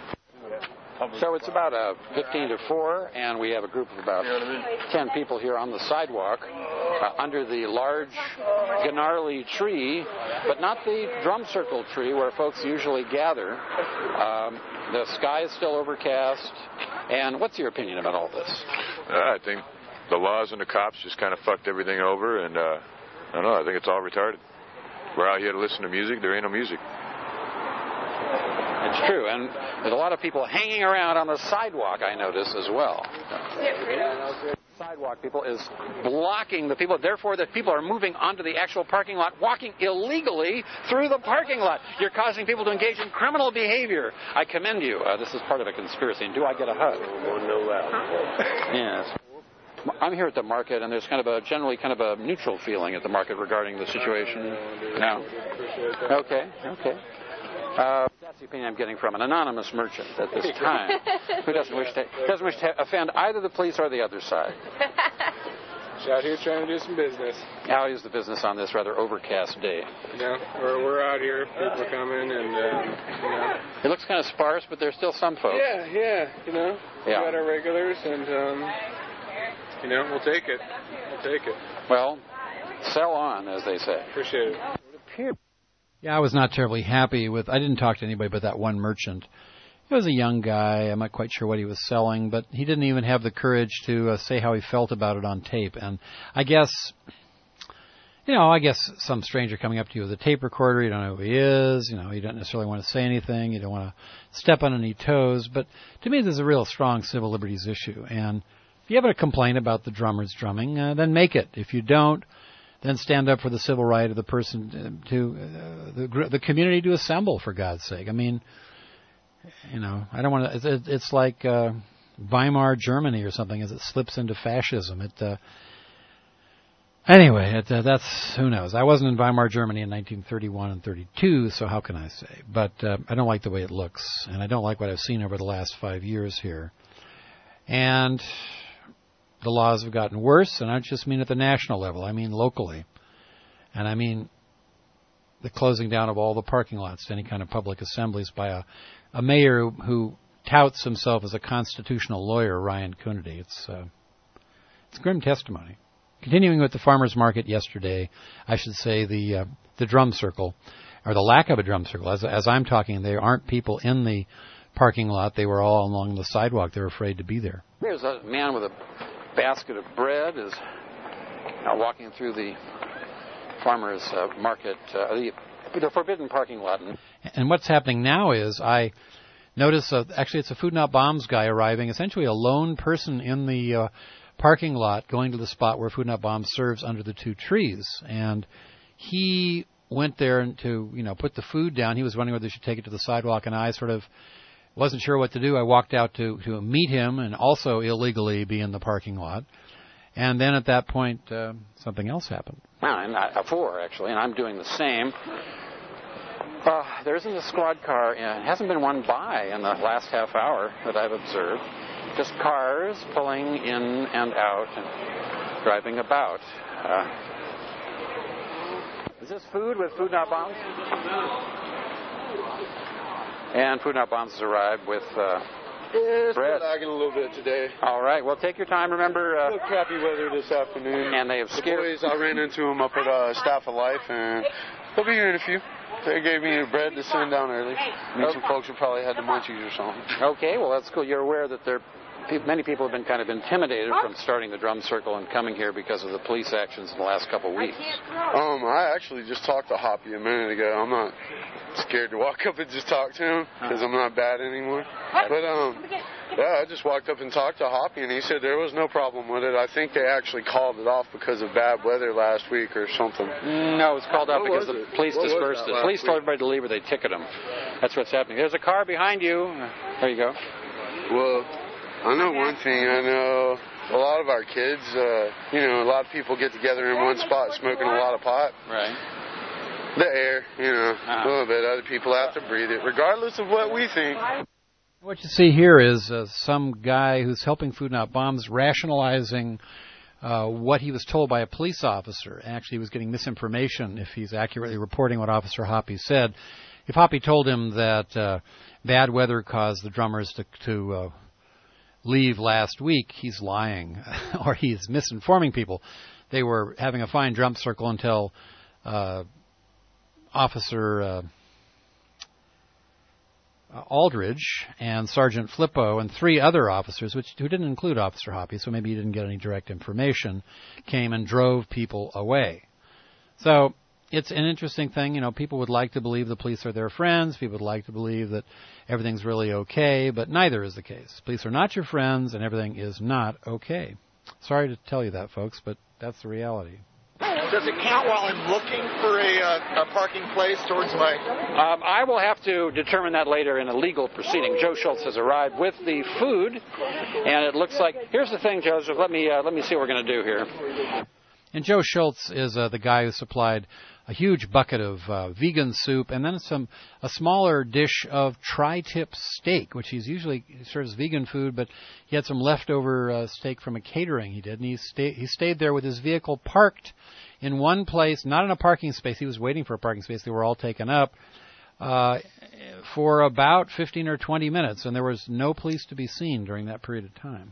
S8: So it's about uh, fifteen to four, and we have a group of about ten people here on the sidewalk uh, under the large, gnarly tree, but not the drum circle tree where folks usually gather. Um, the sky is still overcast. And what's your opinion about all this?
S20: Uh, I think the laws and the cops just kind of fucked everything over, and uh, I don't know, I think it's all retarded. We're out here to listen to music. There ain't no music.
S8: It's true, and there's a lot of people hanging around on the sidewalk, I notice, as well. Sidewalk people is blocking the people. Therefore, the people are moving onto the actual parking lot, walking illegally through the parking lot. You're causing people to engage in criminal behavior. I commend you. Uh, this is part of a conspiracy. And do I get a hug?
S20: No doubt.
S8: Yes. I'm here at the market, and there's kind of a generally kind of a neutral feeling at the market regarding the situation. No. Okay. Okay. Uh, that's the opinion I'm getting from an anonymous merchant at this time, who doesn't wish to doesn't wish to offend either the police or the other side.
S21: She's out here trying to do some business.
S8: How is the business on this rather overcast day?
S21: You know, we're, we're out here, people are coming, and, um, you know.
S8: It looks kind of sparse, but there's still some folks.
S21: Yeah, yeah, you know.
S8: Yeah.
S21: We got our regulars, and, um, You know, we'll take it. We'll take it.
S8: Well, sell on, as they say.
S21: Appreciate it.
S4: Yeah, I was not terribly happy with, I didn't talk to anybody but that one merchant. He was a young guy. I'm not quite sure what he was selling, but he didn't even have the courage to uh, say how he felt about it on tape. And I guess, you know, I guess some stranger coming up to you with a tape recorder, you don't know who he is, you know, you don't necessarily want to say anything, you don't want to step on any toes. But to me, there's a real strong civil liberties issue. And if you have a complaint about the drummers drumming, uh, then make it. If you don't, then stand up for the civil right of the person to, uh, the, the community to assemble, for God's sake. I mean, you know, I don't want to, it's, it's like uh, Weimar Germany or something as it slips into fascism. It, uh, anyway, it, uh, that's, who knows. I wasn't in Weimar Germany in nineteen thirty-one and thirty-two, so how can I say? But uh, I don't like the way it looks, and I don't like what I've seen over the last five years here. And the laws have gotten worse, and I just mean at the national level. I mean locally. And I mean the closing down of all the parking lots to any kind of public assemblies by a, a mayor who, who touts himself as a constitutional lawyer, Ryan Coonerty. It's, uh, it's grim testimony. Continuing with the farmers market yesterday, I should say the uh, the drum circle, or the lack of a drum circle. As, as I'm talking, there aren't people in the parking lot. They were all along the sidewalk. They were afraid to be there.
S8: There's a man with a basket of bread is now walking through the farmers uh, market, uh, the, the forbidden parking lot.
S4: And what's happening now is I notice, uh, actually it's a Food Not Bombs guy arriving, essentially a lone person in the uh, parking lot going to the spot where Food Not Bombs serves under the two trees. And he went there to, you know, put the food down. He was wondering whether they should take it to the sidewalk, and I sort of wasn't sure what to do. I walked out to, to meet him and also illegally be in the parking lot. And then at that point, uh, something else happened.
S8: Well, and uh, four, actually, and I'm doing the same. Uh, there isn't a squad car. Uh, it hasn't been one by in the last half hour that I've observed. Just cars pulling in and out and driving about. Uh, is this food with Food Not Bombs? And Food Not Bombs has arrived with uh,
S21: it's
S8: bread.
S21: It's lagging a little bit today.
S8: All right. Well, take your time. Remember, uh,
S21: a little crappy weather this afternoon.
S8: And they have
S21: the
S8: scared.
S21: boys, I ran into them up at uh, Staff of Life, and they'll be here in a few. They gave me bread to send down early. Meet some folks who probably had the munchies or something.
S8: Okay. Well, that's cool. You're aware that there. Many people have been kind of intimidated from starting the drum circle and coming here because of the police actions in the last couple of weeks.
S21: Um, I actually just talked to Hoppy a minute ago. I'm not scared to walk up and just talk to him because I'm not bad anymore. But um, yeah, I just walked up and talked to Hoppy, and he said there was no problem with it. I think they actually called it off because of bad weather last week or something.
S8: No, it was called off because the police
S21: what
S8: dispersed it. Police told everybody to leave or they ticket them. That's what's happening. There's a car behind you. There you go.
S21: Well, I know one thing. I know a lot of our kids, uh, you know, a lot of people get together in one spot smoking a lot of pot.
S8: Right.
S21: The air, you know, uh-huh. a little bit. Other people have to breathe it, regardless of what we think.
S4: What you see here is uh, some guy who's helping Food Not Bombs rationalizing uh, what he was told by a police officer. Actually, he was getting misinformation if he's accurately reporting what Officer Hoppy said. If Hoppy told him that uh, bad weather caused the drummers to... to uh, leave last week, he's lying, or he's misinforming people. They were having a fine drum circle until uh, Officer uh, Aldridge and Sergeant Flippo and three other officers, which who didn't include Officer Hoppy, so maybe he didn't get any direct information, came and drove people away. So it's an interesting thing. You know, people would like to believe the police are their friends. People would like to believe that everything's really okay, but neither is the case. Police are not your friends, and everything is not okay. Sorry to tell you that, folks, but that's the reality.
S1: Does it count while I'm looking for a, uh, a parking place towards my...
S8: Um, I will have to determine that later in a legal proceeding. Joe Schultz has arrived with the food, and it looks like... Here's the thing, Joseph. Let me, uh, let me see what we're going to do here.
S4: And Joe Schultz is uh, the guy who supplied a huge bucket of uh, vegan soup and then some a smaller dish of tri-tip steak, which he's usually he serves vegan food, but he had some leftover uh, steak from a catering he did, and he stayed he stayed there with his vehicle parked in one place, not in a parking space. He was waiting for a parking space. They were all taken up uh, for about fifteen or twenty minutes, and there was no police to be seen during that period of time.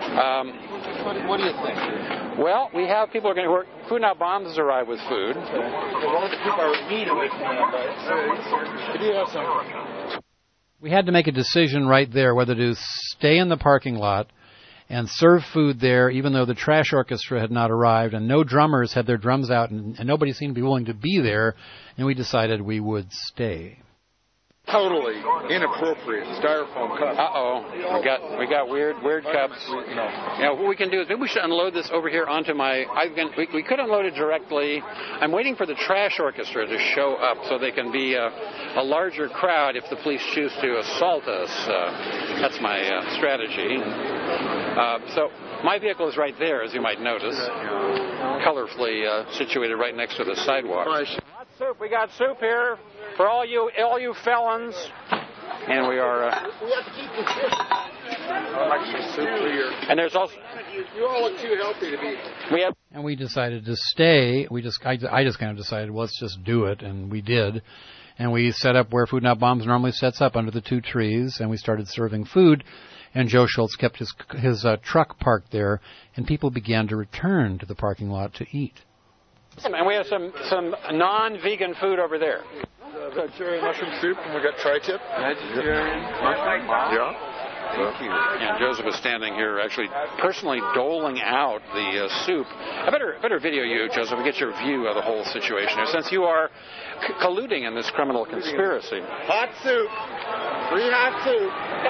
S8: Um,
S1: what, what do you think?
S8: Well, we have people who are going to work. Food Not Bombs has arrived with food.
S1: Okay. Well, let's keep our meat away from them, but we do have some.
S4: We had to make a decision right there whether to stay in the parking lot and serve food there, even though the trash orchestra had not arrived and no drummers had their drums out and, and nobody seemed to be willing to be there, and we decided we would stay.
S1: Totally inappropriate styrofoam cups.
S8: Uh oh, we got we got weird weird cups. You know, what we can do is maybe we should unload this over here onto my. I've been, we, we could unload it directly. I'm waiting for the trash orchestra to show up so they can be a, a larger crowd if the police choose to assault us. Uh, that's my uh, strategy. Uh, so my vehicle is right there, as you might notice, colorfully uh, situated right next to the sidewalk. Hot soup. We got soup here. For all you all you felons, and we are. Uh,
S1: we have to keep the soup.
S8: And there's also.
S1: You all look too healthy to be.
S8: We have.
S4: And we decided to stay. We just I, I just kind of decided, well, let's just do it, and we did. And we set up where Food Not Bombs normally sets up, under the two trees, and we started serving food. And Joe Schultz kept his his uh, truck parked there, and people began to return to the parking lot to eat.
S8: And we have some some non-vegan food over there.
S1: Vegetarian mushroom soup, and we got tri-tip.
S8: Vegetarian mushroom?
S1: Yeah.
S8: Thank you. And Joseph is standing here actually personally doling out the uh, soup. I better better video you, Joseph, and get your view of the whole situation here, since you are c- colluding in this criminal conspiracy.
S1: Hot soup. Free hot soup.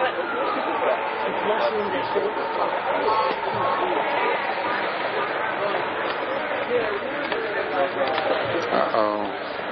S8: Uh-oh.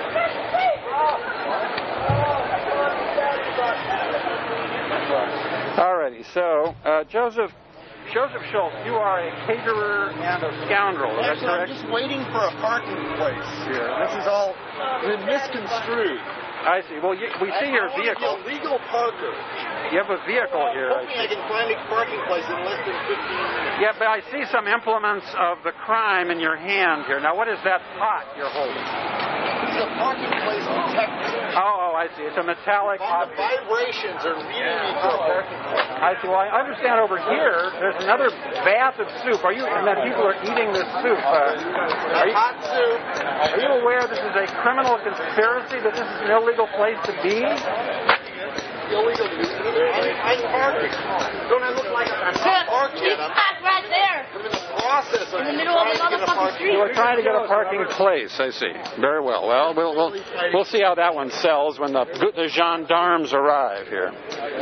S8: Alrighty, so uh, Joseph Joseph Schultz, you are a caterer and a scoundrel, is that
S1: Actually,
S8: correct?
S1: I'm just waiting for a parking place here. This is all been misconstrued.
S8: I see. Well, you, we see
S1: I,
S8: your
S1: I
S8: vehicle.
S1: A legal parker.
S8: You have a vehicle here.
S1: I'm hoping I can find a parking place in less than fifteen minutes.
S8: Yeah, but I see some implements of the crime in your hand here. Now, what is that pot you're holding?
S1: It's a parking place detector.
S8: Oh, oh, I see. It's a metallic
S1: And the
S8: object.
S1: vibrations are leading me to a parking place.
S8: I see. Well, I understand over here there's another bath of soup. Are you? And then people are eating this soup. Uh, are you,
S1: hot soup.
S8: Are you aware this is a criminal conspiracy? That this is an illegal place to be?
S1: Illegal to be. I'm parking. Don't I look like I'm parking?
S6: It's parked right there.
S1: I'm in the process of
S6: In the middle of the motherfucking street.
S8: You were trying to get a parking place. I see. Very well. Well, we'll we'll, we'll see how that one sells when the the gendarmes arrive here.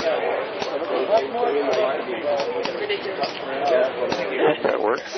S8: That works.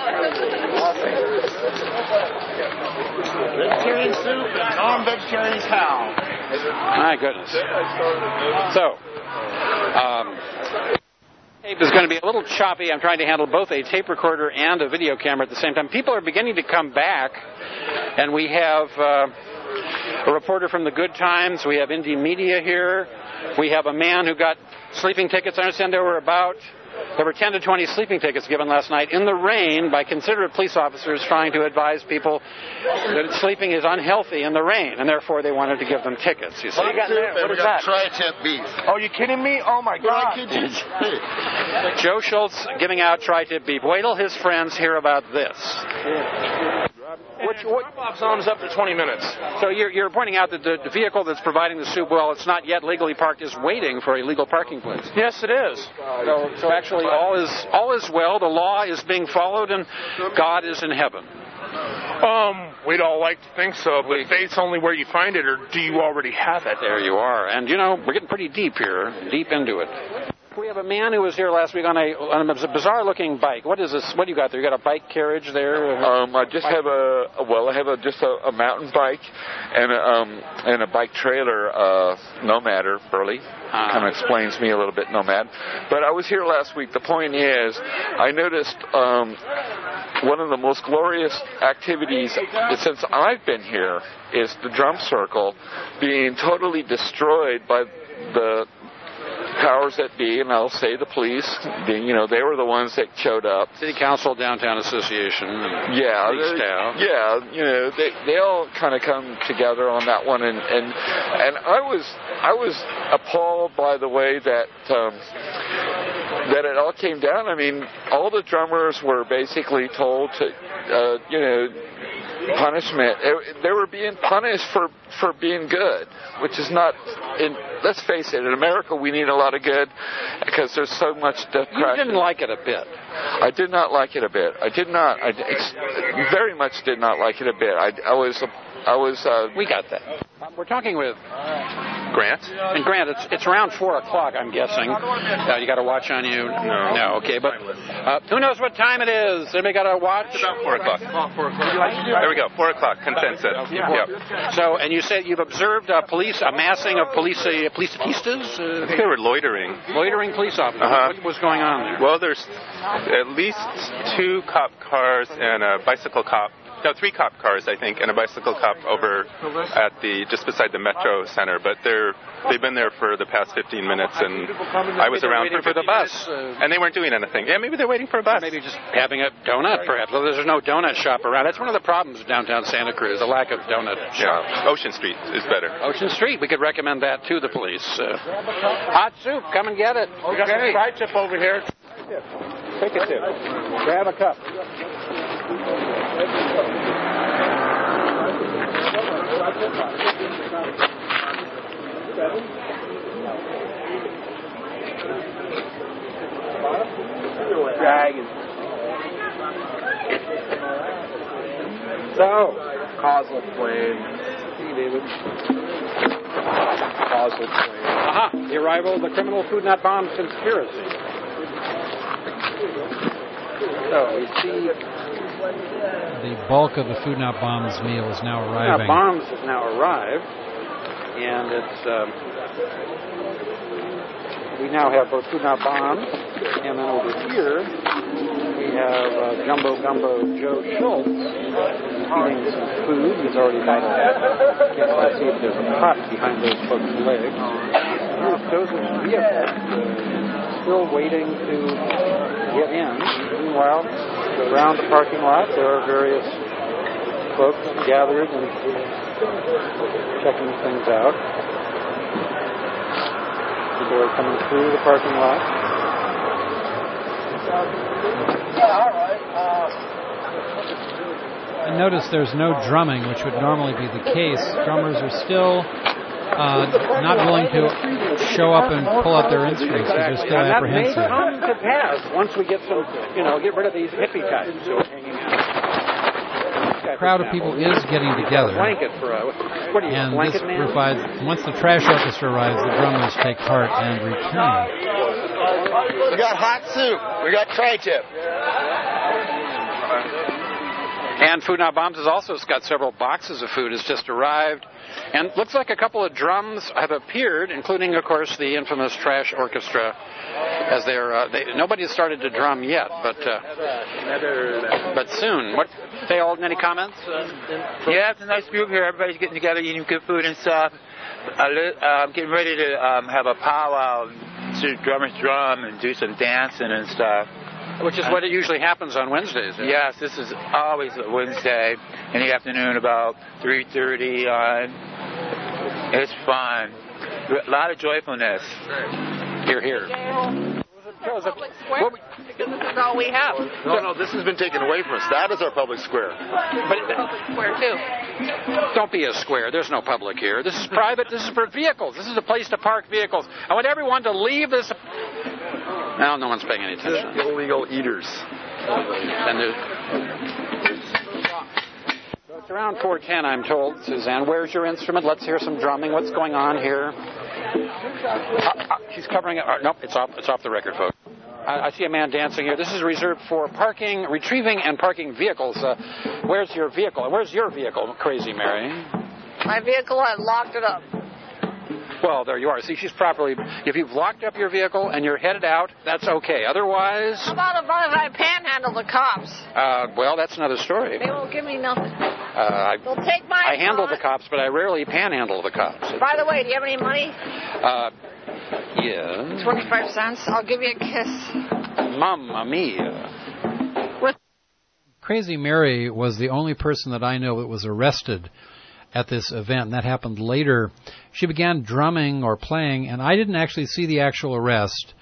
S1: Vegetarian soup and non-vegetarian cow.
S8: My goodness. So, um, tape is going to be a little choppy. I'm trying to handle both a tape recorder and a video camera at the same time. People are beginning to come back, and we have uh, a reporter from the Good Times. We have Indie Media here. We have a man who got sleeping tickets. I understand there were about There were ten to twenty sleeping tickets given last night in the rain by considerate police officers trying to advise people that sleeping is unhealthy in the rain, and therefore they wanted to give them tickets. You see?
S1: What, got, what is that? Tri-tip beef.
S8: Oh, you kidding me? Oh, my God. Joe Schultz giving out tri-tip beef. Wait till his friends hear about this.
S2: Which, what drop-off zone is up to twenty minutes.
S8: So you're, you're pointing out that the, the vehicle that's providing the soup, well, it's not yet legally parked, is waiting for a legal parking place.
S2: Yes, it is.
S8: So, so actually, all is all is well. The law is being followed, and God is in heaven.
S2: Um, we'd all like to think so, but faith's only where you find it, or do you already have it?
S8: There you are. And, you know, we're getting pretty deep here, deep into it. We have a man who was here last week on a, on a bizarre-looking bike. What is this? What do you got there? You got a bike carriage there?
S22: Um, I just have a well, I have a just a, a mountain bike and a, um and a bike trailer, uh, Nomad Burley. Uh, kind of explains me a little bit, Nomad. But I was here last week. The point is, I noticed um, one of the most glorious activities since I've been here is the drum circle being totally destroyed by the powers that be, and I'll say the police. The, you know, they were the ones that showed up.
S8: City Council, Downtown Association.
S22: Yeah,
S8: staff.
S22: yeah. You know, they they all kind of come together on that one, and and and I was I was appalled by the way that um, that it all came down. I mean, all the drummers were basically told to, uh, you know, punishment. It, they were being punished for, for being good, which is not. In, let's face it. In America, we need a lot of good because there's so much death.
S8: You didn't like it a bit.
S22: I did not like it a bit. I did not. I ex- very much did not like it a bit. I, I was. I was. Uh,
S8: we got that. Um, we're talking with Grant. And Grant, it's it's around four o'clock, I'm guessing. Uh, you got a watch on you?
S3: No.
S8: No. Okay, but uh, who knows what time it is? Anybody got a watch?
S3: It's about four o'clock.
S8: Oh, four o'clock.
S3: There we go. Four o'clock. Consensus.
S8: Yeah.
S3: Yep.
S8: So, and you said you've observed uh, police a massing of police uh, policeistas? Uh,
S3: I think they were loitering.
S8: Loitering police officers.
S3: Uh-huh.
S8: What was going on there?
S3: Well, there's at least two cop cars and a bicycle cop. No, three cop cars, I think, and a bicycle cop over at the just beside the Metro Center. But they're they've been there for the past fifteen minutes, and I was around
S8: for,
S3: for
S8: the bus,
S3: uh, and they weren't doing anything. Yeah, maybe they're waiting for a bus.
S8: Maybe just having a donut, perhaps. Well, there's no donut shop around. That's one of the problems of downtown Santa Cruz: the lack of donut shop.
S3: Yeah, Ocean Street is better.
S8: Ocean Street. We could recommend that to the police. Uh, hot soup. Come and get it.
S2: We got some tri-tip over here.
S8: Take a sip. Grab a cup.
S2: Dragon.
S8: So,
S2: causal flame. See, David. Causal flame.
S8: Aha! The arrival of the criminal food not bomb conspiracy. So we see
S4: the bulk of the Food Not Bombs meal is now arriving.
S8: Food Not Bombs has now arrived, and it's um, we now have both Food Not Bombs, and then over here we have uh, Jumbo Gumbo Joe Schultz eating some food. He's already got a can't quite see if there's a pot behind those folks' legs. Here's Joseph's vehicle, uh, still waiting to get in. Meanwhile, around the parking lot, there are various folks gathered and checking things out. People are coming through the parking lot.
S1: Yeah, all right. Uh,
S4: And notice there's no drumming, which would normally be the case. Drummers are still uh, not willing to show up and pull out their instruments because they're still
S8: and
S4: apprehensive.
S8: That may come to pass once we get some, you know, get rid of these hippie types who are hanging out.
S4: A crowd of people is getting together.
S8: Blanket for a, what do you,
S4: and
S8: blanket
S4: this
S8: man?
S4: provides, once the trash orchestra arrives, the drummers take part and return.
S10: We got hot soup. We got tri-tip.
S8: And Food Not Bombs has also got several boxes of food has just arrived. And looks like a couple of drums have appeared, including, of course, the infamous Trash Orchestra. As they're, uh, they, nobody has started to drum yet, but uh, but soon. What? They all any comments? Uh,
S5: yeah, it's a nice group here. Everybody's getting together, eating good food and stuff. I'm uh, getting ready to um, have a powwow, so drummers drum and do some dancing and stuff.
S8: Which is what it usually happens on Wednesdays. Yeah?
S5: Yes, this is always a Wednesday in the afternoon, about three thirty on. It's fun. A lot of joyfulness.
S8: Here, here.
S11: Public square? Because this is all we have.
S10: No, no, this has been taken away from us. That is our public square.
S11: But public square, too.
S8: Don't be a square. There's no public here. This is private. This is for vehicles. This is a place to park vehicles. I want everyone to leave this. Now, no one's paying any attention.
S10: Illegal eaters.
S8: And there's... So it's around four ten, I'm told. Suzanne, where's your instrument? Let's hear some drumming. What's going on here? Uh, uh, she's covering it. Uh, nope, it's off. It's off the record, folks. I, I see a man dancing here. This is reserved for parking, retrieving, and parking vehicles. Uh, where's your vehicle? Where's your vehicle, Crazy Mary?
S11: My vehicle had locked it up.
S8: Well, there you are. See, she's properly... If you've locked up your vehicle and you're headed out, that's okay. Otherwise...
S11: How about if I panhandle the cops?
S8: Uh, well, that's another story.
S11: They won't give me nothing.
S8: Uh, I,
S11: They'll take my
S8: I handle
S11: car.
S8: the cops, but I rarely panhandle the cops.
S11: By the way, do you have any money?
S8: Uh, yeah.
S11: twenty-five cents. I'll give you a kiss.
S8: Mamma mia.
S11: With
S4: Crazy Mary was the only person that I know that was arrested at this event, and that happened later. She began drumming or playing, and I didn't actually see the actual arrest.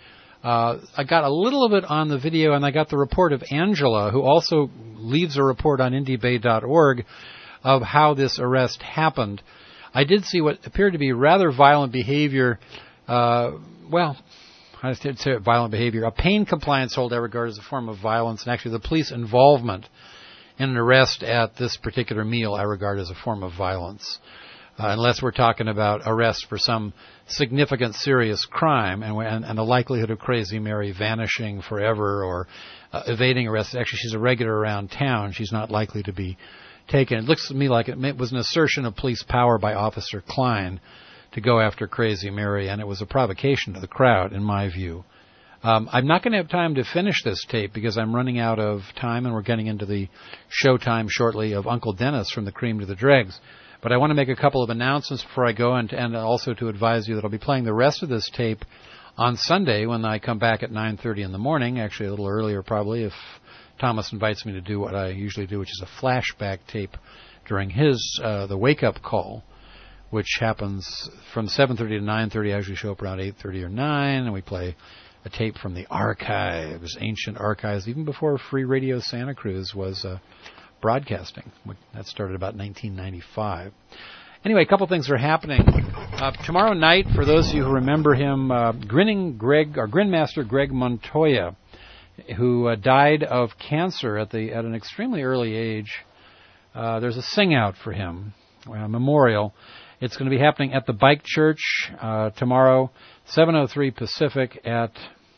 S4: Uh, I got a little of it on the video, and I got the report of Angela, who also leaves a report on indie bay dot org of how this arrest happened. I did see what appeared to be rather violent behavior. Uh, well, I did say violent behavior. A pain compliance hold I regard as a form of violence, and actually the police involvement in an arrest at this particular meal I regard as a form of violence. Uh, unless we're talking about arrest for some significant serious crime and, and, and the likelihood of Crazy Mary vanishing forever or uh, evading arrest. Actually, she's a regular around town. She's not likely to be taken. It looks to me like it was an assertion of police power by Officer Klein to go after Crazy Mary, and it was a provocation to the crowd, in my view. Um, I'm not going to have time to finish this tape because I'm running out of time, and we're getting into the showtime shortly of Uncle Dennis from the Cream to the Dregs. But I want to make a couple of announcements before I go, and, and also to advise you that I'll be playing the rest of this tape on Sunday when I come back at nine thirty in the morning, actually a little earlier probably, if Thomas invites me to do what I usually do, which is a flashback tape during his, uh, the wake-up call, which happens from seven thirty to nine thirty. I usually show up around eight thirty or nine, and we play a tape from the archives, ancient archives, even before Free Radio Santa Cruz was uh, broadcasting. That started about nineteen ninety-five. Anyway, a couple things are happening. Uh, tomorrow night, for those of you who remember him, uh, Grinning Greg, or Grinmaster Greg Montoya, who uh, died of cancer at the at an extremely early age, uh, there's a sing-out for him, a memorial. It's going to be happening at the Bike Church uh, tomorrow, seven oh three Pacific at,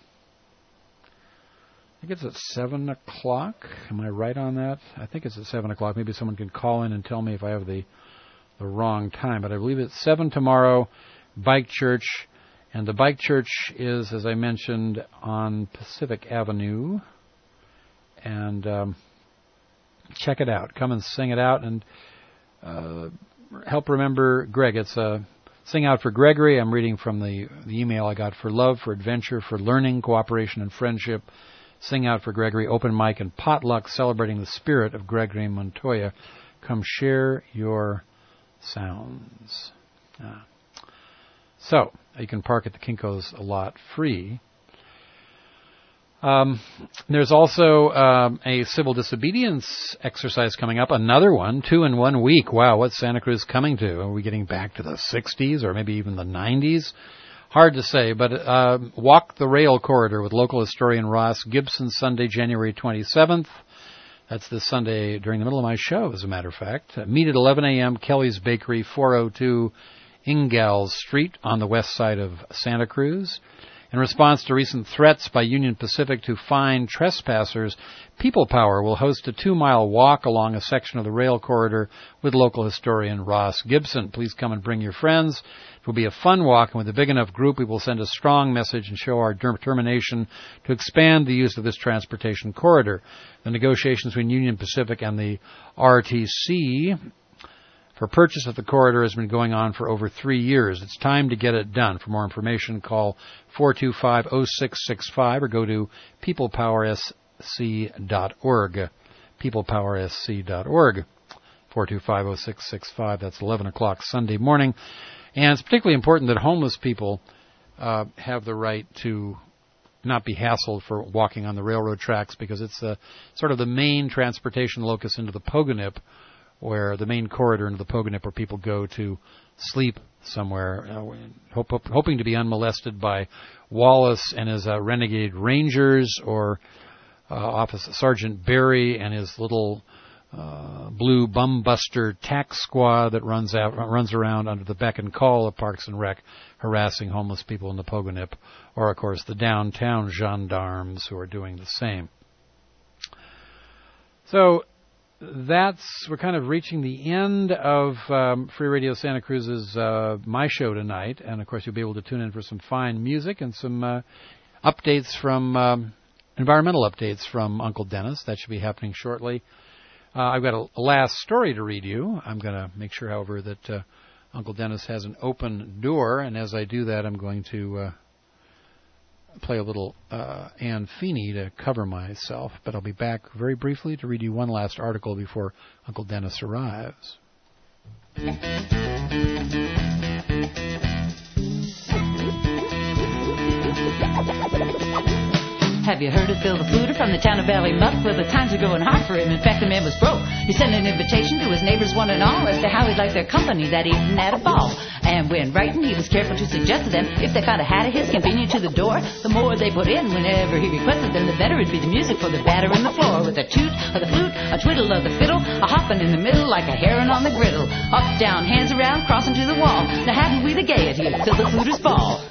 S4: I think it's at seven o'clock. Am I right on that? I think it's at seven o'clock. Maybe someone can call in and tell me if I have the, the wrong time. But I believe it's seven tomorrow, Bike Church. And the Bike Church is, as I mentioned, on Pacific Avenue. And um, check it out. Come and sing it out and uh, help remember Greg. It's a sing out for Gregory. I'm reading from the, the email I got for love, for adventure, for learning, cooperation, and friendship. Sing out for Gregory, open mic and potluck, celebrating the spirit of Gregory Montoya. Come share your sounds. Ah. So, you can park at the Kinko's a lot free. Um, there's also um, a civil disobedience exercise coming up, another one, two in one week. Wow, what's Santa Cruz coming to? Are we getting back to the sixties or maybe even the nineties? Hard to say, but uh, Walk the Rail Corridor with local historian Ross Gibson, Sunday, January twenty-seventh. That's this Sunday during the middle of my show, as a matter of fact. Uh, meet at eleven a.m., Kelly's Bakery, four oh two Ingalls Street on the west side of Santa Cruz. In response to recent threats by Union Pacific to fine trespassers, People Power will host a two-mile walk along a section of the rail corridor with local historian Ross Gibson. Please come and bring your friends. It will be a fun walk, and with a big enough group, we will send a strong message and show our determination to expand the use of this transportation corridor. The negotiations between Union Pacific and the R T C for purchase of the corridor has been going on for over three years. It's time to get it done. For more information, call four two five, oh six six five or go to people power s c dot org. people power s c dot org. four two five, oh six six five. That's eleven o'clock Sunday morning. And it's particularly important that homeless people uh, have the right to not be hassled for walking on the railroad tracks, because it's uh, sort of the main transportation locus into the Pogonip, where the main corridor into the Pogonip where people go to sleep somewhere, uh, hope, hope, hoping to be unmolested by Wallace and his uh, renegade rangers, or uh, Officer Sergeant Barry and his little uh, blue bum-buster tax squad that runs out, runs around under the beck and call of Parks and Rec, harassing homeless people in the Pogonip, or, of course, the downtown gendarmes who are doing the same. So that's, we're kind of reaching the end of um, Free Radio Santa Cruz's uh, my show tonight, and of course you'll be able to tune in for some fine music and some uh, updates from um, environmental updates from Uncle Dennis. That should be happening shortly. Uh, I've got a, a last story to read you. I'm going to make sure, however, that uh, Uncle Dennis has an open door, and as I do that, I'm going to uh, play a little uh, Ann Feeney to cover myself, but I'll be back very briefly to read you one last article before Uncle Dennis arrives.
S7: Have you heard of Phil the Fluter from the town of Ballymuff? Well, the times are going hard for him. In fact, the man was broke. He sent an invitation to his neighbors one and all as to how he'd like their company that evening at a ball. And when writing, he was careful to suggest to them if they found a hat of his convenient to the door, the more they put in whenever he requested them, the better it'd be the music for the batter in the floor. With a toot of the flute, a twiddle of the fiddle, a hopping in the middle like a heron on the griddle. Up, down, hands around, crossing to the wall. Now hadn't we the gaiety till the Fluter's ball?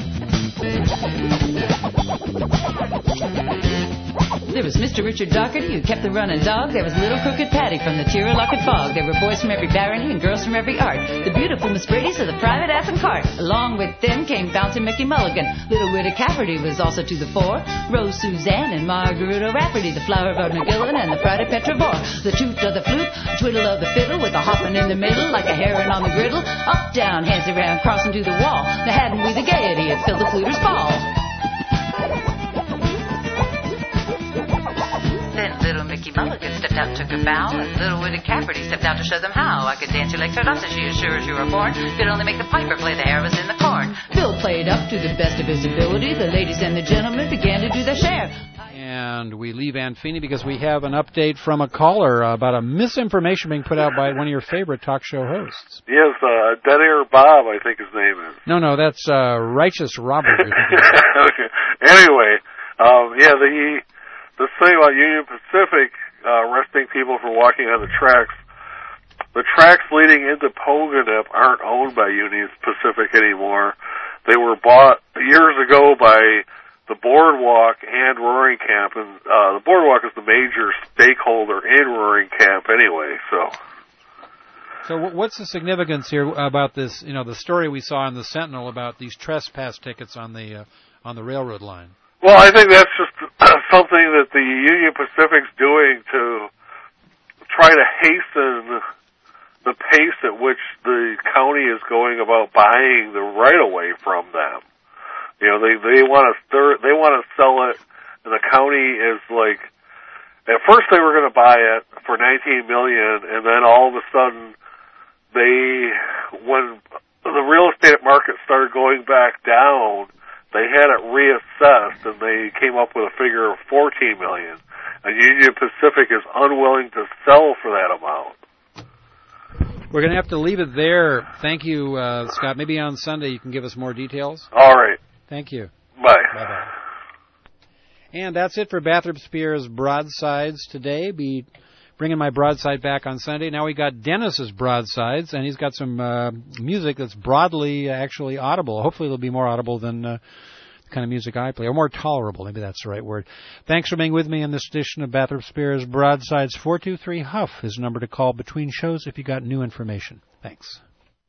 S7: There was Mister Richard Doherty, who kept the running dog. There was Little Crooked Patty from the Tirralocket Bog. There were boys from every barony and girls from every art. The beautiful Miss Brady's of the private ass and cart. Along with them came Bouncing Mickey Mulligan. Little Widow Cafferty was also to the fore. Rose Suzanne and Margaret O'Rafferty, the flower of McGillen and the pride of Petrovore. The toot of the flute, twiddle of the fiddle, with a hopping in the middle like a heron on the griddle. Up, down, hands around, crossing to the wall. Now hadn't we the gaiety at Phil the Fluter's ball? Then little Mickey Mulligan stepped out, took a bow, and little Widow Cafferty stepped out to show them how. I could dance your legs right off, so she as sure as you were born. Could only make the piper play, the hair was in the corn. Phil played up to the best of his ability. The ladies and the gentlemen began to do their share.
S4: And we leave Ann Feeney because we have an update from a caller about a misinformation being put out by one of your favorite talk show hosts.
S9: Yes, uh, Dead Air Bob, I think his name is.
S4: No, no, that's uh, Righteous Robert.
S9: Okay. Anyway, um, yeah, the... This thing about Union Pacific uh, arresting people for walking on the tracks, the tracks leading into Pogonip aren't owned by Union Pacific anymore. They were bought years ago by the Boardwalk and Roaring Camp, and uh, the Boardwalk is the major stakeholder in Roaring Camp anyway, so...
S4: So what's the significance here about this, you know, the story we saw in the Sentinel about these trespass tickets on the uh, on the railroad line?
S9: Well, I think that's just something that the Union Pacific's doing to try to hasten the pace at which the county is going about buying the right-of-way from them. You know, they they want to stir, they want to sell it, and the county is like, at first they were going to buy it for nineteen million dollars, and then all of a sudden they, when the real estate market started going back down, they had it reassessed, and they came up with a figure of fourteen million dollars. And Union Pacific is unwilling to sell for that amount.
S4: We're going to have to leave it there. Thank you, uh, Scott. Maybe on Sunday you can give us more details.
S9: All right.
S4: Thank you.
S9: Bye.
S4: Bye-bye. And that's it for Bathurst Spears Broadsides today. Be bringing my broadside back on Sunday. Now we got Dennis's broadsides, and he's got some uh, music that's broadly uh, actually audible. Hopefully it'll be more audible than uh, the kind of music I play, or more tolerable. Maybe that's the right word. Thanks for being with me in this edition of Bathurst Spears Broadsides. four two three Huff is the number to call between shows if you got new information. Thanks.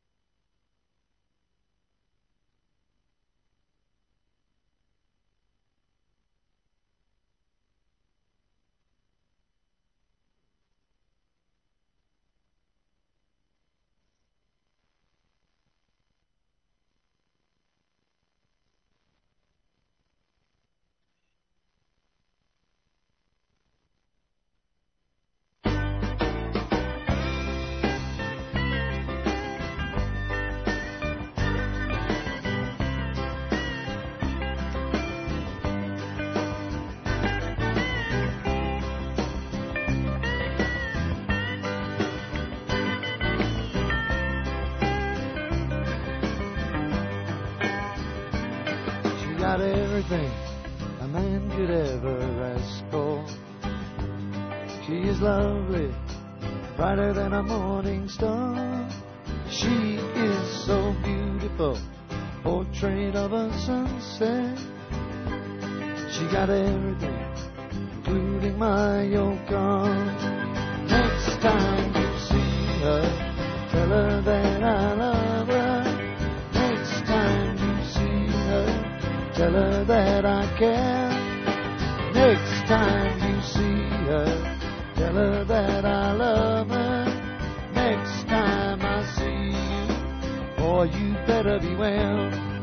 S23: Got everything a man could ever ask for. She is lovely, brighter than a morning star. She is so beautiful, portrait of a sunset. She got everything, including my yoke on. Next time you see her, tell her that I love her. Next time you see her, tell her that I care. Next time you see her, tell her that I love her. Next time I see you, boy, you better beware.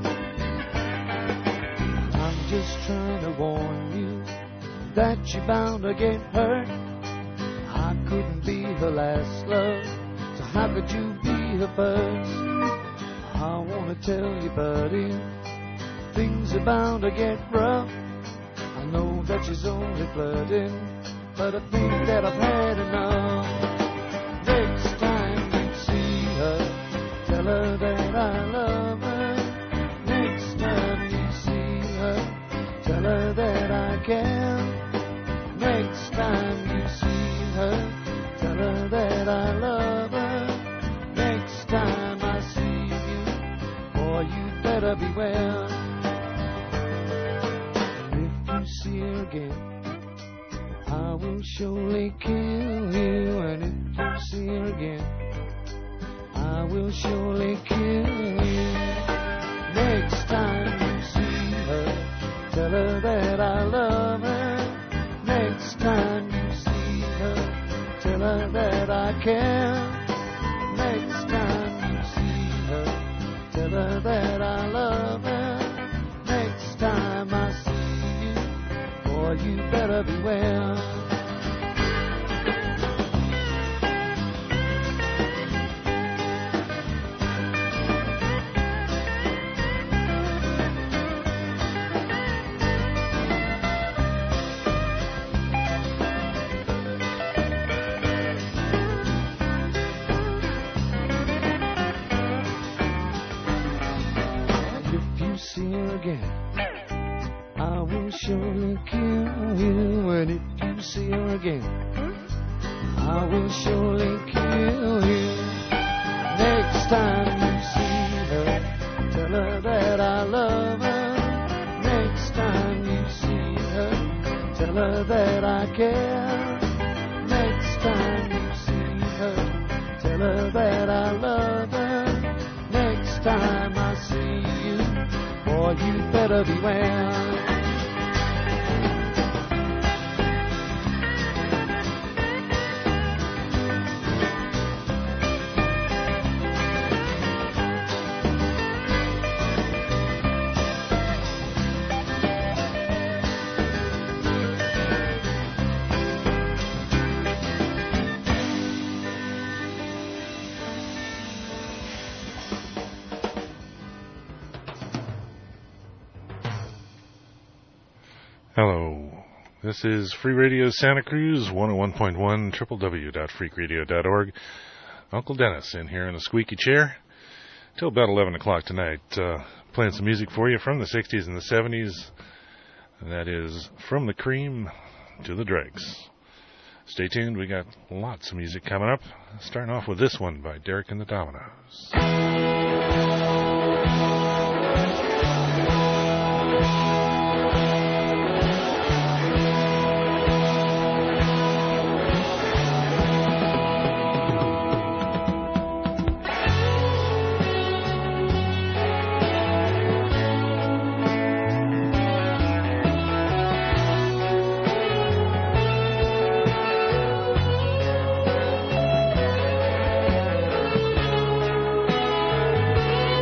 S23: I'm just trying to warn you that you're bound to get hurt. I couldn't be her last love, so how could you be her first? I want to tell you, buddy, things are bound to get rough. I know that she's only flirting, but I think that I've had enough. Next time you see her, tell her that I love her. Next time you see her, tell her that I care. Next time you see her, tell her that I love her. Next time I see you, boy, you better beware. And if you see her again, I will surely kill you. And if you see her again, I will surely kill you. Next time you see her, tell her that I love her. Next time you see her, tell her that I care. Next time you see her, tell her that I love her. Next time I see you, boy, you better beware. See her again, I will surely kill you. And if you see her again, I will surely kill you. Next time you see her, tell her that I love her. Next time you see her, tell her that I care. Next time you see her, tell her that I love her. Next time I see you, boy, you better beware.
S13: Hello, this is Free Radio Santa Cruz, one oh one point one, w w w dot freak radio dot org. Uncle Dennis in here in a squeaky chair till about eleven o'clock tonight, uh, playing some music for you from the sixties and the seventies. And that is from the cream to the dregs. Stay tuned, we got lots of music coming up, starting off with this one by Derek and the Dominoes.
S23: Thank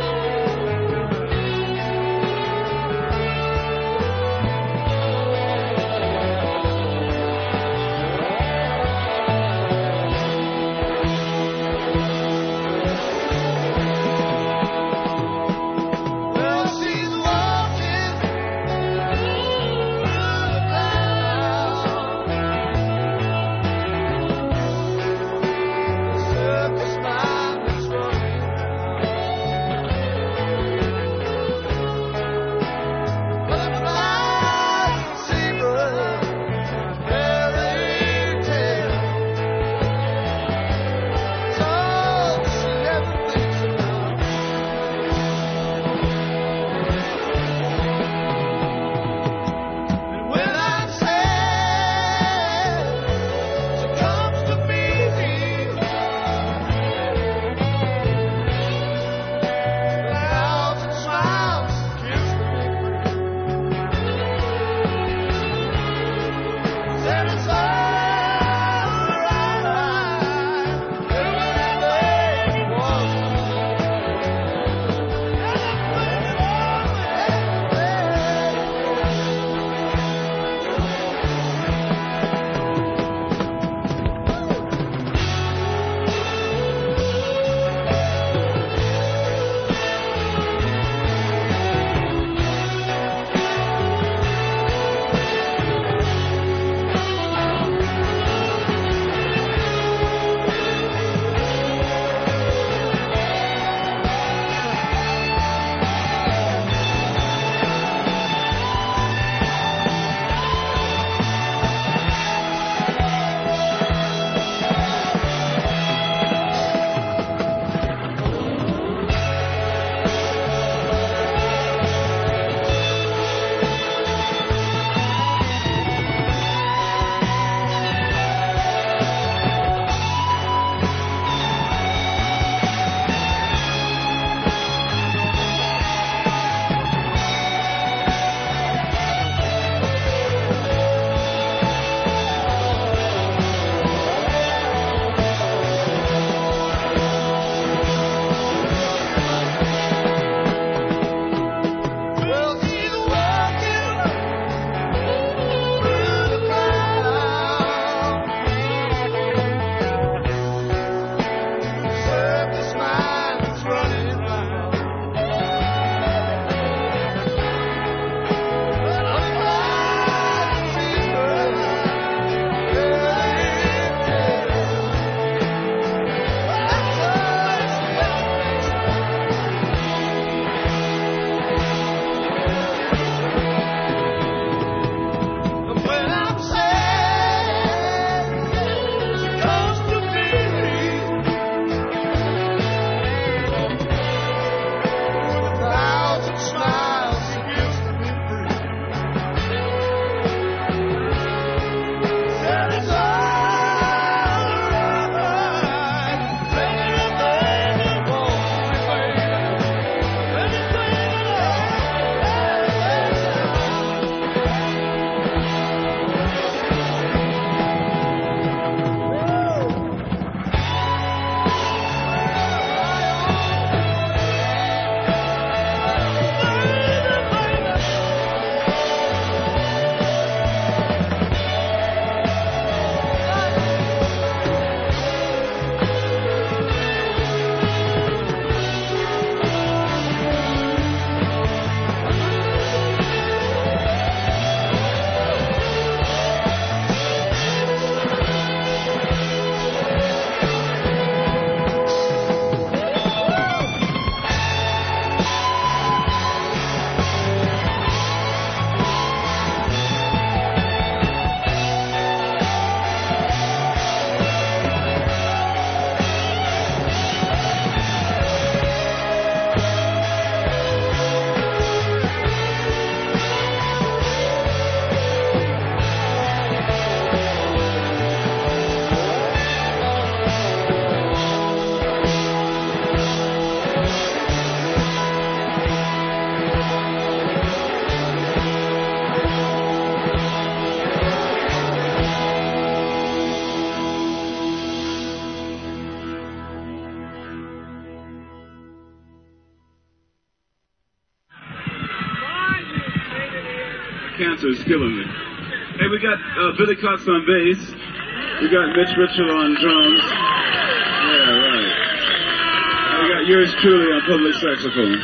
S14: cancer is killing me. Hey, we got uh, Billy Cox on bass. We got Mitch Mitchell on drums. Yeah, right. And we got yours truly on public saxophone.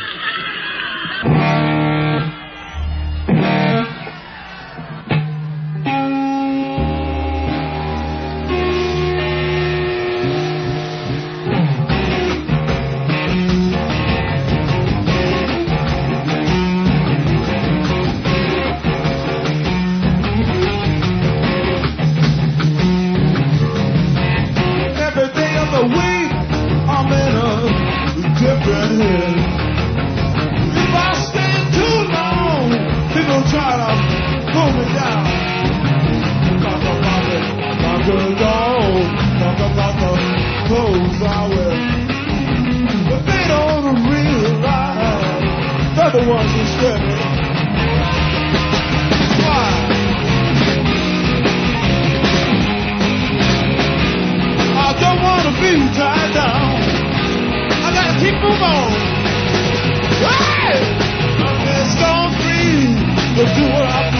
S23: Hey! I'm just gonna breathe, but do what I